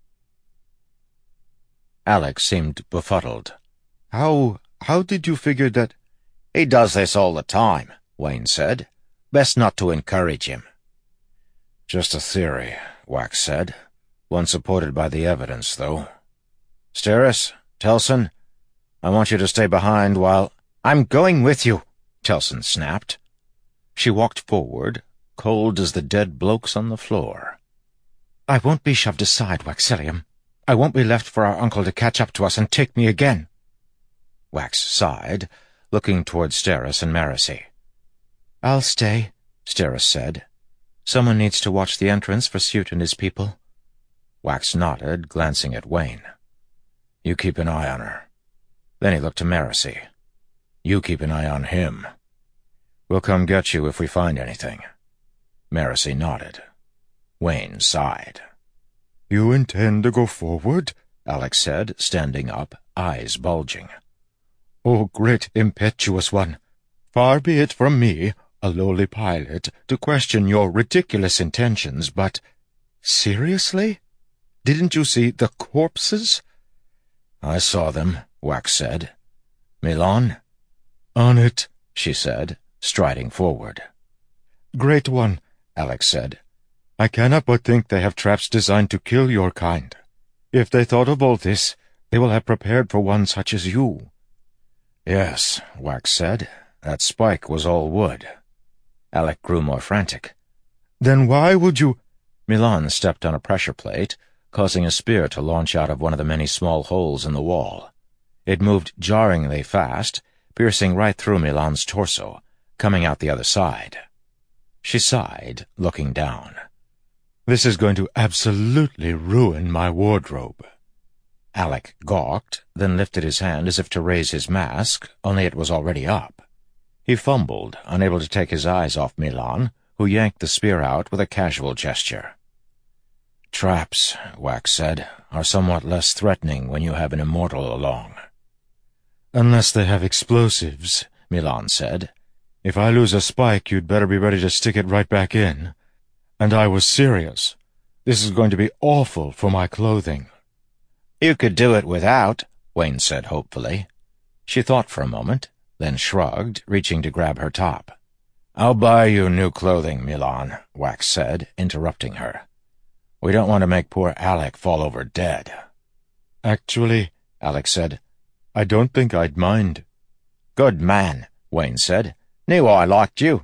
Alex seemed befuddled. How... how did you figure that—" "He does this all the time," Wayne said. "Best not to encourage him." "Just a theory," Wax said. "One supported by the evidence, though. Steris, Telson, I want you to stay behind while—" "I'm going with you," Telson snapped. She walked forward, cold as the dead blokes on the floor. "I won't be shoved aside, Waxillium. I won't be left for our uncle to catch up to us and take me again." Wax sighed, looking toward Steris and Marasi. "I'll stay," Steris said. "Someone needs to watch the entrance for Suit and his people." Wax nodded, glancing at Wayne. "You keep an eye on her." Then he looked to Marasi. "You keep an eye on him. We'll come get you if we find anything." Marasi nodded. Wayne sighed. "You intend to go forward?" Alex said, standing up, eyes bulging. "Oh, great impetuous one! Far be it from me, a lowly pilot, to question your ridiculous intentions, but... seriously? Didn't you see the corpses?" "I saw them," Wax said. "Milan?" "On it," she said, striding forward. "Great one," Alex said. "I cannot but think they have traps designed to kill your kind. If they thought of all this, They will have prepared for one such as you." "Yes," Wax said. "That spike was all wood." Alec grew more frantic. "Then why would you—" Milan stepped on a pressure plate, causing a spear to launch out of one of the many small holes in the wall. It moved jarringly fast, piercing right through Milan's torso, coming out the other side. She sighed, looking down. "This is going to absolutely ruin my wardrobe." Alec gawked, then lifted his hand as if to raise his mask, only it was already up. He fumbled, unable to take his eyes off Milan, who yanked the spear out with a casual gesture. "Traps," Wax said, "are somewhat less threatening when you have an immortal along." "Unless they have explosives," Milan said. "If I lose a spike, you'd better be ready to stick it right back in. And I was serious. This is going to be awful for my clothing." "You could do it without," Wayne said hopefully. She thought for a moment, then shrugged, reaching to grab her top. "I'll buy you new clothing, Milan," Wax said, interrupting her. "We don't want to make poor Alec fall over dead." "Actually," Alec said, "I don't think I'd mind." "Good man," Wayne said. "Knew I liked you."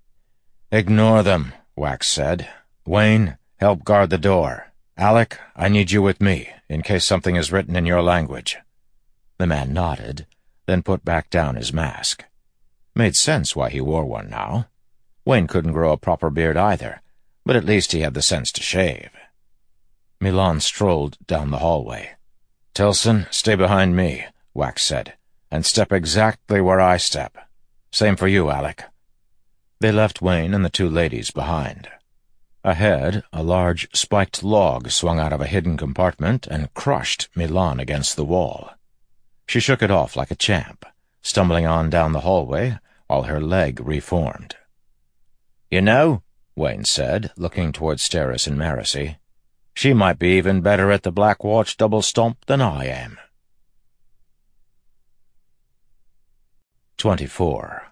"Ignore them," Wax said. "Wayne, help guard the door. Alec, I need you with me, in case something is written in your language." The man nodded, then put back down his mask. Made sense why he wore one now. Wayne couldn't grow a proper beard either, but at least he had the sense to shave. Milan strolled down the hallway. "Tilson, stay behind me," Wax said, "and step exactly where I step. Same for you, Alec." They left Wayne and the two ladies behind. Ahead, a large spiked log swung out of a hidden compartment and crushed Milan against the wall. She shook it off like a champ, stumbling on down the hallway while her leg reformed. "You know," Wayne said, looking toward Steris and Marasi, "she might be even better at the Black Watch double stomp than I am." Twenty-four.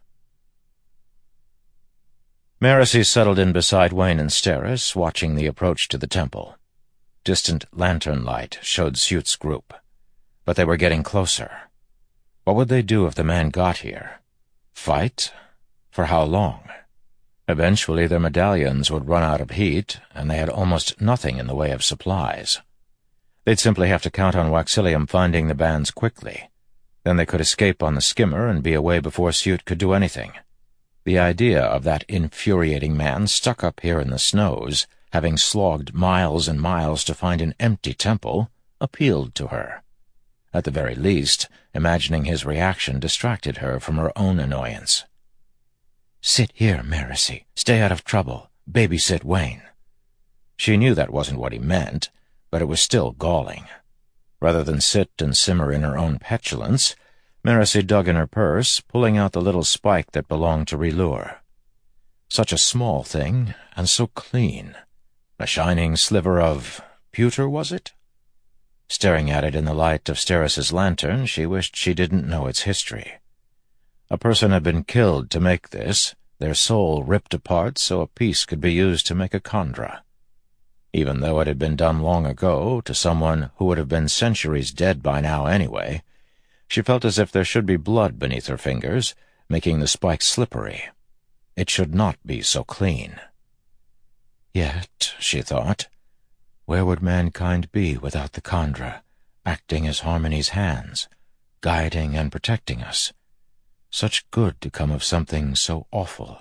Marasi settled in beside Wayne and Steris, watching the approach to the temple. Distant lantern light showed Sute's group, but they were getting closer. What would they do if the man got here? Fight? For how long? Eventually their medallions would run out of heat, and they had almost nothing in the way of supplies. They'd simply have to count on Waxilium finding the bands quickly. Then they could escape on the skimmer and be away before Sute could do anything. The idea of that infuriating man stuck up here in the snows, having slogged miles and miles to find an empty temple, appealed to her. At the very least, imagining his reaction distracted her from her own annoyance. "Sit here, Marasi. Stay out of trouble. Babysit Wayne." She knew that wasn't what he meant, but it was still galling. Rather than sit and simmer in her own petulance, Marasi dug in her purse, pulling out the little spike that belonged to Relure. Such a small thing, and so clean. A shining sliver of pewter, was it? Staring at it in the light of Steris's lantern, she wished she didn't know its history. A person had been killed to make this, their soul ripped apart so a piece could be used to make a khandra. Even though it had been done long ago, to someone who would have been centuries dead by now anyway, she felt as if there should be blood beneath her fingers, making the spike slippery. It should not be so clean. Yet, she thought, where would mankind be without the khandra, acting as Harmony's hands, guiding and protecting us? Such good to come of something so awful.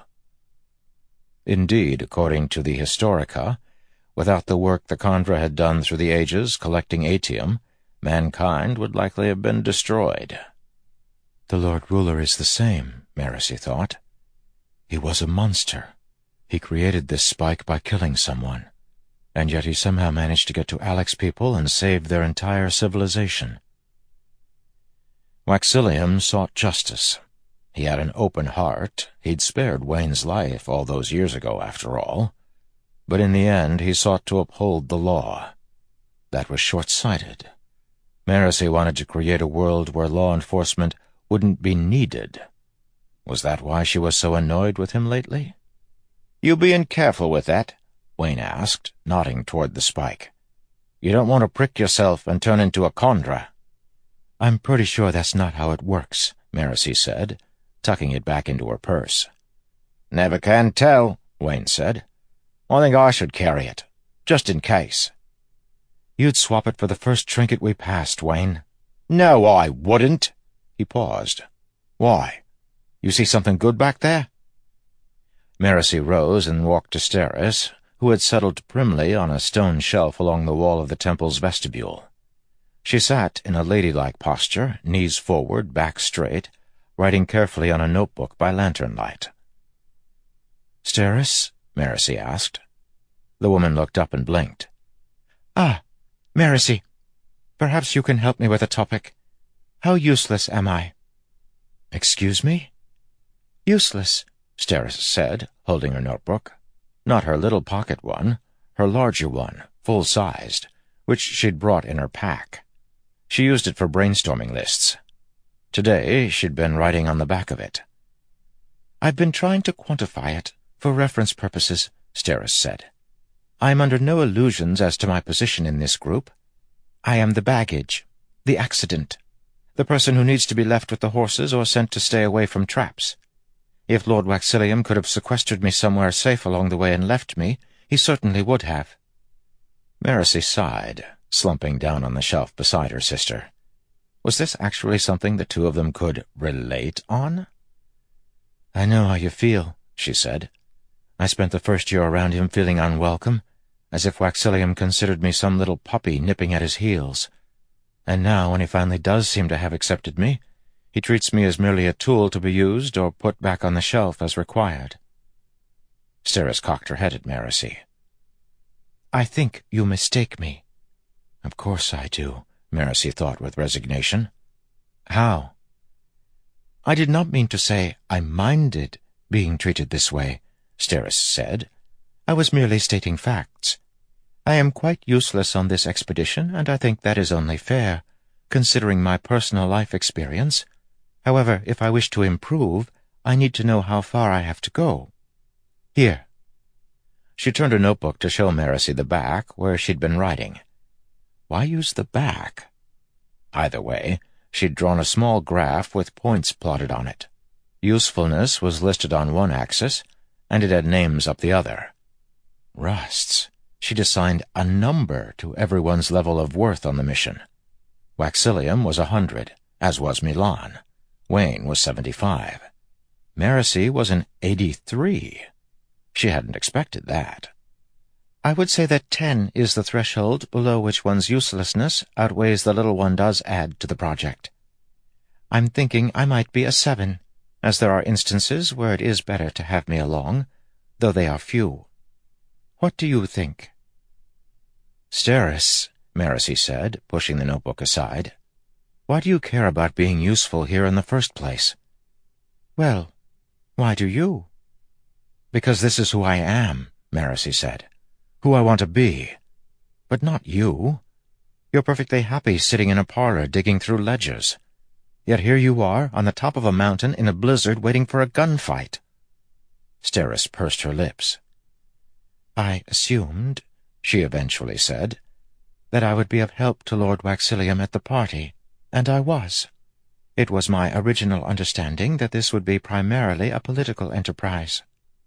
Indeed, according to the Historica, without the work the khandra had done through the ages collecting atium, mankind would likely have been destroyed. The Lord Ruler is the same, Marasi thought. He was a monster. He created this spike by killing someone, and yet he somehow managed to get to Alec's people and saved their entire civilization. Waxilium sought justice. He had an open heart. He'd spared Wayne's life all those years ago, after all. But in the end he sought to uphold the law. That was short-sighted. Marasi wanted to create a world where law enforcement wouldn't be needed. Was that why she was so annoyed with him lately? "You being careful with that?" Wayne asked, nodding toward the spike. "You don't want to prick yourself and turn into a khandra." I'm pretty sure that's not how it works, Marasi said, tucking it back into her purse. Never can tell, Wayne said. I think I should carry it, just in case. You'd swap it for the first trinket we passed, Wayne. No, I wouldn't. He paused. Why? You see something good back there? Marasi rose and walked to Steris, who had settled primly on a stone shelf along the wall of the temple's vestibule. She sat in a ladylike posture, knees forward, back straight, writing carefully on a notebook by lantern light. Steris? Marasi asked. The woman looked up and blinked. Ah, Marasi. Perhaps you can help me with a topic. How useless am I? Excuse me? Useless, Steris said, holding her notebook. Not her little pocket one, her larger one, full-sized, which she'd brought in her pack. She used it for brainstorming lists. Today she'd been writing on the back of it. I've been trying to quantify it, for reference purposes, Steris said. I am under no illusions as to my position in this group. I am the baggage, the accident, the person who needs to be left with the horses or sent to stay away from traps. If Lord Waxillium could have sequestered me somewhere safe along the way and left me, he certainly would have. Marasi sighed, slumping down on the shelf beside her sister. Was this actually something the two of them could relate on? I know how you feel, she said. I spent the first year around him feeling unwelcome, as if Waxillium considered me some little puppy nipping at his heels. And now, when he finally does seem to have accepted me, he treats me as merely a tool to be used or put back on the shelf as required. Steris cocked her head at Marasi. I think you mistake me. Of course I do, Marasi thought with resignation. How? I did not mean to say I minded being treated this way, Steris said. I was merely stating facts. I am quite useless on this expedition, and I think that is only fair, considering my personal life experience. However, if I wish to improve, I need to know how far I have to go. Here. She turned her notebook to show Marasi the back, where she'd been writing. Why use the back? Either way, she'd drawn a small graph with points plotted on it. Usefulness was listed on one axis, and it had names up the other. Rusts. She'd assigned a number to everyone's level of worth on the mission. Waxillium was a hundred, as was Milan. Wayne was seventy-five. Marasi was an eighty-three. She hadn't expected that. I would say that ten is the threshold below which one's uselessness outweighs the little one does add to the project. I'm thinking I might be a seven, as there are instances where it is better to have me along, though they are few. What do you think? Steris, Marasi said, pushing the notebook aside. Why do you care about being useful here in the first place? Well, why do you? Because this is who I am, Marasi said. Who I want to be. But not you. You're perfectly happy sitting in a parlor digging through ledgers. Yet here you are, on the top of a mountain in a blizzard waiting for a gunfight. Steris pursed her lips. I assumed, she eventually said, that I would be of help to Lord Waxillium at the party, and I was. It was my original understanding that this would be primarily a political enterprise.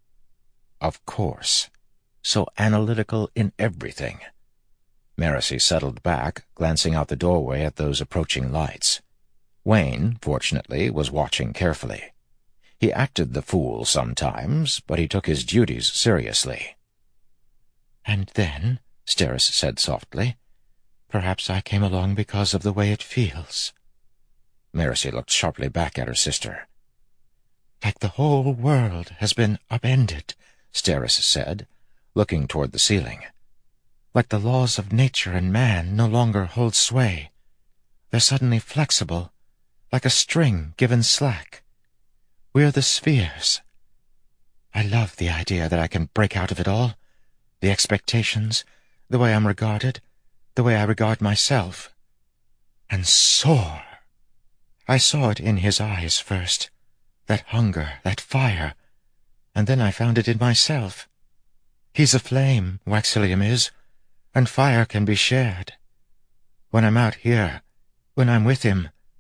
Of course. So analytical in everything. Marasi settled back, glancing out the doorway at those approaching lights. Wayne, fortunately, was watching carefully. He acted the fool sometimes, but he took his duties seriously. And then, Steris said softly, perhaps I came along because of the way it feels. Marasi looked sharply back at her sister. Like the whole world has been upended, Steris said, looking toward the ceiling. Like the laws of nature and man no longer hold sway. They're suddenly flexible, like a string given slack. We're the spheres. I love the idea that I can break out of it all. The expectations, the way I'm regarded, the way I regard myself. And soar. I saw it in his eyes first, that hunger, that fire, and then I found it in myself. He's a flame, Waxillium is, and fire can be shared. When I'm out here, when I'm with him,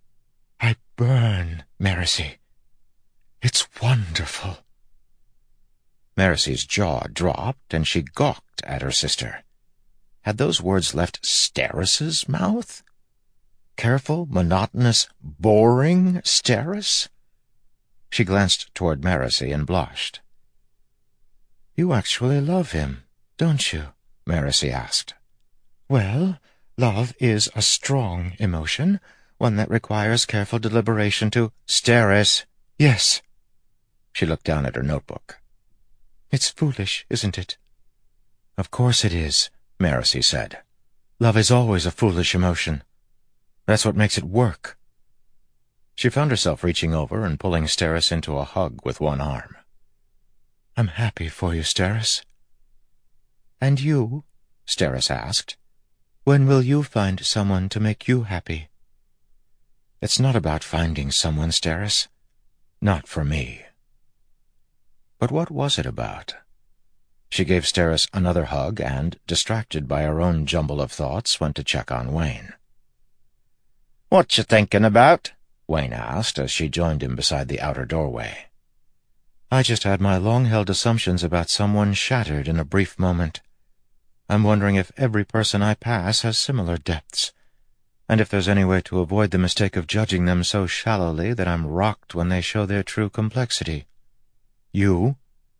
I burn, Marasi. It's wonderful." Marasi's jaw dropped, and she gawked at her sister. Had those words left Steris's mouth? Careful, monotonous, boring Steris? She glanced toward Marasi and blushed. "You actually love him, don't you?" Marasi asked. "Well, love is a strong emotion, one that requires careful deliberation to—" "Steris!" "Yes." She looked down at her notebook. "It's foolish, isn't it?" "Of course it is," Marasi said. "Love is always a foolish emotion. That's what makes it work." She found herself reaching over and pulling Steris into a hug with one arm. "I'm happy for you, Steris." "And you?" Steris asked. "When will you find someone to make you happy?" "It's not about finding someone, Steris. Not for me." But what was it about? She gave Steris another hug and, distracted by her own jumble of thoughts, went to check on Wayne. "What you thinking about?" Wayne asked as she joined him beside the outer doorway. "I just had my long-held assumptions about someone shattered in a brief moment. I'm wondering if every person I pass has similar depths, and if there's any way to avoid the mistake of judging them so shallowly that I'm rocked when they show their true complexity. You?"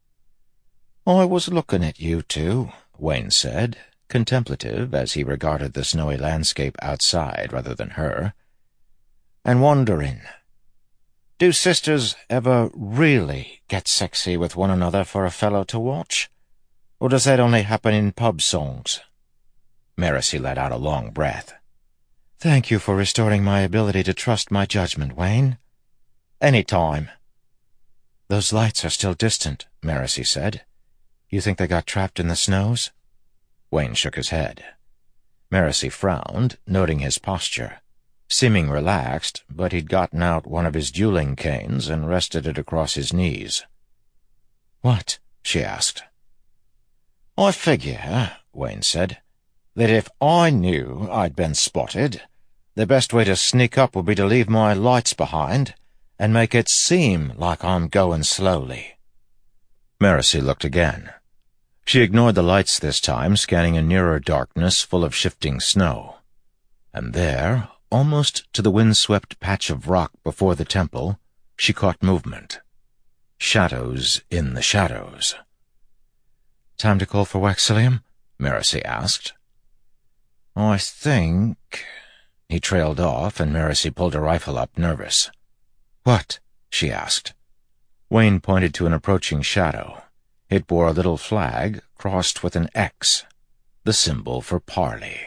"I was looking at you two," Wayne said, contemplative as he regarded the snowy landscape outside rather than her, "and wondering, do sisters ever really get sexy with one another for a fellow to watch? Or does that only happen in pub songs?" Marasi let out a long breath. "Thank you for restoring my ability to trust my judgment, Wayne." "Any time." "Those lights are still distant," Marasi said. "You think they got trapped in the snows?" Wayne shook his head. Marasi frowned, noting his posture. Seeming relaxed, but he'd gotten out one of his dueling canes and rested it across his knees. "What?" she asked. "I figure," Wayne said, "that if I knew I'd been spotted, the best way to sneak up would be to leave my lights behind and make it seem like I'm going slowly." Marasi looked again. She ignored the lights this time, scanning a nearer darkness full of shifting snow. And there, almost to the windswept patch of rock before the temple, she caught movement. Shadows in the shadows. "Time to call for Waxillium?" Marasi asked. "I think—" He trailed off, and Marasi pulled her rifle up, nervous. "What?" she asked. Wayne pointed to an approaching shadow. It bore a little flag crossed with an X, the symbol for parley.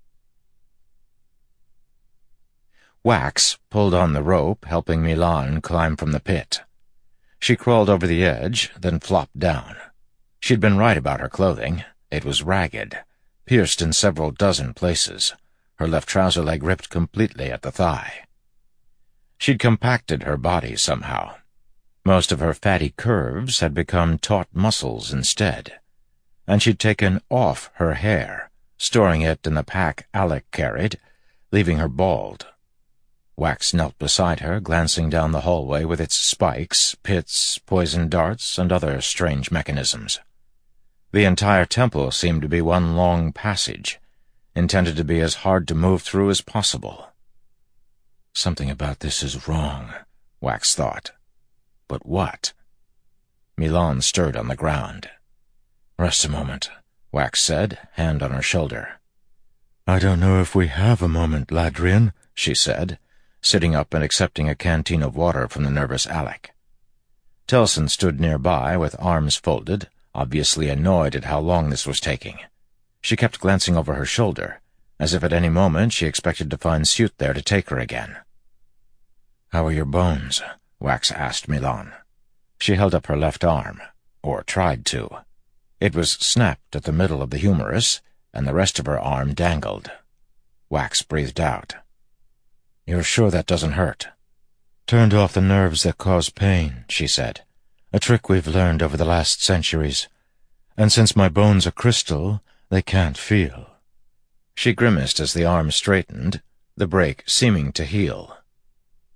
Wax pulled on the rope, helping Milan climb from the pit. She crawled over the edge, then flopped down. She'd been right about her clothing. It was ragged, pierced in several dozen places, her left trouser leg ripped completely at the thigh. She'd compacted her body somehow. Most of her fatty curves had become taut muscles instead, and she'd taken off her hair, storing it in the pack Alec carried, leaving her bald. Wax knelt beside her, glancing down the hallway with its spikes, pits, poison darts, and other strange mechanisms. The entire temple seemed to be one long passage, intended to be as hard to move through as possible. Something about this is wrong, Wax thought. But what? Milan stirred on the ground. "Rest a moment," Wax said, hand on her shoulder. "I don't know if we have a moment, Ladrian," she said, sitting up and accepting a canteen of water from the nervous Alec. Telson stood nearby with arms folded, obviously annoyed at how long this was taking. She kept glancing over her shoulder, as if at any moment she expected to find Suit there to take her again. "How are your bones?" Wax asked Milan. She held up her left arm, or tried to. It was snapped at the middle of the humerus, and the rest of her arm dangled. Wax breathed out. "You're sure that doesn't hurt?" "Turned off the nerves that cause pain," she said. "A trick we've learned over the last centuries. And since my bones are crystal, they can't feel." She grimaced as the arm straightened, the break seeming to heal.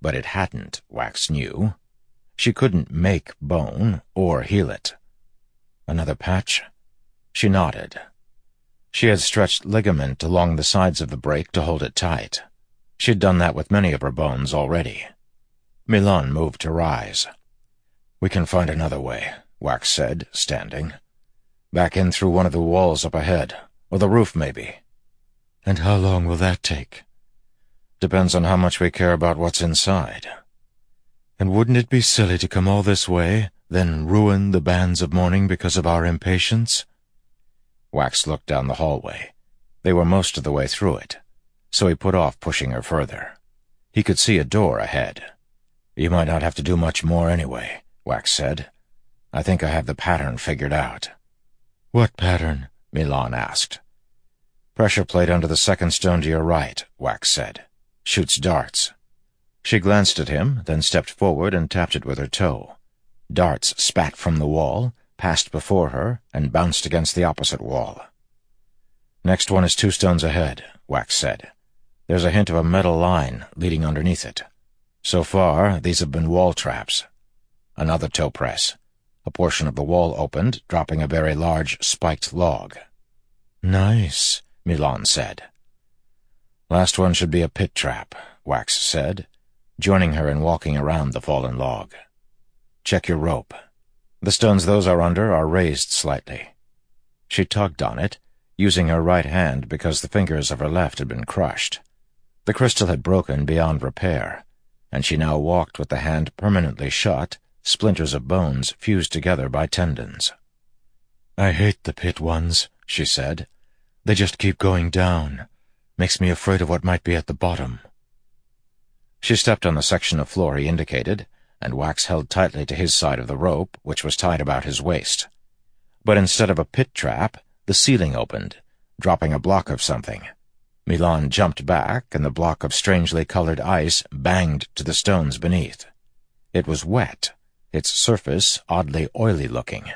but it hadn't, Wax knew. She couldn't make bone or heal it. Another patch? She nodded. She had stretched ligament along the sides of the break to hold it tight. She'd done that with many of her bones already. Milan moved to rise. "We can find another way," Wax said, standing. "Back in through one of the walls up ahead, or the roof maybe." "And how long will that take?" "Depends on how much we care about what's inside." "And wouldn't it be silly to come all this way, then ruin the bands of mourning because of our impatience?" Wax looked down the hallway. They were most of the way through it, so he put off pushing her further. He could see a door ahead. "You might not have to do much more anyway," Wax said. "I think I have the pattern figured out." "What pattern?" Milan asked. "Pressure plate under the second stone to your right," Wax said. "Shoots darts." She glanced at him, then stepped forward and tapped it with her toe. Darts spat from the wall, passed before her, and bounced against the opposite wall. "Next one is two stones ahead," Wax said. "There's a hint of a metal line leading underneath it. So far, these have been wall traps." Another toe press. A portion of the wall opened, dropping a very large spiked log. "Nice," Milan said. "Last one should be a pit trap," Wax said, joining her in walking around the fallen log. "Check your rope. The stones those are under are raised slightly." She tugged on it, using her right hand because the fingers of her left had been crushed. The crystal had broken beyond repair, and she now walked with the hand permanently shut, splinters of bones fused together by tendons. "I hate the pit ones," she said. "They just keep going down. Makes me afraid of what might be at the bottom." She stepped on the section of floor he indicated, and Wax held tightly to his side of the rope, which was tied about his waist. But instead of a pit trap, the ceiling opened, dropping a block of something. Milan jumped back, and the block of strangely colored ice banged to the stones beneath. It was wet, its surface oddly oily-looking.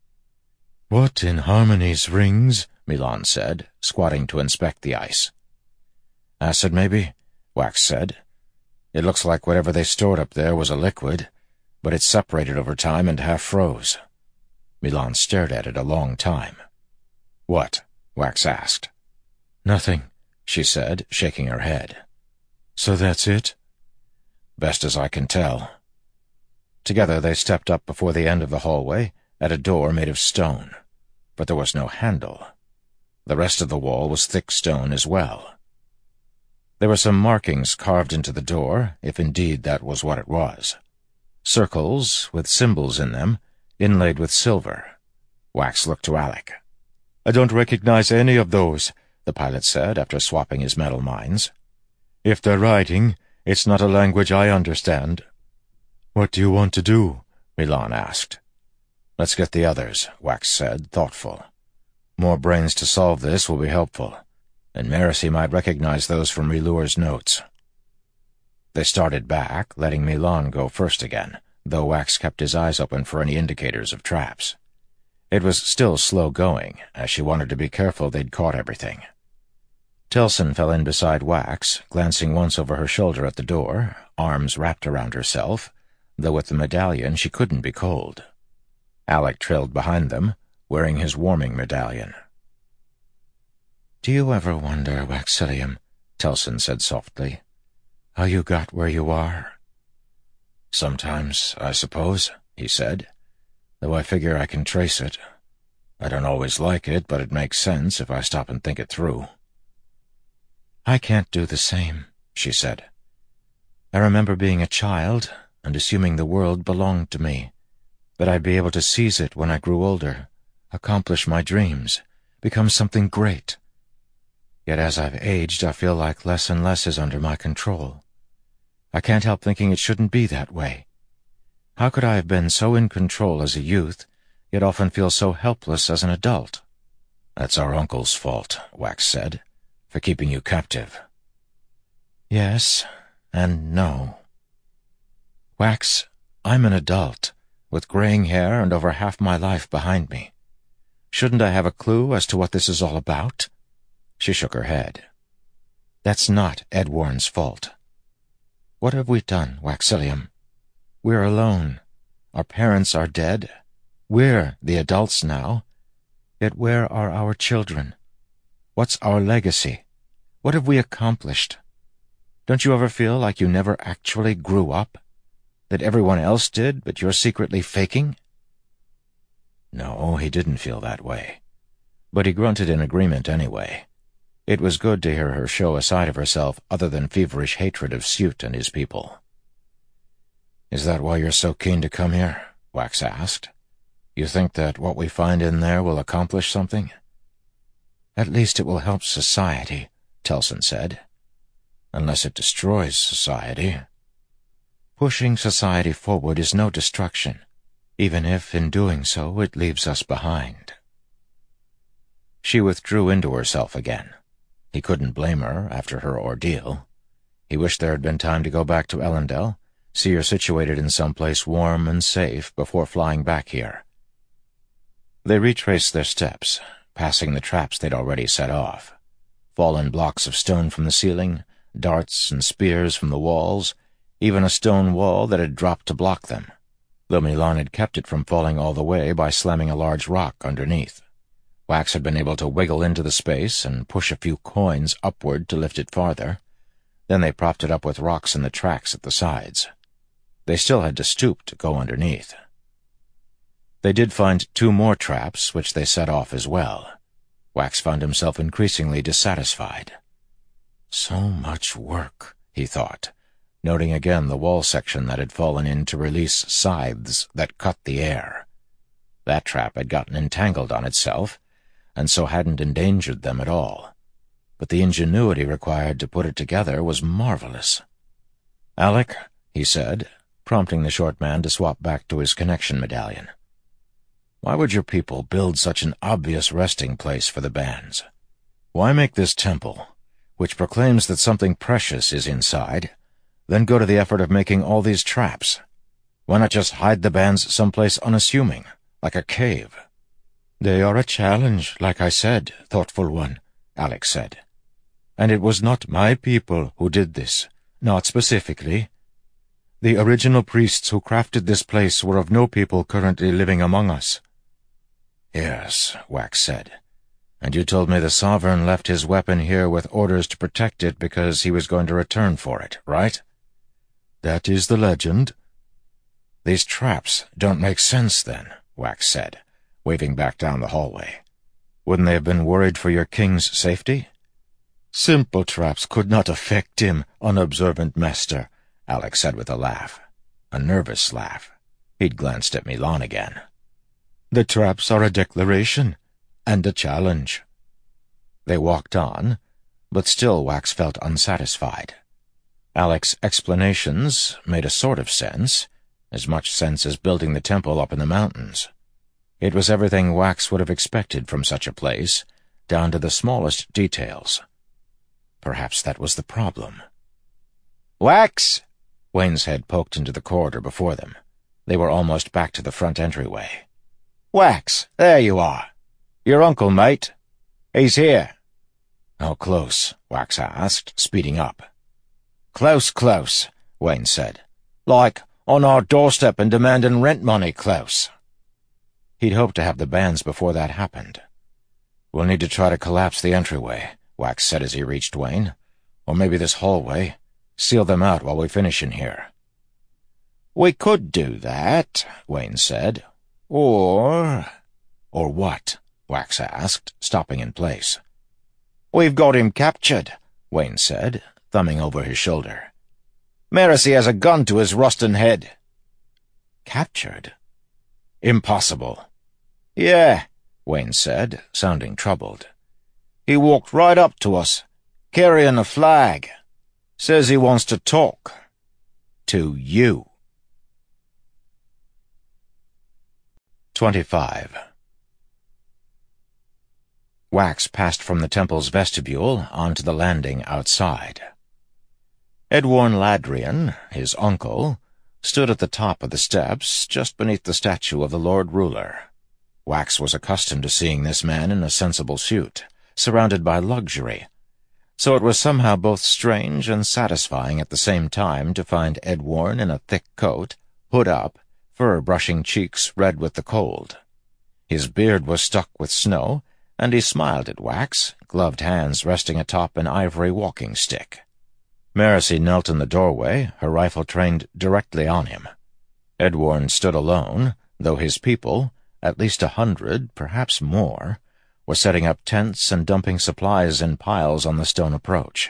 "What in Harmony's rings?" Milan said, squatting to inspect the ice. "Acid, maybe?" Wax said. "It looks like whatever they stored up there was a liquid, but it separated over time and half froze." Milan stared at it a long time. "What?" Wax asked. "Nothing," she said, shaking her head. "So that's it?" "Best as I can tell." Together they stepped up before the end of the hallway, at a door made of stone. But there was no handle. The rest of the wall was thick stone as well. There were some markings carved into the door, if indeed that was what it was. Circles with symbols in them, inlaid with silver. Wax looked to Alec. "I don't recognize any of those," the pilot said after swapping his metal mines. "If they're writing, it's not a language I understand." "What do you want to do?" Milan asked. "Let's get the others," Wax said, thoughtful. "More brains to solve this will be helpful, and Marasi might recognize those from Relure's notes." They started back, letting Milan go first again, though Wax kept his eyes open for any indicators of traps. It was still slow going, as she wanted to be careful they'd caught everything. Telson fell in beside Wax, glancing once over her shoulder at the door, arms wrapped around herself, though with the medallion she couldn't be cold. Alec trailed behind them, wearing his warming medallion. "Do you ever wonder, Waxillium," Telson said softly, "how you got where you are?" "Sometimes, I suppose," he said, "though I figure I can trace it. I don't always like it, but it makes sense if I stop and think it through." "I can't do the same," she said. "I remember being a child and assuming the world belonged to me, that I'd be able to seize it when I grew older, accomplish my dreams, become something great. Yet as I've aged, I feel like less and less is under my control. I can't help thinking it shouldn't be that way. How could I have been so in control as a youth, yet often feel so helpless as an adult?" "That's our uncle's fault," Wax said, "for keeping you captive." "Yes, and no. Wax, I'm an adult, with graying hair and over half my life behind me. Shouldn't I have a clue as to what this is all about?" She shook her head. "That's not Ed Warren's fault." What have we done, Waxillium? We're alone. Our parents are dead. We're the adults now. Yet where are our children? What's our legacy? What have we accomplished? Don't you ever feel like you never actually grew up? That everyone else did, but you're secretly faking? No, he didn't feel that way. But he grunted in agreement anyway. It was good to hear her show a side of herself other than feverish hatred of Suit and his people. Is that why you're so keen to come here? Wax asked. You think that what we find in there will accomplish something? At least it will help society, Telson said. Unless it destroys society. Pushing society forward is no destruction, even if, in doing so, it leaves us behind. She withdrew into herself again. He couldn't blame her after her ordeal. He wished there had been time to go back to Elendel, see her situated in some place warm and safe before flying back here. They retraced their steps, passing the traps they'd already set off. Fallen blocks of stone from the ceiling, darts and spears from the walls, even a stone wall that had dropped to block them, though Milan had kept it from falling all the way by slamming a large rock underneath. Wax had been able to wiggle into the space and push a few coins upward to lift it farther. Then they propped it up with rocks in the tracks at the sides. They still had to stoop to go underneath. They did find two more traps, which they set off as well. Wax found himself increasingly dissatisfied. So much work, he thought, noting again the wall section that had fallen in to release scythes that cut the air. That trap had gotten entangled on itself, and so hadn't endangered them at all. But the ingenuity required to put it together was marvelous. Alec, he said, prompting the short man to swap back to his connection medallion. Why would your people build such an obvious resting place for the bands? Why make this temple, which proclaims that something precious is inside, then go to the effort of making all these traps? Why not just hide the bands someplace unassuming, like a cave? They are a challenge, like I said, thoughtful one, Alex said. And it was not my people who did this, not specifically. The original priests who crafted this place were of no people currently living among us. Yes, Wax said. And you told me the Sovereign left his weapon here with orders to protect it because he was going to return for it, right? That is the legend. These traps don't make sense, then, Wax said, waving back down the hallway. Wouldn't they have been worried for your king's safety? Simple traps could not affect him, unobservant master, Alex said with a laugh. A nervous laugh. He'd glanced at Milan again. The traps are a declaration, and a challenge. They walked on, but still Wax felt unsatisfied. Alex's explanations made a sort of sense, as much sense as building the temple up in the mountains. It was everything Wax would have expected from such a place, down to the smallest details. Perhaps that was the problem. Wax! Wayne's head poked into the corridor before them. They were almost back to the front entryway. Wax, there you are. Your uncle, mate. He's here. How close? Wax asked, speeding up. Close, close, Wayne said. Like, on our doorstep and demanding rent money close. He'd hoped to have the bands before that happened. We'll need to try to collapse the entryway, Wax said as he reached Wayne. Or maybe this hallway. Seal them out while we finish in here. We could do that, Wayne said. Or... Or what? Wax asked, stopping in place. We've got him captured, Wayne said, thumbing over his shoulder. Mersey has a gun to his rusting head. Captured? Impossible. Yeah, Wayne said, sounding troubled. He walked right up to us, carrying a flag. Says he wants to talk. To you. Twenty-five. Wax passed from the temple's vestibule onto the landing outside. Edwarn Ladrian, his uncle, stood at the top of the steps just beneath the statue of the Lord Ruler. Wax was accustomed to seeing this man in a sensible suit, surrounded by luxury, so it was somehow both strange and satisfying at the same time to find Edwarn in a thick coat, hood up, fur brushing cheeks red with the cold. His beard was stuck with snow, and he smiled at Wax, gloved hands resting atop an ivory walking stick. Marasi knelt in the doorway, her rifle trained directly on him. Edwarn stood alone, though his people, at least a hundred, perhaps more, were setting up tents and dumping supplies in piles on the stone approach.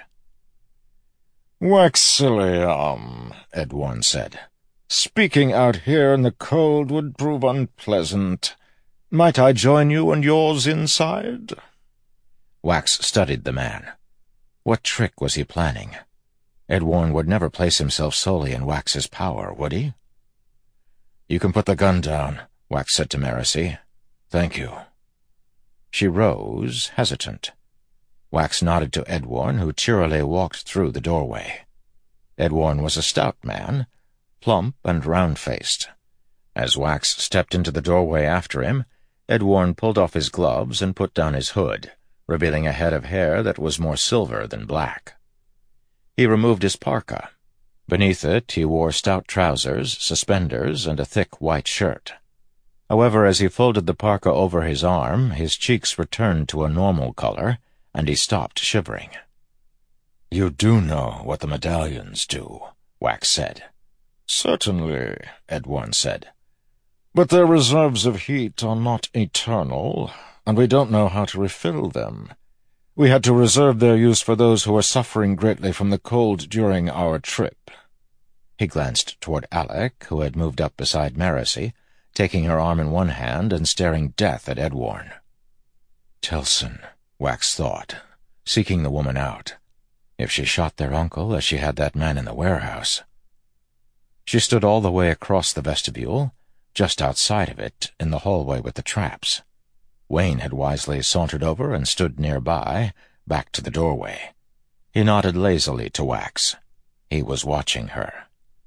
"Waxilium," Edwarn said. "Speaking out here in the cold would prove unpleasant. Might I join you and yours inside?" Wax studied the man. What trick was he planning? Edwarn would never place himself solely in Wax's power, would he? "You can put the gun down," Wax said to Marasi. "Thank you." She rose, hesitant. Wax nodded to Edwarn, who cheerily walked through the doorway. Edwarn was a stout man, plump and round-faced. As Wax stepped into the doorway after him, Edwarn pulled off his gloves and put down his hood, revealing a head of hair that was more silver than black. He removed his parka. Beneath it he wore stout trousers, suspenders, and a thick white shirt. However, as he folded the parka over his arm, his cheeks returned to a normal color, and he stopped shivering. "You do know what the medallions do," Wax said. "Certainly," Edwarn said. "But their reserves of heat are not eternal, and we don't know how to refill them. We had to reserve their use for those who were suffering greatly from the cold during our trip." He glanced toward Alec, who had moved up beside Marasi, taking her arm in one hand and staring death at Edwarn. Telson, Wax thought, seeking the woman out. If she shot their uncle as she had that man in the warehouse. She stood all the way across the vestibule, just outside of it, in the hallway with the traps. Wayne had wisely sauntered over and stood nearby, back to the doorway. He nodded lazily to Wax. He was watching her.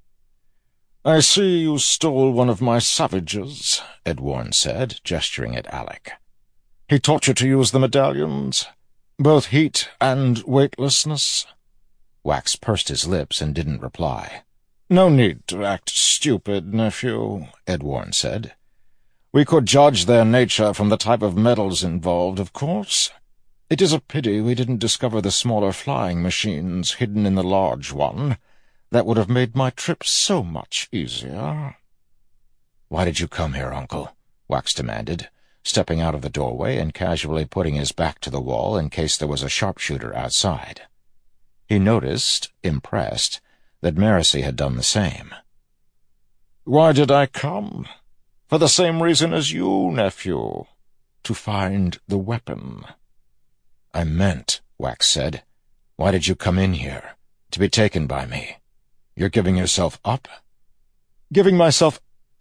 "I see you stole one of my savages," Edwarn said, gesturing at Alec. "He taught you to use the medallions? Both heat and weightlessness?" Wax pursed his lips and didn't reply. "No need to act stupid, nephew," Edwarn said. "We could judge their nature from the type of metals involved, of course. It is a pity we didn't discover the smaller flying machines hidden in the large one. That would have made my trip so much easier." "Why did you come here, Uncle?" Wax demanded, stepping out of the doorway and casually putting his back to the wall in case there was a sharpshooter outside. He noticed, impressed, that Marasi had done the same. "Why did I come? For the same reason as you, nephew. To find the weapon." "I meant," Wax said, "why did you come in here? To be taken by me? You're giving yourself up?" "Giving myself...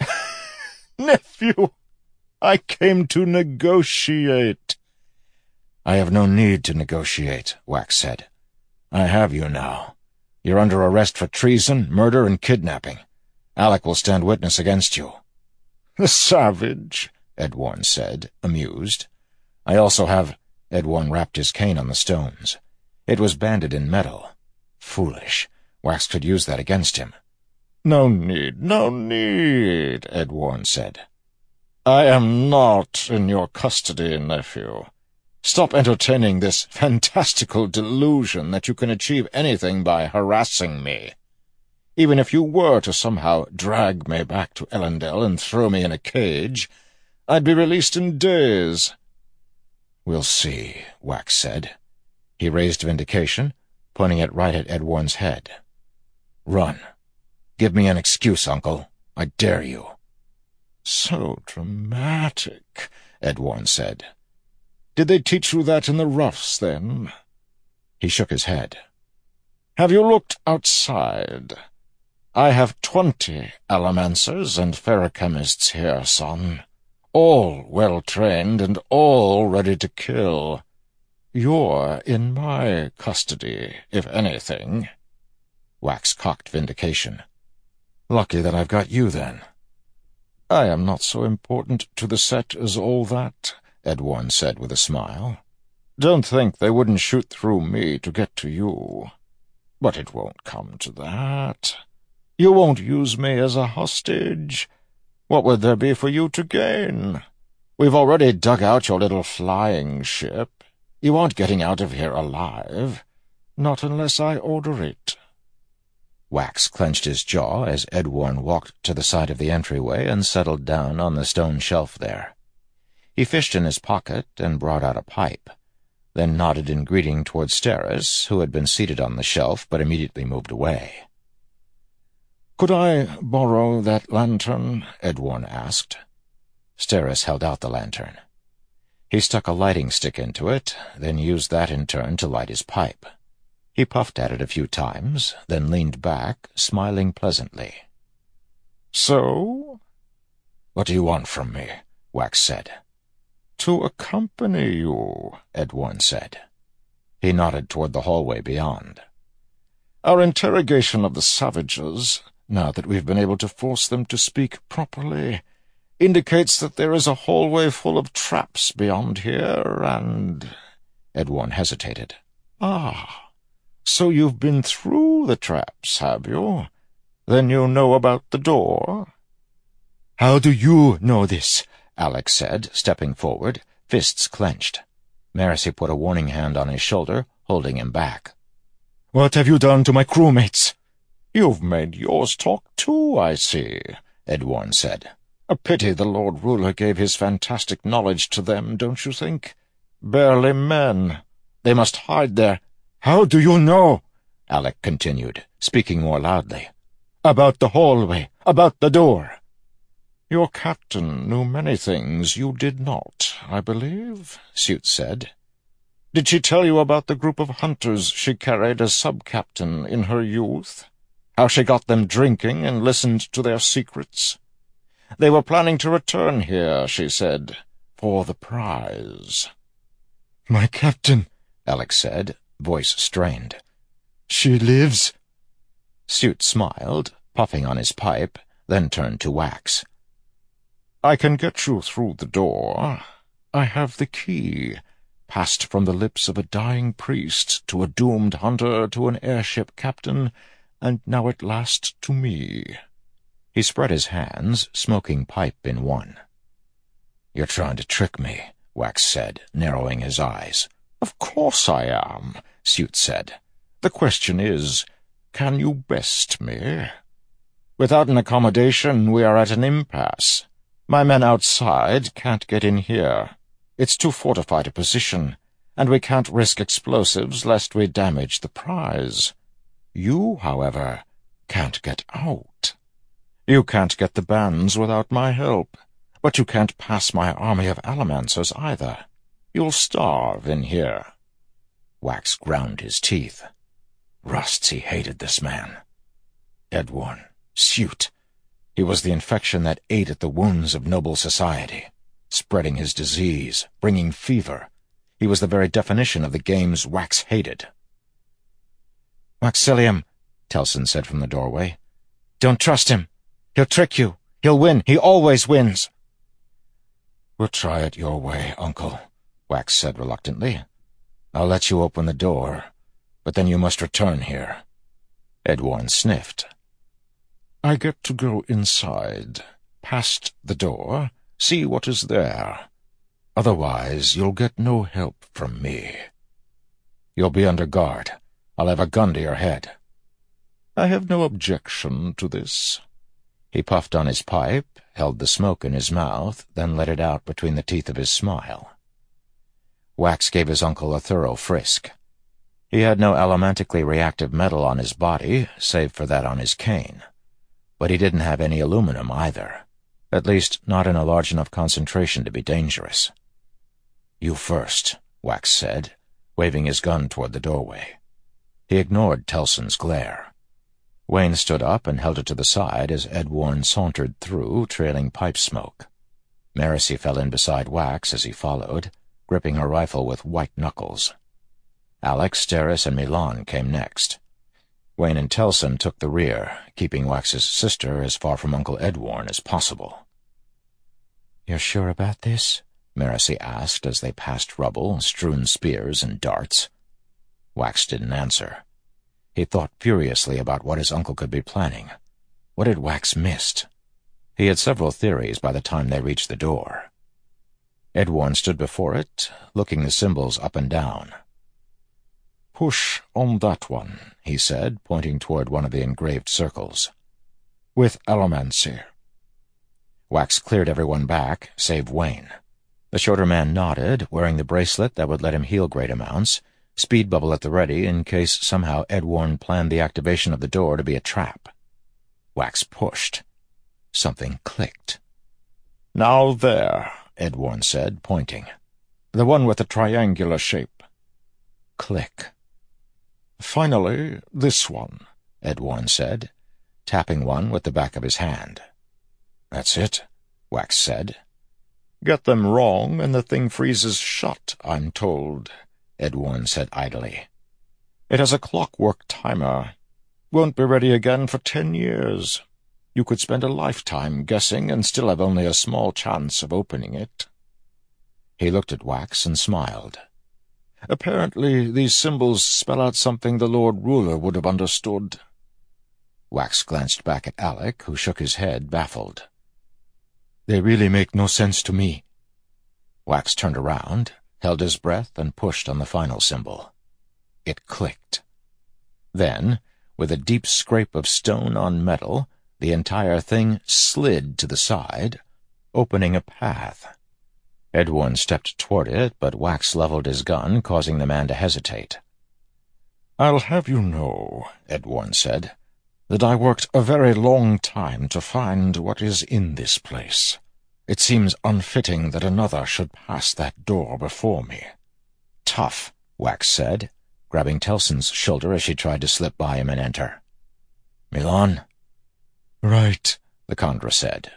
Nephew, I came to negotiate." "I have no need to negotiate," Wax said. "I have you now. You're under arrest for treason, murder, and kidnapping. Alec will stand witness against you." "The savage," Edwarn said, amused. "I also have—" Edwarn rapped his cane on the stones. It was banded in metal. Foolish. Wax could use that against him. "No need, no need," Edwarn said. "I am not in your custody, nephew. Stop entertaining this fantastical delusion that you can achieve anything by harassing me. Even if you were to somehow drag me back to Elendel and throw me in a cage, I'd be released in days." "We'll see," Wax said. He raised Vindication, pointing it right at Edwarn's head. "Run. Give me an excuse, Uncle. I dare you." "So dramatic," Edwarn said. "Did they teach you that in the roughs, then?" He shook his head. "Have you looked outside? I have twenty allomancers and ferrochemists here, son. All well-trained and all ready to kill. You're in my custody, if anything." Wax cocked Vindication. "Lucky that I've got you, then." "I am not so important to the set as all that," Edwarn said with a smile. Don't think they wouldn't shoot through me to get to you. But it won't come to that. You won't use me as a hostage. What would there be for you to gain? We've already dug out your little flying ship. You aren't getting out of here alive. Not unless I order it." Wax clenched his jaw as Edwarn walked to the side of the entryway and settled down on the stone shelf there. He fished in his pocket and brought out a pipe, then nodded in greeting toward Steris, who had been seated on the shelf but immediately moved away. "Could I borrow that lantern?" Edwarn asked. Steris held out the lantern. He stuck a lighting stick into it, then used that in turn to light his pipe. He puffed at it a few times, then leaned back, smiling pleasantly. "So? What do you want from me?" Wax said. "To accompany you," Edwarn said. He nodded toward the hallway beyond. "Our interrogation of the savages, now that we've been able to force them to speak properly, indicates that there is a hallway full of traps beyond here, and—" Edwarn hesitated. "Ah, so you've been through the traps, have you? Then you know about the door?" "How do you know this?" Alex said, stepping forward, fists clenched. Marcy put a warning hand on his shoulder, holding him back. "What have you done to my crewmates?" "You've made yours talk too, I see," Edwarn said. "A pity the Lord Ruler gave his fantastic knowledge to them, don't you think? Barely men. They must hide there." "How do you know?" Alec continued, speaking more loudly. "About the hallway, about the door." "Your captain knew many things you did not, I believe," Suit said. "Did she tell you about the group of hunters she carried as sub-captain in her youth? How she got them drinking and listened to their secrets? They were planning to return here, she said, for the prize." "My captain," Alex said, voice strained. "She lives?" Suit smiled, puffing on his pipe, then turned to Wax. "I can get you through the door. I have the key, passed from the lips of a dying priest to a doomed hunter to an airship captain, and now at last to me." He spread his hands, smoking pipe in one. "You're trying to trick me," Wax said, narrowing his eyes. "Of course I am," Suit said. "The question is, can you best me? Without an accommodation, we are at an impasse. My men outside can't get in here. It's too fortified a position, and we can't risk explosives lest we damage the prize. You, however, can't get out. You can't get the bands without my help, but you can't pass my army of Allomancers either. You'll starve in here." Wax ground his teeth. Rusts, he hated this man. Edwarn, Suit. He was the infection that ate at the wounds of noble society, spreading his disease, bringing fever. He was the very definition of the games Wax hated. "Waxilium," Telson said from the doorway. "Don't trust him. He'll trick you. He'll win. He always wins." "We'll try it your way, Uncle," Wax said reluctantly. "I'll let you open the door, but then you must return here." Edwarn sniffed. "I get to go inside, past the door, see what is there. Otherwise you'll get no help from me." "You'll be under guard. I'll have a gun to your head." "I have no objection to this." He puffed on his pipe, held the smoke in his mouth, then let it out between the teeth of his smile. Wax gave his uncle a thorough frisk. He had no allomantically reactive metal on his body, save for that on his cane. But he didn't have any aluminum either, at least not in a large enough concentration to be dangerous. "You first," Wax said, waving his gun toward the doorway. He ignored Telson's glare. Wayne stood up and held it to the side as Edwarn sauntered through, trailing pipe smoke. Marcy fell in beside Wax as he followed, gripping her rifle with white knuckles. Alex, Steris, and Milan came next. Wayne and Telson took the rear, keeping Wax's sister as far from Uncle Edwarn as possible. "You're sure about this?" Maracy asked as they passed rubble, strewn spears, and darts. Wax didn't answer. He thought furiously about what his uncle could be planning. What had Wax missed? He had several theories by the time they reached the door. Edwarn stood before it, looking the symbols up and down. "Push on that one," he said, pointing toward one of the engraved circles. "With allomancy." Wax cleared everyone back, save Wayne. The shorter man nodded, wearing the bracelet that would let him heal great amounts, speed bubble at the ready in case somehow Edwarn planned the activation of the door to be a trap. Wax pushed. Something clicked. "Now there," Edwarn said, pointing. "The one with the triangular shape." Click. "Finally, this one," Edwarn said, tapping one with the back of his hand. "That's it," Wax said. "Get them wrong and the thing freezes shut, I'm told," Edwarn said idly. "It has a clockwork timer. Won't be ready again for ten years. You could spend a lifetime guessing and still have only a small chance of opening it." He looked at Wax and smiled. "Apparently these symbols spell out something the Lord Ruler would have understood." Wax glanced back at Alec, who shook his head, baffled. "They really make no sense to me." Wax turned around, held his breath, and pushed on the final symbol. It clicked. Then, with a deep scrape of stone on metal, the entire thing slid to the side, opening a path. Edwarn stepped toward it, but Wax leveled his gun, causing the man to hesitate. "I'll have you know," Edwarn said, "that I worked a very long time to find what is in this place. It seems unfitting that another should pass that door before me." "Tough," Wax said, grabbing Telson's shoulder as she tried to slip by him and enter. "Milan?" "Right," the Khandra said.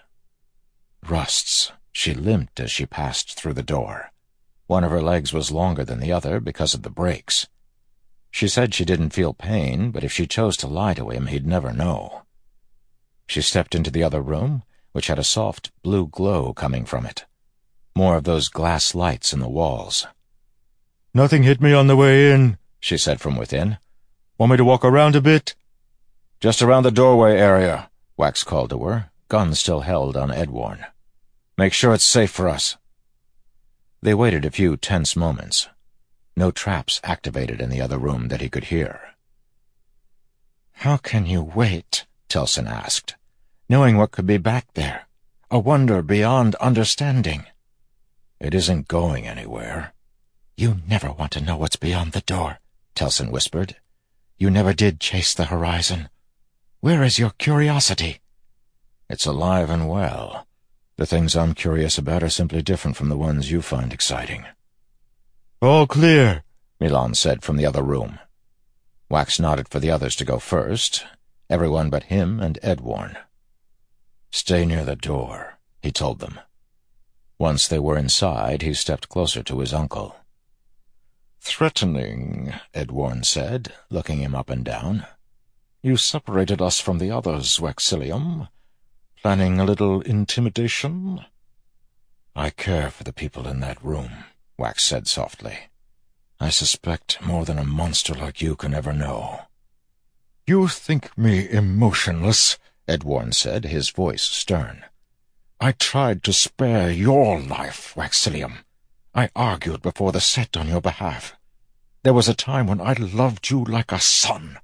Rusts. She limped as she passed through the door. One of her legs was longer than the other because of the breaks. She said she didn't feel pain, but if she chose to lie to him, he'd never know. She stepped into the other room, which had a soft blue glow coming from it. More of those glass lights in the walls. "Nothing hit me on the way in," she said from within. "Want me to walk around a bit?" "Just around the doorway area," Wax called to her, gun still held on Edwarn. "Make sure it's safe for us." They waited a few tense moments. No traps activated in the other room that he could hear. "How can you wait?" Telson asked, "knowing what could be back there? A wonder beyond understanding." "It isn't going anywhere." "You never want to know what's beyond the door," Telson whispered. "You never did chase the horizon. Where is your curiosity?" "It's alive and well. The things I'm curious about are simply different from the ones you find exciting." "All clear," Milan said from the other room. Wax nodded for the others to go first, everyone but him and Edwarn. "Stay near the door," he told them. Once they were inside, he stepped closer to his uncle. "Threatening," Edwarn said, looking him up and down. "You separated us from the others, Waxilium. Planning a little intimidation?" "I care for the people in that room," Wax said softly. "I suspect more than a monster like you can ever know." "You think me emotionless," Edwarn said, his voice stern. "I tried to spare your life, Waxilium. I argued before the Set on your behalf. There was a time when I loved you like a son."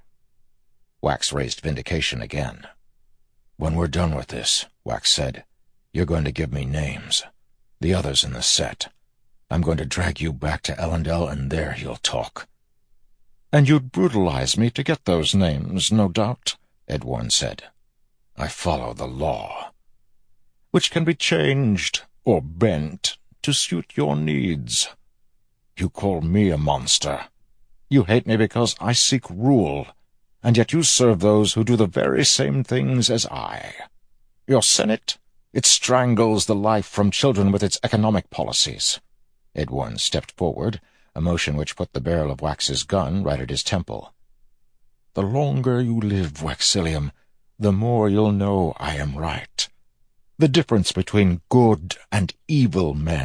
Wax raised vindication again. "When we're done with this," Wax said, "you're going to give me names. The others in the Set. I'm going to drag you back to Elendel, and there you'll talk." "And you'd brutalize me to get those names, no doubt," Edwarn said. "I follow the law." "Which can be changed, or bent, to suit your needs. You call me a monster. You hate me because I seek rule, and yet you serve those who do the very same things as I. Your Senate, it strangles the life from children with its economic policies." Edwarn stepped forward, a motion which put the barrel of Wax's gun right at his temple. "The longer you live, Waxilium, the more you'll know I am right. The difference between good and evil men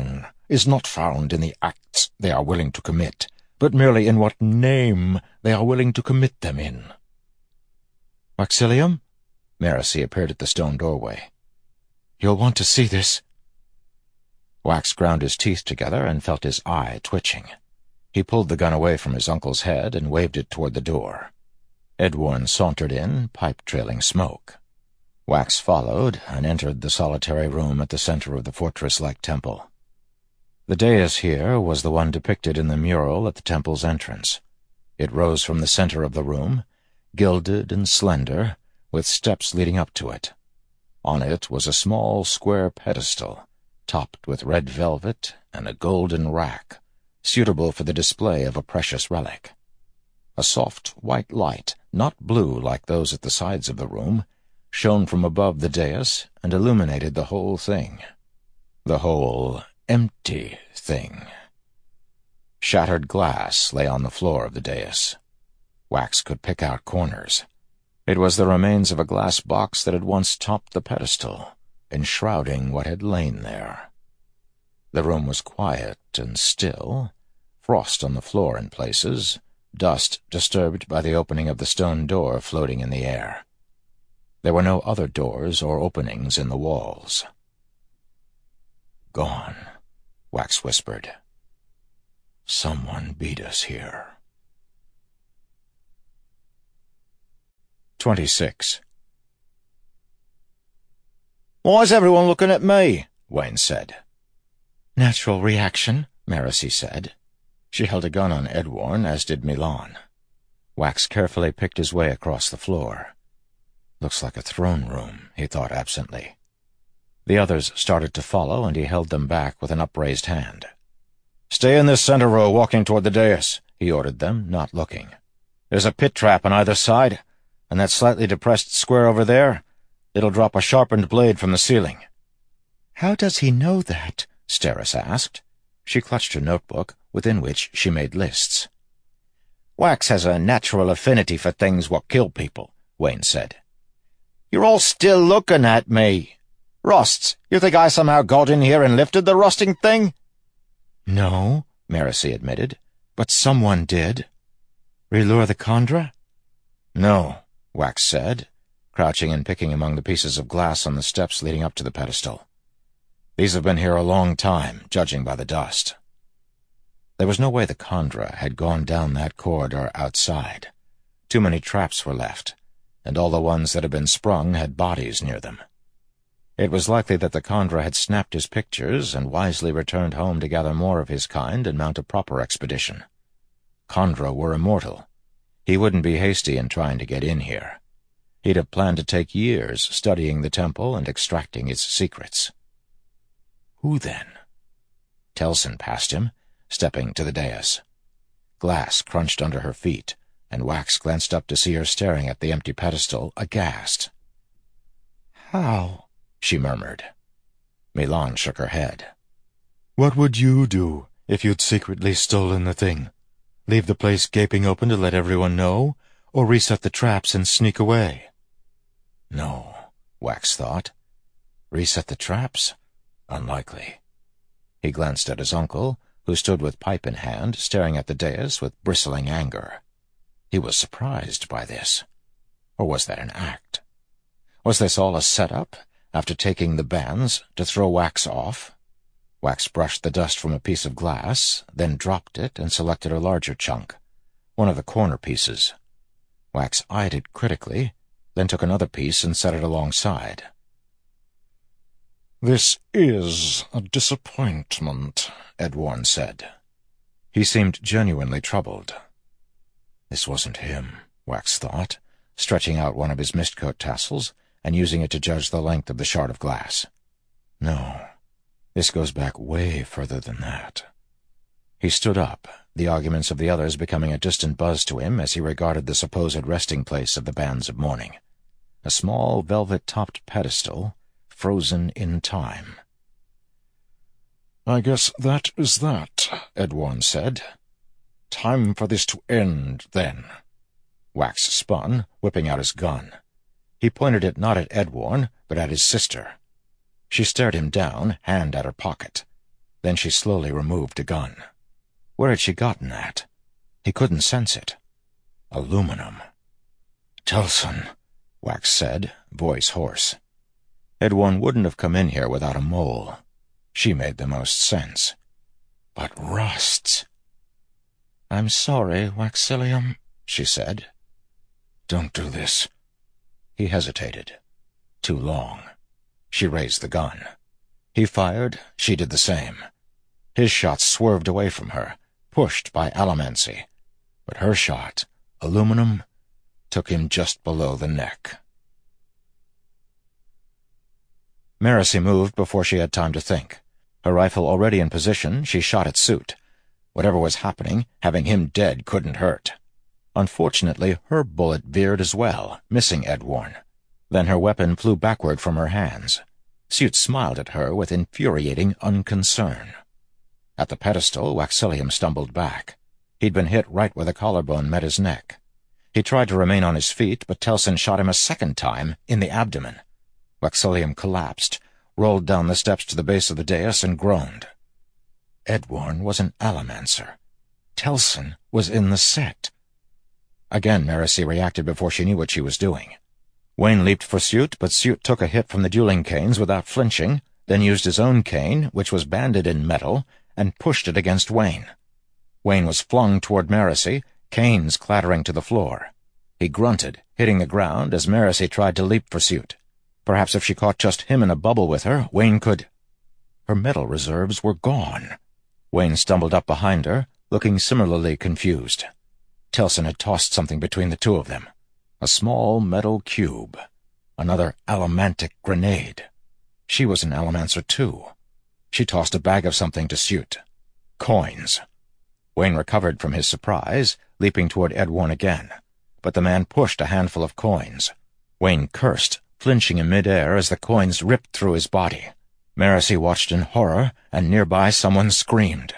is not found in the acts they are willing to commit, but merely in what name they are willing to commit them in. Waxilium? Maracy appeared at the stone doorway. You'll want to see this. Wax ground his teeth together and felt his eye twitching. He pulled the gun away from his uncle's head and waved it toward the door. Edwarn sauntered in, pipe trailing smoke. Wax followed and entered the solitary room at the center of the fortress-like temple. The dais here was the one depicted in the mural at the temple's entrance. It rose from the center of the room, gilded and slender, with steps leading up to it. On it was a small square pedestal, topped with red velvet and a golden rack, suitable for the display of a precious relic. A soft white light, not blue like those at the sides of the room, shone from above the dais and illuminated the whole thing. The whole empty thing. Shattered glass lay on the floor of the dais. Wax could pick out corners. It was the remains of a glass box that had once topped the pedestal, enshrouding what had lain there. The room was quiet and still, frost on the floor in places, dust disturbed by the opening of the stone door floating in the air. There were no other doors or openings in the walls. "Gone," Wax whispered. "Someone beat us here." Twenty-six. "Why's everyone looking at me?" Wayne said. "Natural reaction," Maracy said. She held a gun on Edwarn, as did Milan. Wax carefully picked his way across the floor. "Looks like a throne room," he thought absently. The others started to follow, and he held them back with an upraised hand. "Stay in this center row, walking toward the dais," he ordered them, not looking. "There's a pit trap on either side, and that slightly depressed square over there, it'll drop a sharpened blade from the ceiling." "How does he know that?" Steris asked. She clutched her notebook, within which she made lists. "Wax has a natural affinity for things what kill people," Wayne said. "You're all still looking at me. Rosts, you think I somehow got in here and lifted the rusting thing?" "No," Maracy admitted, "but someone did. Relure the Kandra?" "No," Wax said, crouching and picking among the pieces of glass on the steps leading up to the pedestal. "These have been here a long time, judging by the dust." There was no way the Kandra had gone down that corridor outside. Too many traps were left, and all the ones that had been sprung had bodies near them. It was likely that the Kandra had snapped his pictures and wisely returned home to gather more of his kind and mount a proper expedition. Kandra were immortal. He wouldn't be hasty in trying to get in here. He'd have planned to take years studying the temple and extracting its secrets. Who then? Telsin passed him, stepping to the dais. Glass crunched under her feet, and Wax glanced up to see her staring at the empty pedestal, aghast. "How?" she murmured. Milan shook her head. "What would you do if you'd secretly stolen the thing? Leave the place gaping open to let everyone know, or reset the traps and sneak away?" No, Wax thought. Reset the traps? Unlikely. He glanced at his uncle, who stood with pipe in hand, staring at the dais with bristling anger. He was surprised by this. Or was that an act? Was this all a setup, after taking the bands, to throw Wax off? Wax brushed the dust from a piece of glass, then dropped it and selected a larger chunk, one of the corner pieces. Wax eyed it critically, then took another piece and set it alongside. "This is a disappointment," Edwarn said. He seemed genuinely troubled. This wasn't him, Wax thought, stretching out one of his mistcoat tassels and using it to judge the length of the shard of glass. No, this goes back way further than that. He stood up, the arguments of the others becoming a distant buzz to him as he regarded the supposed resting place of the bands of mourning. A small velvet-topped pedestal, frozen in time. "I guess that is that," Edwarn said. "Time for this to end, then." Wax spun, whipping out his gun. He pointed it not at Edwarn, but at his sister. She stared him down, hand at her pocket. Then she slowly removed a gun. Where had she gotten that? He couldn't sense it. Aluminum. "Telson," Wax said, voice hoarse. Edwin wouldn't have come in here without a mole. She made the most sense. But rust. "I'm sorry, Waxillium," she said. "Don't do this." He hesitated. Too long. She raised the gun. He fired, she did the same. His shot swerved away from her, pushed by Allomancy. But her shot, aluminum, took him just below the neck. Marasi moved before she had time to think. Her rifle already in position, she shot at Soot. Whatever was happening, having him dead couldn't hurt. Unfortunately, her bullet veered as well, missing Edwarn. Then her weapon flew backward from her hands. Soot smiled at her with infuriating unconcern. At the pedestal, Waxillium stumbled back. He'd been hit right where the collarbone met his neck. He tried to remain on his feet, but Telson shot him a second time, in the abdomen. Waxillium collapsed, rolled down the steps to the base of the dais, and groaned. Edwarn was an Allomancer. Telson was in the set. Again Marasi reacted before she knew what she was doing. Wayne leaped for Soot, but Soot took a hit from the dueling canes without flinching, then used his own cane, which was banded in metal, and pushed it against Wayne. Wayne was flung toward Marasi, canes clattering to the floor. He grunted, hitting the ground as Marasi tried to leap for Soot. Perhaps if she caught just him in a bubble with her, Wayne could— Her metal reserves were gone. Wayne stumbled up behind her, looking similarly confused. Telson had tossed something between the two of them. A small metal cube. Another allomantic grenade. She was an Allomancer, too. She tossed a bag of something to Soot. Coins. Wayne recovered from his surprise, leaping toward Edwarn again. But the man pushed a handful of coins. Wayne cursed, flinching in midair as the coins ripped through his body. Marasi watched in horror, and nearby someone screamed.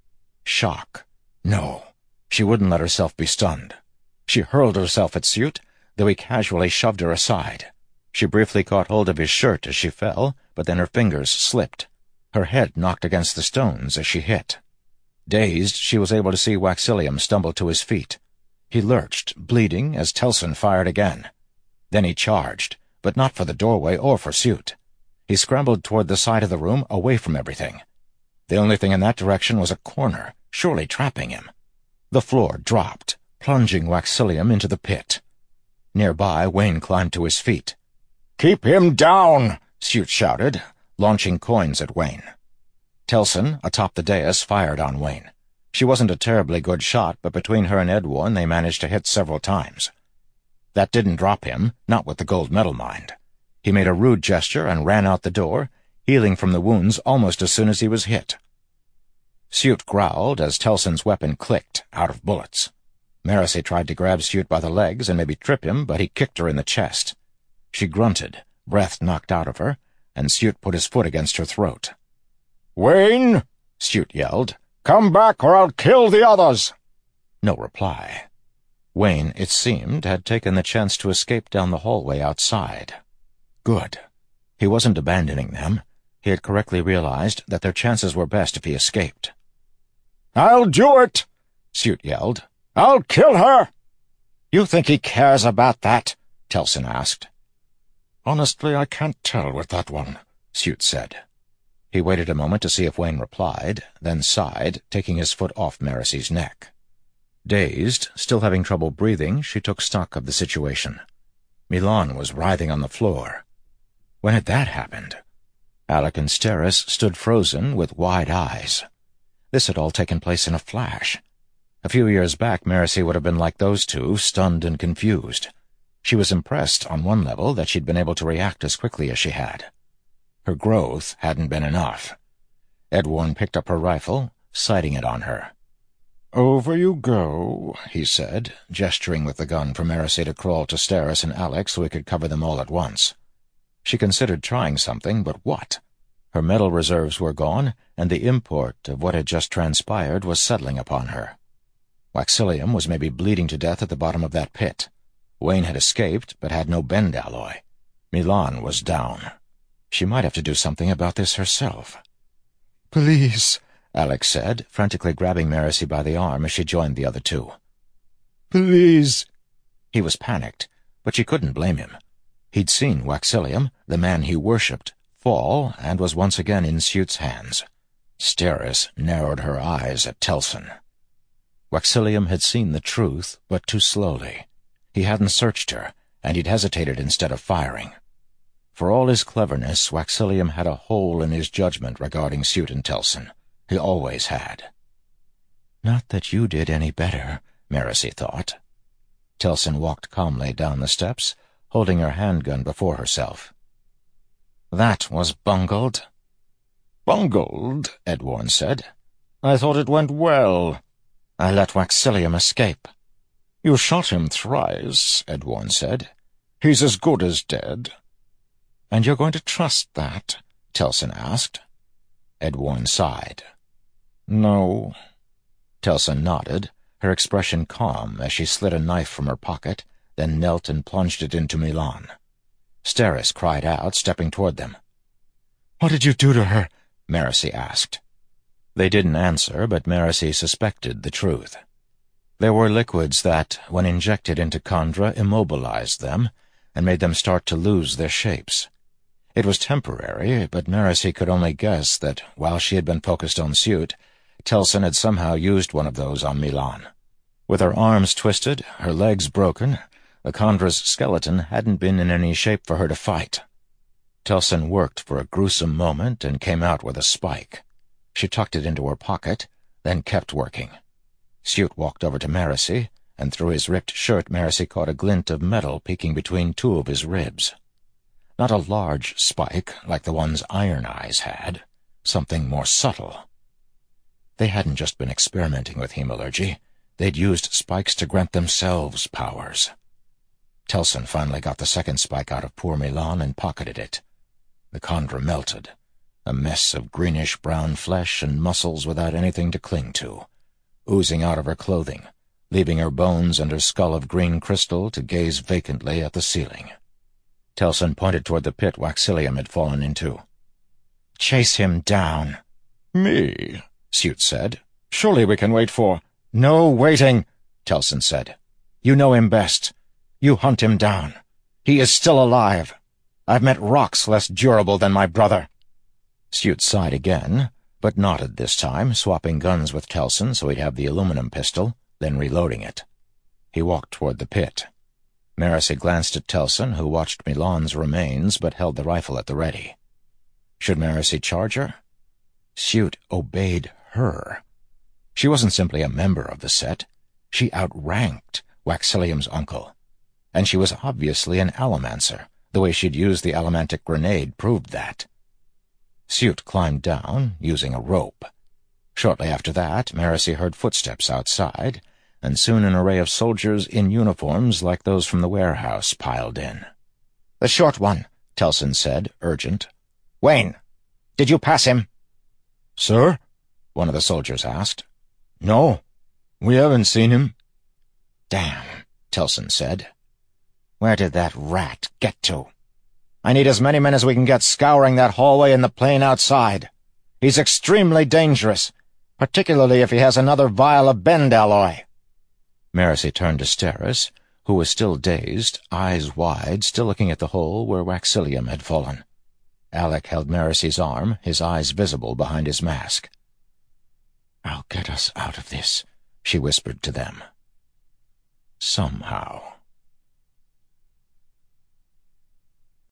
Shock. No. She wouldn't let herself be stunned. She hurled herself at Soot, though he casually shoved her aside. She briefly caught hold of his shirt as she fell, but then her fingers slipped. Her head knocked against the stones as she hit. Dazed, she was able to see Waxillium stumble to his feet. He lurched, bleeding, as Telson fired again. Then he charged, but not for the doorway or for Soot. He scrambled toward the side of the room, away from everything. The only thing in that direction was a corner, surely trapping him. The floor dropped, plunging Waxillium into the pit. Nearby, Wayne climbed to his feet. "Keep him down!" Soot shouted, launching coins at Wayne. Telson, atop the dais, fired on Wayne. She wasn't a terribly good shot, but between her and Edwarn they managed to hit several times. That didn't drop him, not with the gold medal mind. He made a rude gesture and ran out the door, healing from the wounds almost as soon as he was hit. Soot growled as Telson's weapon clicked, out of bullets. Marasi tried to grab Soot by the legs and maybe trip him, but he kicked her in the chest. She grunted, breath knocked out of her, and Soot put his foot against her throat. "Wayne!" Soot yelled. "Come back or I'll kill the others!" No reply. Wayne, it seemed, had taken the chance to escape down the hallway outside. Good. He wasn't abandoning them. He had correctly realized that their chances were best if he escaped. "I'll do it!" Soot yelled. "I'll kill her!" "You think he cares about that?" Telson asked. "Honestly, I can't tell with that one," Soot said. He waited a moment to see if Wayne replied, then sighed, taking his foot off Marasi's neck. Dazed, still having trouble breathing, she took stock of the situation. Milan was writhing on the floor. When had that happened? Alec and Steris stood frozen with wide eyes. This had all taken place in a flash. A few years back, Marasi would have been like those two, stunned and confused. She was impressed, on one level, that she'd been able to react as quickly as she had. Her growth hadn't been enough. Edwarn picked up her rifle, sighting it on her. "Over you go," he said, gesturing with the gun for Marasi to crawl to Steris and Alec so he could cover them all at once. She considered trying something, but what? Her metal reserves were gone, and the import of what had just transpired was settling upon her. Waxillium was maybe bleeding to death at the bottom of that pit. Wayne had escaped, but had no bend alloy. Milan was down. She might have to do something about this herself. "Please," Alec said, frantically grabbing Marasi by the arm as she joined the other two. "Please." He was panicked, but she couldn't blame him. He'd seen Waxilium, the man he worshipped, fall, and was once again in Suit's hands. Steris narrowed her eyes at Telsin. Waxilium had seen the truth, but too slowly. He hadn't searched her, and he'd hesitated instead of firing. For all his cleverness, Waxilium had a hole in his judgment regarding Suit and Telsin. He always had. Not that you did any better, Marasi thought. Telsin walked calmly down the steps, holding her handgun before herself. That was bungled. Bungled, Edwarn said. I thought it went well. I let Waxilium escape. You shot him thrice, Edwarn said. He's as good as dead. And you're going to trust that? Telsin asked. Edwarn sighed. No. Telsin nodded, her expression calm as she slid a knife from her pocket, then knelt and plunged it into Milan. Steris cried out, stepping toward them. "What did you do to her?" Marasi asked. They didn't answer, but Marasi suspected the truth. There were liquids that, when injected into Kandra, immobilized them and made them start to lose their shapes. It was temporary, but Marasi could only guess that while she had been focused on Suit, Telsin had somehow used one of those on Milan. With her arms twisted, her legs broken, the Kandra's skeleton hadn't been in any shape for her to fight. Telsin worked for a gruesome moment and came out with a spike. She tucked it into her pocket, then kept working. Suit walked over to Marasi, and through his ripped shirt Marasi caught a glint of metal peeking between two of his ribs. Not a large spike like the ones Iron Eyes had, something more subtle. They hadn't just been experimenting with hemalurgy. They'd used spikes to grant themselves powers. Telsin finally got the second spike out of poor Milan and pocketed it. The Kandra melted, a mess of greenish-brown flesh and muscles without anything to cling to, oozing out of her clothing, leaving her bones and her skull of green crystal to gaze vacantly at the ceiling. Telsin pointed toward the pit Waxilium had fallen into. "Chase him down." "Me?" Suit said. "Surely we can wait for—" "No waiting," Telsin said. "You know him best. You hunt him down. He is still alive. I've met rocks less durable than my brother." Suit sighed again, but nodded this time, swapping guns with Telsin so he'd have the aluminum pistol, then reloading it. He walked toward the pit. Marasi glanced at Telsin, who watched Milan's remains but held the rifle at the ready. Should Marasi charge her? Suit obeyed her. She wasn't simply a member of the set. She outranked Waxilium's uncle. And she was obviously an allomancer. The way she'd used the allomantic grenade proved that. Suit climbed down, using a rope. Shortly after that, Marasi heard footsteps outside, and soon an array of soldiers in uniforms like those from the warehouse piled in. "The short one," Telsin said, urgent. "Wayne, did you pass him?" "Sir?" one of the soldiers asked. "No, we haven't seen him." "Damn," Telsin said. "Where did that rat get to? I need as many men as we can get scouring that hallway and the plane outside. He's extremely dangerous, particularly if he has another vial of bend alloy." Marasi turned to Steris, who was still dazed, eyes wide, still looking at the hole where Waxilium had fallen. Alec held Marasi's arm, his eyes visible behind his mask. "I'll get us out of this," she whispered to them. Somehow.